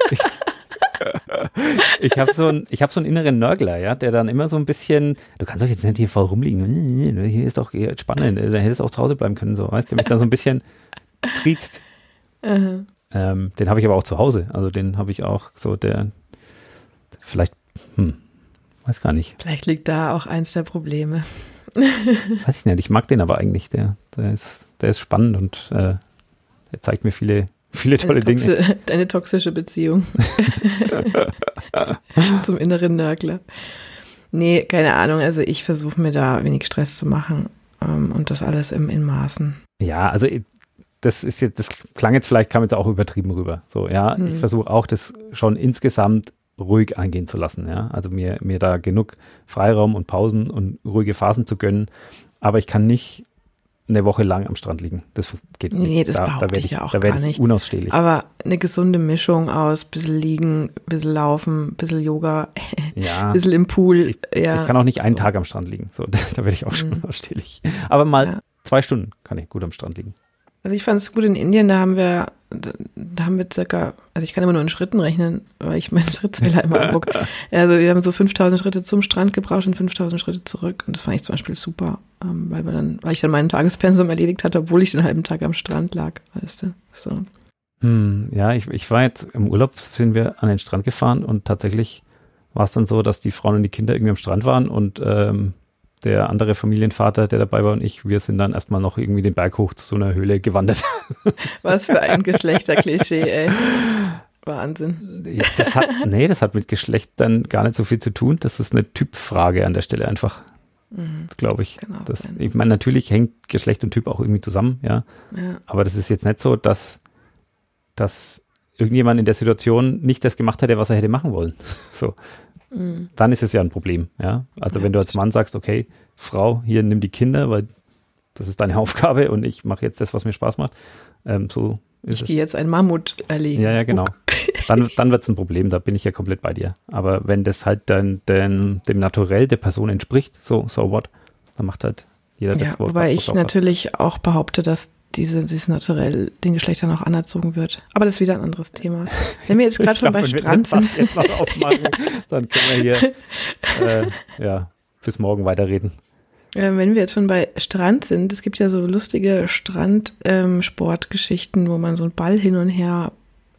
Ich habe so einen inneren Nörgler, ja, der dann immer so ein bisschen, du kannst doch jetzt nicht hier voll rumliegen, hier ist doch spannend, da hättest du auch zu Hause bleiben können, so, weißt du, der mich dann so ein bisschen triezt. Den habe ich aber auch zu Hause, also den habe ich auch so, der vielleicht, weiß gar nicht. Vielleicht liegt da auch eins der Probleme. Weiß ich nicht, ich mag den aber eigentlich, der ist spannend und er zeigt mir viele tolle Dinge. Deine toxische Beziehung zum inneren Nörgler. Nee, keine Ahnung, also ich versuche mir da wenig Stress zu machen und das alles in Maßen. Ja, also das klang jetzt vielleicht, kam jetzt auch übertrieben rüber. So, ja, ich versuche auch das schon insgesamt ruhig angehen zu lassen, ja, also mir da genug Freiraum und Pausen und ruhige Phasen zu gönnen, aber ich kann nicht eine Woche lang am Strand liegen, das geht nicht. Nee, das behaupte ich ja auch gar nicht. Unausstehlich. Aber eine gesunde Mischung aus bisschen liegen, bisschen laufen, bisschen Yoga, bisschen im Pool. Ich kann auch nicht einen Tag am Strand liegen, so, da werde ich auch schon unausstehlich. Aber mal 2 Stunden kann ich gut am Strand liegen. Also ich fand es gut in Indien, da haben wir circa, also ich kann immer nur in Schritten rechnen, weil ich meinen Schrittzähler immer angucke. Also wir haben so 5000 Schritte zum Strand gebraucht und 5000 Schritte zurück und das fand ich zum Beispiel super, weil ich dann meinen Tagespensum erledigt hatte, obwohl ich den halben Tag am Strand lag, weißt du, so. Ja, ich war jetzt im Urlaub, sind wir an den Strand gefahren und tatsächlich war es dann so, dass die Frauen und die Kinder irgendwie am Strand waren und der andere Familienvater, der dabei war und ich, wir sind dann erstmal noch irgendwie den Berg hoch zu so einer Höhle gewandert. Was für ein Geschlechterklischee, ey. Wahnsinn. Das hat mit Geschlecht dann gar nicht so viel zu tun. Das ist eine Typfrage an der Stelle einfach, glaube ich. Genau, ich meine, natürlich hängt Geschlecht und Typ auch irgendwie zusammen, ja. Aber das ist jetzt nicht so, dass irgendjemand in der Situation nicht das gemacht hätte, was er hätte machen wollen. So. Dann ist es ja ein Problem, ja. Also wenn du als Mann sagst, okay, Frau, hier nimm die Kinder, weil das ist deine Aufgabe und ich mache jetzt das, was mir Spaß macht. So ist ich gehe jetzt ein Mammut erlegen. Ja, genau. Dann wird es ein Problem, da bin ich ja komplett bei dir. Aber wenn das halt dann dem Naturell der Person entspricht, so what, dann macht halt jeder das Wort. Wobei ich natürlich auch behaupte, dass dieses Naturell den Geschlechtern auch anerzogen wird. Aber das ist wieder ein anderes Thema. Wenn wir jetzt gerade schon bei Strand sind. Wenn wir das jetzt noch aufmachen, dann können wir hier bis morgen weiterreden. Wenn wir jetzt schon bei Strand sind, es gibt ja so lustige Strandsportgeschichten, wo man so einen Ball hin und her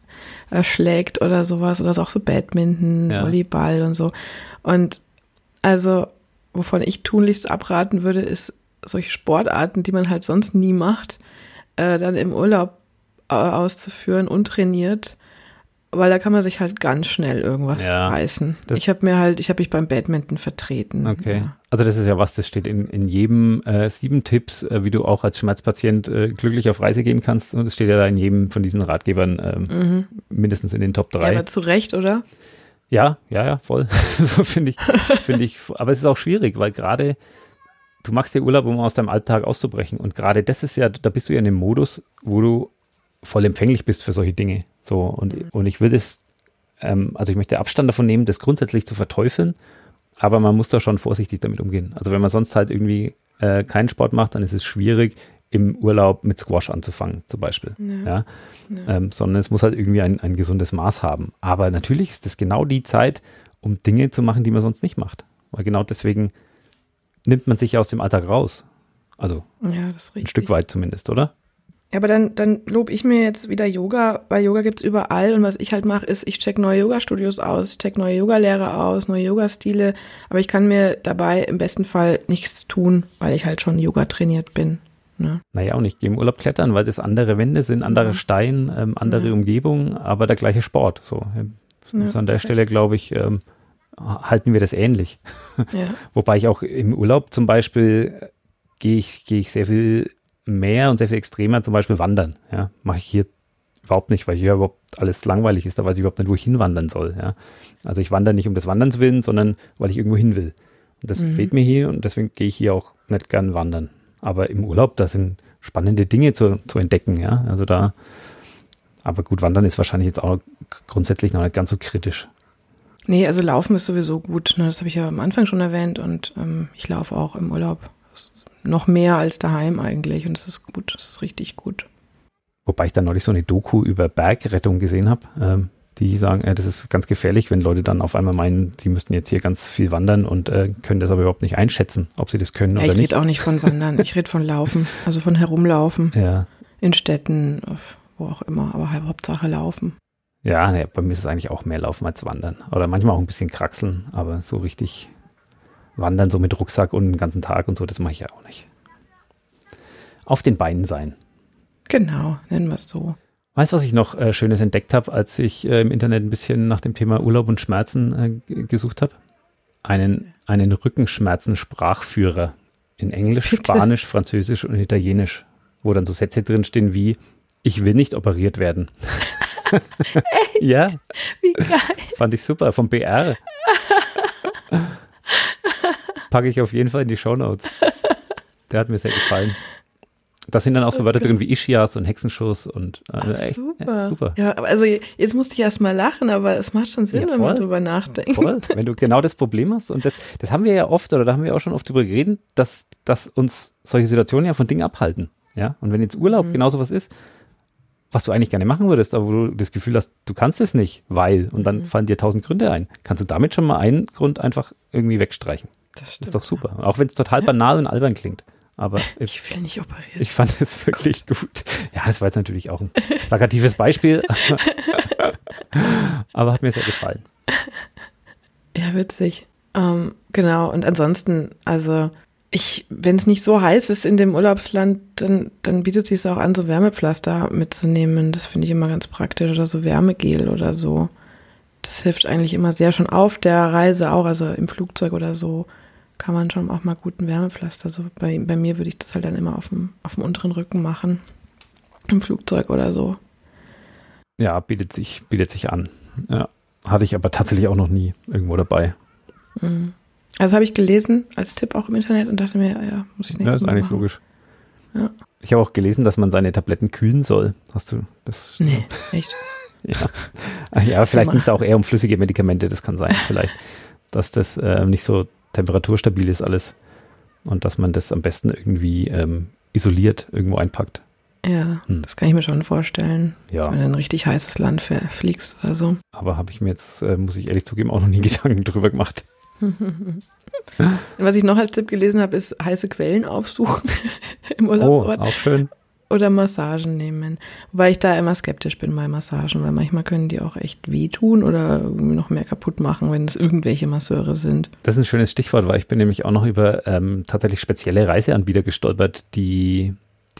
schlägt oder sowas. Oder auch so Badminton, Volleyball und so. Und also, wovon ich tunlichst abraten würde, ist solche Sportarten, die man halt sonst nie macht, dann im Urlaub auszuführen, untrainiert, weil da kann man sich halt ganz schnell irgendwas reißen. Ich habe mich beim Badminton vertreten. Okay, also das ist ja was, das steht in jedem 7 Tipps, wie du auch als Schmerzpatient glücklich auf Reise gehen kannst, und es steht ja da in jedem von diesen Ratgebern mindestens in den Top 3. Ja, aber zu Recht, oder? Ja, voll. So finde ich, aber es ist auch schwierig, weil gerade du machst dir Urlaub, um aus deinem Alltag auszubrechen. Und gerade das ist ja, da bist du ja in dem Modus, wo du voll empfänglich bist für solche Dinge. So, und ich will das, also ich möchte Abstand davon nehmen, das grundsätzlich zu verteufeln, aber man muss da schon vorsichtig damit umgehen. Also wenn man sonst halt irgendwie keinen Sport macht, dann ist es schwierig, im Urlaub mit Squash anzufangen, zum Beispiel. Sondern es muss halt irgendwie ein gesundes Maß haben. Aber natürlich ist das genau die Zeit, um Dinge zu machen, die man sonst nicht macht. Weil genau deswegen nimmt man sich aus dem Alltag raus. Also das ist richtig. Ein Stück weit zumindest, oder? Aber dann lobe ich mir jetzt wieder Yoga, weil Yoga gibt's überall, und was ich halt mache, ist, ich check neue Yoga-Studios aus, ich check neue Yoga-Lehrer aus, neue Yoga-Stile, aber ich kann mir dabei im besten Fall nichts tun, weil ich halt schon Yoga trainiert bin. Ne? Naja, und ich gehe im Urlaub klettern, weil das andere Wände sind, andere Steine, andere Umgebung, aber der gleiche Sport. So. An der Stelle, glaube ich, halten wir das ähnlich. Ja. Wobei ich auch im Urlaub zum Beispiel gehe ich sehr viel mehr und sehr viel extremer zum Beispiel wandern. Ja, mache ich hier überhaupt nicht, weil hier überhaupt alles langweilig ist, da weiß ich überhaupt nicht, wo ich hinwandern soll. Ja. Also ich wandere nicht um des Wanderns willen, sondern weil ich irgendwo hin will. Und das fehlt mir hier, und deswegen gehe ich hier auch nicht gern wandern. Aber im Urlaub, da sind spannende Dinge zu entdecken. Ja, also aber gut, wandern ist wahrscheinlich jetzt auch grundsätzlich noch nicht ganz so kritisch. Nee, also Laufen ist sowieso gut. Ne? Das habe ich ja am Anfang schon erwähnt, und ich laufe auch im Urlaub. Noch mehr als daheim eigentlich, und das ist gut, das ist richtig gut. Wobei ich dann neulich so eine Doku über Bergrettung gesehen habe, die sagen, das ist ganz gefährlich, wenn Leute dann auf einmal meinen, sie müssten jetzt hier ganz viel wandern und können das aber überhaupt nicht einschätzen, ob sie das können oder nicht. Ich rede auch nicht von Wandern, ich rede von Laufen, also von Herumlaufen, in Städten, wo auch immer, aber Hauptsache Laufen. Ja, bei mir ist es eigentlich auch mehr Laufen als Wandern, oder manchmal auch ein bisschen kraxeln, aber so richtig wandern, so mit Rucksack und den ganzen Tag und so, das mache ich ja auch nicht. Auf den Beinen sein. Genau, nennen wir es so. Weißt du, was ich noch Schönes entdeckt habe, als ich im Internet ein bisschen nach dem Thema Urlaub und Schmerzen gesucht habe? Einen Rückenschmerzen-Sprachführer in Englisch, Bitte? Spanisch, Französisch und Italienisch, wo dann so Sätze drinstehen wie: Ich will nicht operiert werden. Echt? Ja. Wie geil. Fand ich super, vom BR. Packe ich auf jeden Fall in die Shownotes. Der hat mir sehr gefallen. Da sind dann auch so Wörter drin wie Ischias und Hexenschuss und echt super. Ja, aber also jetzt musste ich erst mal lachen, aber es macht schon Sinn, wenn man drüber nachdenkt. Voll, wenn du genau das Problem hast, und das haben wir ja oft, oder da haben wir auch schon oft drüber geredet, dass uns solche Situationen ja von Dingen abhalten. Ja? Und wenn jetzt Urlaub genauso was ist, was du eigentlich gerne machen würdest, aber wo du das Gefühl hast, du kannst es nicht, weil, und dann fallen dir 1000 Gründe ein, kannst du damit schon mal einen Grund einfach irgendwie wegstreichen. Das ist doch super. Auch wenn es total banal und albern klingt. Aber ich will nicht operiert. Ich fand es wirklich gut. Ja, das war jetzt natürlich auch ein plakatives Beispiel. Aber hat mir sehr gefallen. Ja, witzig. Genau. Und ansonsten, also wenn es nicht so heiß ist in dem Urlaubsland, dann bietet es sich auch an, so Wärmepflaster mitzunehmen. Das finde ich immer ganz praktisch. Oder so Wärmegel oder so. Das hilft eigentlich immer sehr schon auf der Reise auch. Also im Flugzeug oder so kann man schon auch mal guten Wärmepflaster. So bei mir würde ich das halt dann immer auf dem unteren Rücken machen. Im Flugzeug oder so. Ja, bietet sich an. Ja, hatte ich aber tatsächlich auch noch nie irgendwo dabei. Mhm. Also habe ich gelesen, als Tipp auch im Internet und dachte mir, ja, muss ich nicht. Ja, ist eigentlich machen. logisch. Ja. Ich habe auch gelesen, dass man seine Tabletten kühlen soll. Hast du das? Nee, echt? Ja, vielleicht ging es auch eher um flüssige Medikamente, das kann sein. Vielleicht, dass das nicht so temperaturstabil ist alles und dass man das am besten irgendwie isoliert irgendwo einpackt. Ja, das kann ich mir schon vorstellen, ja. Wenn du in ein richtig heißes Land fliegst oder so. Aber habe ich mir jetzt, muss ich ehrlich zugeben, auch noch nie Gedanken drüber gemacht. Was ich noch als Tipp gelesen habe, ist heiße Quellen aufsuchen im Urlaubsort. Oh, auch schön. Oder Massagen nehmen. Wobei ich da immer skeptisch bin bei Massagen, weil manchmal können die auch echt wehtun oder irgendwie noch mehr kaputt machen, wenn es irgendwelche Masseure sind. Das ist ein schönes Stichwort, weil ich bin nämlich auch noch über tatsächlich spezielle Reiseanbieter gestolpert, die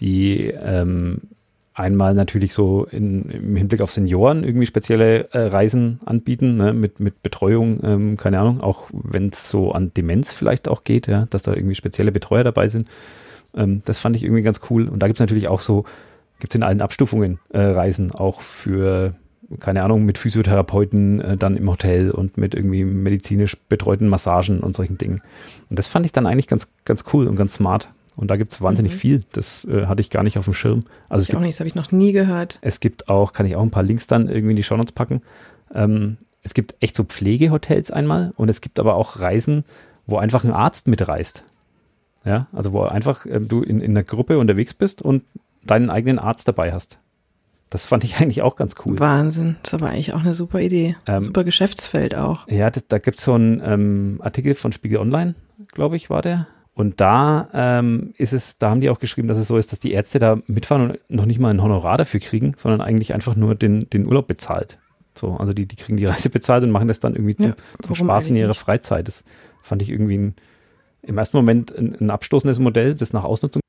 einmal natürlich so im Hinblick auf Senioren irgendwie spezielle Reisen anbieten, ne, mit Betreuung, keine Ahnung, auch wenn es so an Demenz vielleicht auch geht, ja, dass da irgendwie spezielle Betreuer dabei sind. Das fand ich irgendwie ganz cool. Und da gibt es natürlich auch so, gibt es in allen Abstufungen Reisen, auch für, keine Ahnung, mit Physiotherapeuten dann im Hotel und mit irgendwie medizinisch betreuten Massagen und solchen Dingen. Und das fand ich dann eigentlich ganz, ganz cool und ganz smart. Und da gibt es wahnsinnig viel. Das hatte ich gar nicht auf dem Schirm. Also ich auch nicht, das habe ich noch nie gehört. Es gibt auch, kann ich auch ein paar Links dann irgendwie in die Shownotes packen. Es gibt echt so Pflegehotels einmal und es gibt aber auch Reisen, wo einfach ein Arzt mitreist. Ja, also wo einfach du in einer Gruppe unterwegs bist und deinen eigenen Arzt dabei hast. Das fand ich eigentlich auch ganz cool. Wahnsinn, das ist aber eigentlich auch eine super Idee. Super Geschäftsfeld auch. Ja, da gibt es so einen Artikel von Spiegel Online, glaube ich, war der. Und da da haben die auch geschrieben, dass es so ist, dass die Ärzte da mitfahren und noch nicht mal ein Honorar dafür kriegen, sondern eigentlich einfach nur den Urlaub bezahlt. So, also die kriegen die Reise bezahlt und machen das dann irgendwie zum Spaß in ihrer Freizeit. Das fand ich irgendwie im ersten Moment ein abstoßendes Modell, das nach Ausnutzung.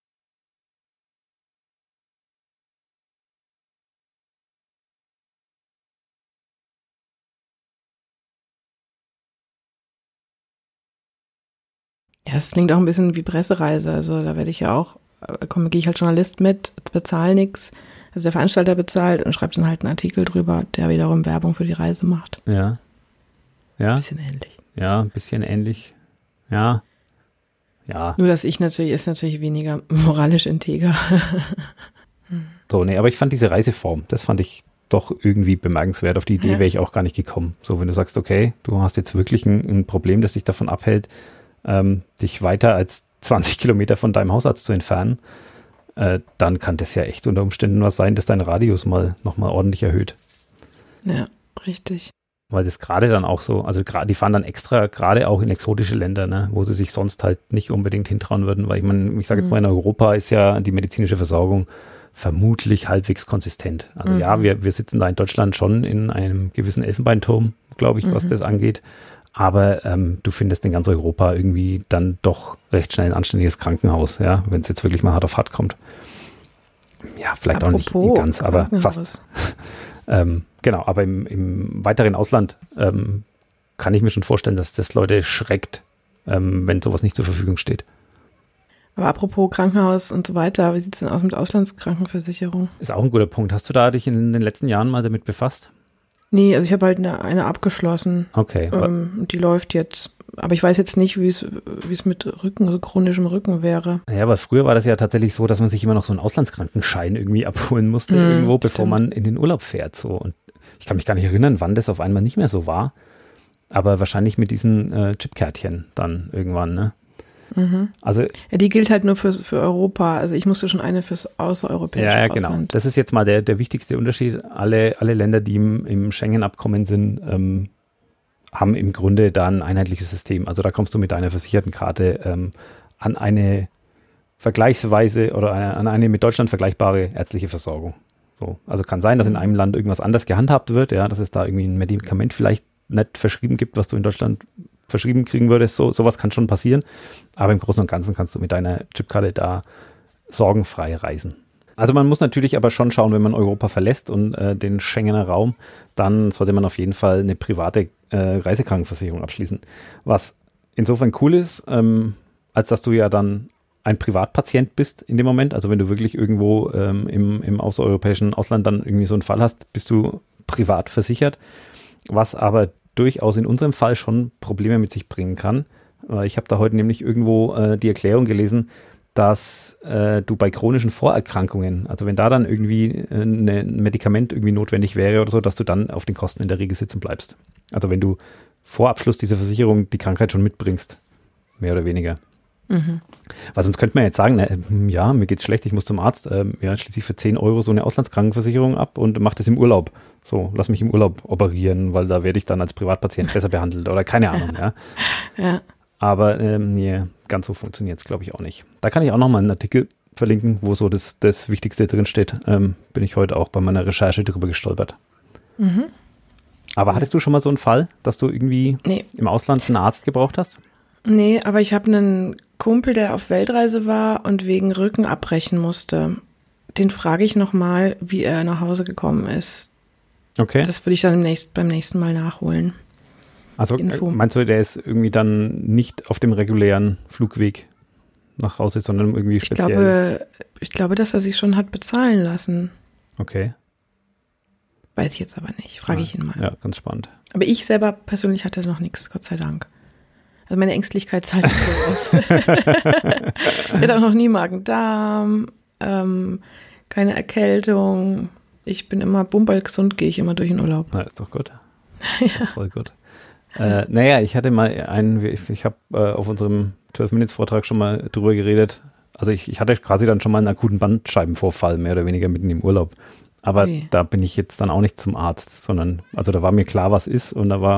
Ja, es klingt auch ein bisschen wie Pressereise. Also da werde ich ja auch, gehe ich als Journalist mit, bezahle nichts. Also der Veranstalter bezahlt und schreibt dann halt einen Artikel drüber, der wiederum Werbung für die Reise macht. Ja. Ja. Ein bisschen ähnlich. Ja, ein bisschen ähnlich. Ja. Ja. Nur, dass ist natürlich weniger moralisch integer. So, nee, aber ich fand diese Reiseform, das fand ich doch irgendwie bemerkenswert. Auf die Idee wäre ich auch gar nicht gekommen. So, wenn du sagst, okay, du hast jetzt wirklich ein Problem, das dich davon abhält, dich weiter als 20 Kilometer von deinem Hausarzt zu entfernen, dann kann das ja echt unter Umständen was sein, dass dein Radius nochmal ordentlich erhöht. Ja, richtig. Weil das gerade dann auch so, also die fahren dann extra gerade auch in exotische Länder, ne, wo sie sich sonst halt nicht unbedingt hintrauen würden, weil ich sage jetzt mal, in Europa ist ja die medizinische Versorgung vermutlich halbwegs konsistent. Also ja, wir sitzen da in Deutschland schon in einem gewissen Elfenbeinturm, glaube ich, was das angeht. Aber du findest in ganz Europa irgendwie dann doch recht schnell ein anständiges Krankenhaus, ja, wenn es jetzt wirklich mal hart auf hart kommt. Ja, vielleicht apropos auch nicht ganz, aber fast. Genau, aber im weiteren Ausland kann ich mir schon vorstellen, dass das Leute schreckt, wenn sowas nicht zur Verfügung steht. Aber apropos Krankenhaus und so weiter, wie sieht es denn aus mit Auslandskrankenversicherung? Ist auch ein guter Punkt. Hast du dich in den letzten Jahren mal damit befasst? Nee, also ich habe halt eine abgeschlossen. Okay. Die läuft jetzt. Aber ich weiß jetzt nicht, wie es mit chronischem Rücken wäre. Ja, aber früher war das ja tatsächlich so, dass man sich immer noch so einen Auslandskrankenschein irgendwie abholen musste irgendwo, bevor man in den Urlaub fährt. So. Und ich kann mich gar nicht erinnern, wann das auf einmal nicht mehr so war. Aber wahrscheinlich mit diesen Chipkärtchen dann irgendwann, ne? Also, ja, die gilt halt nur für Europa. Also ich musste schon eine fürs außereuropäische Ausland. Ja, genau. Das ist jetzt mal der wichtigste Unterschied. Alle Länder, die im Schengen-Abkommen sind, haben im Grunde da ein einheitliches System. Also da kommst du mit deiner versicherten Karte an eine vergleichsweise oder an eine mit Deutschland vergleichbare ärztliche Versorgung. So. Also kann sein, dass in einem Land irgendwas anders gehandhabt wird, ja, dass es da irgendwie ein Medikament vielleicht nicht verschrieben gibt, was du in Deutschland verschrieben kriegen würdest. Sowas kann schon passieren. Aber im Großen und Ganzen kannst du mit deiner Chipkarte da sorgenfrei reisen. Also man muss natürlich aber schon schauen, wenn man Europa verlässt und den Schengener Raum, dann sollte man auf jeden Fall eine private Reisekrankenversicherung abschließen. Was insofern cool ist, als dass du ja dann ein Privatpatient bist in dem Moment. Also wenn du wirklich irgendwo im außereuropäischen Ausland dann irgendwie so einen Fall hast, bist du privat versichert. Was aber durchaus in unserem Fall schon Probleme mit sich bringen kann. Ich habe da heute nämlich irgendwo die Erklärung gelesen, dass du bei chronischen Vorerkrankungen, also wenn da dann irgendwie ein Medikament irgendwie notwendig wäre oder so, dass du dann auf den Kosten in der Regel sitzen bleibst. Also wenn du vor Abschluss dieser Versicherung die Krankheit schon mitbringst, mehr oder weniger. Mhm. Weil sonst könnte man jetzt sagen, ja, mir geht's schlecht, ich muss zum Arzt, schließe ich für 10 Euro so eine Auslandskrankenversicherung ab und mache das im Urlaub. So, lass mich im Urlaub operieren, weil da werde ich dann als Privatpatient besser behandelt oder keine Ahnung. Ja. Aber nee, ganz so funktioniert es, glaube ich, auch nicht. Da kann ich auch nochmal einen Artikel verlinken, wo so das Wichtigste drin steht. Bin ich heute auch bei meiner Recherche drüber gestolpert. Mhm. Aber hattest du schon mal so einen Fall, dass du irgendwie im Ausland einen Arzt gebraucht hast? Nee, aber ich habe einen Kumpel, der auf Weltreise war und wegen Rücken abbrechen musste. Den frage ich nochmal, wie er nach Hause gekommen ist. Okay. Das würde ich dann beim nächsten Mal nachholen. Also meinst du, der ist irgendwie dann nicht auf dem regulären Flugweg nach Hause, sondern irgendwie speziell? Ich glaube, dass er sich schon hat bezahlen lassen. Okay. Weiß ich jetzt aber nicht. Frage ich ihn mal. Ja, ganz spannend. Aber ich selber persönlich hatte noch nichts, Gott sei Dank. Also meine Ängstlichkeit zahlt sich so aus. Ich hatte auch noch nie Magen-Darm, keine Erkältung. Ich bin immer bumperlgesund, gehe ich immer durch den Urlaub. Na, ist doch gut. Ja. Voll gut. Ich hatte mal ich habe auf unserem 12-Minutes-Vortrag schon mal drüber geredet. Also ich hatte quasi dann schon mal einen akuten Bandscheibenvorfall, mehr oder weniger mitten im Urlaub. Aber da bin ich jetzt dann auch nicht zum Arzt, sondern, also da war mir klar, was ist und da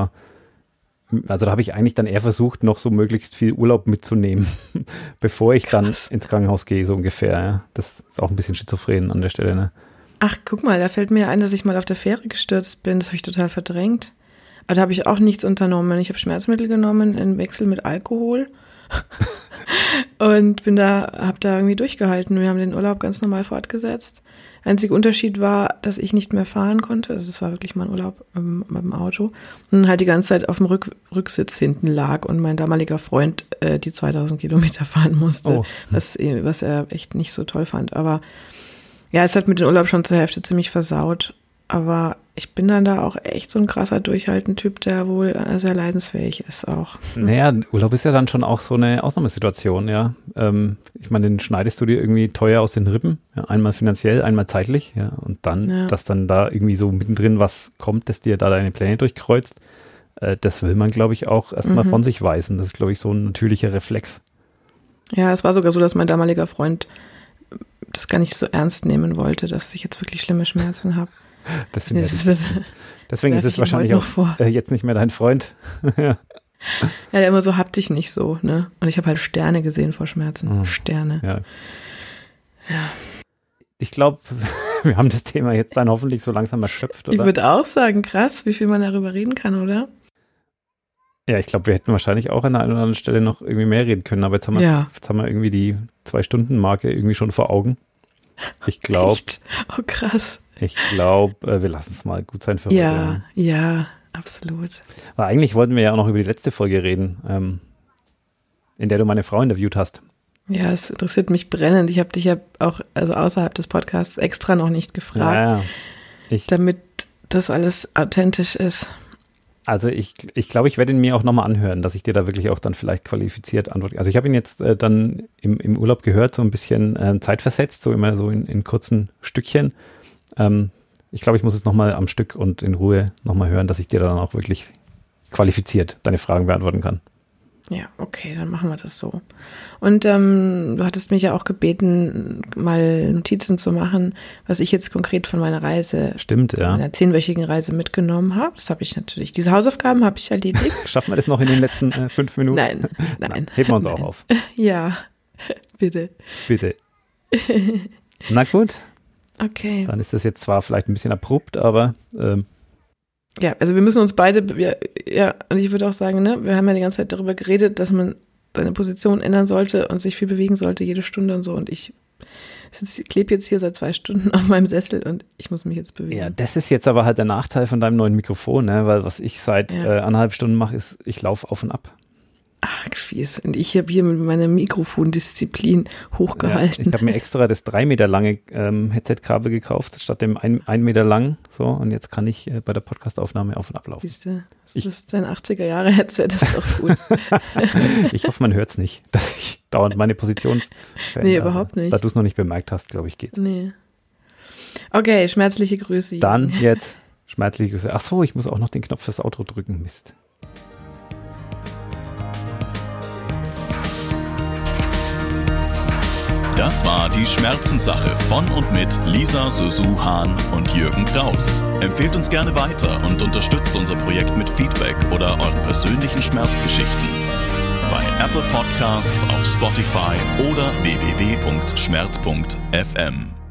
habe ich eigentlich dann eher versucht, noch so möglichst viel Urlaub mitzunehmen, bevor ich dann ins Krankenhaus gehe, so ungefähr. Ja. Das ist auch ein bisschen schizophren an der Stelle, ne? Ach, guck mal, da fällt mir ein, dass ich mal auf der Fähre gestürzt bin. Das habe ich total verdrängt. Aber da habe ich auch nichts unternommen. Ich habe Schmerzmittel genommen in Wechsel mit Alkohol und habe da irgendwie durchgehalten. Wir haben den Urlaub ganz normal fortgesetzt. Einziger Unterschied war, dass ich nicht mehr fahren konnte. Also es war wirklich mein Urlaub mit dem Auto. Und halt die ganze Zeit auf dem Rücksitz hinten lag und mein damaliger Freund die 2000 Kilometer fahren musste, was er echt nicht so toll fand. Aber ja, es hat mit dem Urlaub schon zur Hälfte ziemlich versaut. Aber ich bin dann da auch echt so ein krasser Durchhalten-Typ, der wohl sehr leidensfähig ist auch. Naja, Urlaub ist ja dann schon auch so eine Ausnahmesituation, ja. Ich meine, den schneidest du dir irgendwie teuer aus den Rippen, ja, einmal finanziell, einmal zeitlich, ja. Und dann, dass dann da irgendwie so mittendrin was kommt, dass dir da deine Pläne durchkreuzt, das will man, glaube ich, auch erstmal von sich weisen. Das ist, glaube ich, so ein natürlicher Reflex. Ja, es war sogar so, dass mein damaliger Freund das gar nicht so ernst nehmen wollte, dass ich jetzt wirklich schlimme Schmerzen habe. Deswegen ist es wahrscheinlich auch jetzt nicht mehr dein Freund. Ja, der immer so, hab dich nicht so, ne? Und ich habe halt Sterne gesehen vor Schmerzen. Sterne. Ja. Ich glaube, wir haben das Thema jetzt dann hoffentlich so langsam erschöpft, oder? Ich würde auch sagen, krass, wie viel man darüber reden kann, oder? Ja, ich glaube, wir hätten wahrscheinlich auch an der einen oder anderen Stelle noch irgendwie mehr reden können, aber jetzt haben wir irgendwie die 2-Stunden-Marke irgendwie schon vor Augen. Ich glaube. Oh, krass. Ich glaube, wir lassen es mal gut sein für heute. Ja, absolut. Aber eigentlich wollten wir ja auch noch über die letzte Folge reden, in der du meine Frau interviewt hast. Ja, es interessiert mich brennend. Ich habe dich ja auch, also außerhalb des Podcasts, extra noch nicht gefragt, damit das alles authentisch ist. Also ich glaube, ich werde ihn mir auch nochmal anhören, dass ich dir da wirklich auch dann vielleicht qualifiziert antworte. Also ich habe ihn jetzt dann im Urlaub gehört, so ein bisschen zeitversetzt, so immer so in kurzen Stückchen. Ich glaube, ich muss es nochmal am Stück und in Ruhe nochmal hören, dass ich dir dann auch wirklich qualifiziert deine Fragen beantworten kann. Ja, okay, dann machen wir das so. Und du hattest mich ja auch gebeten, mal Notizen zu machen, was ich jetzt konkret von meiner Reise, meiner 10-wöchigen Reise mitgenommen habe. Das habe ich natürlich. Diese Hausaufgaben habe ich erledigt. Schaffen wir das noch in den letzten 5 Minuten? Nein. Heben wir uns auch auf. Ja, bitte. Na gut. Okay. Dann ist das jetzt zwar vielleicht ein bisschen abrupt, aber Ja, also wir müssen uns beide, und ich würde auch sagen, ne, wir haben ja die ganze Zeit darüber geredet, dass man seine Position ändern sollte und sich viel bewegen sollte, jede Stunde und so. Und ich klebe jetzt hier seit 2 Stunden auf meinem Sessel und ich muss mich jetzt bewegen. Ja, das ist jetzt aber halt der Nachteil von deinem neuen Mikrofon, ne? Weil was ich seit 1,5 Stunden mache, ist, ich laufe auf und ab. Ach, fies. Und ich habe hier mit meiner Mikrofondisziplin hochgehalten. Ja, ich habe mir extra das 3 Meter lange Headset-Kabel gekauft, statt dem 1 Meter lang. So, und jetzt kann ich bei der Podcast-Aufnahme auf und ab laufen. Siehst du, das ist dein 80er-Jahre-Headset, das ist doch gut. Ich hoffe, man hört es nicht, dass ich dauernd meine Position verändere. Nee, überhaupt nicht. Da du es noch nicht bemerkt hast, glaube ich, geht's. Nee. Okay, schmerzliche Grüße. Dann jetzt schmerzliche Grüße. Ach so, ich muss auch noch den Knopf fürs Outro drücken. Mist. Das war die Schmerzenssache von und mit Lisa Susu Hahn und Jürgen Kraus. Empfehlt uns gerne weiter und unterstützt unser Projekt mit Feedback oder euren persönlichen Schmerzgeschichten. Bei Apple Podcasts, auf Spotify oder www.schmerz.fm.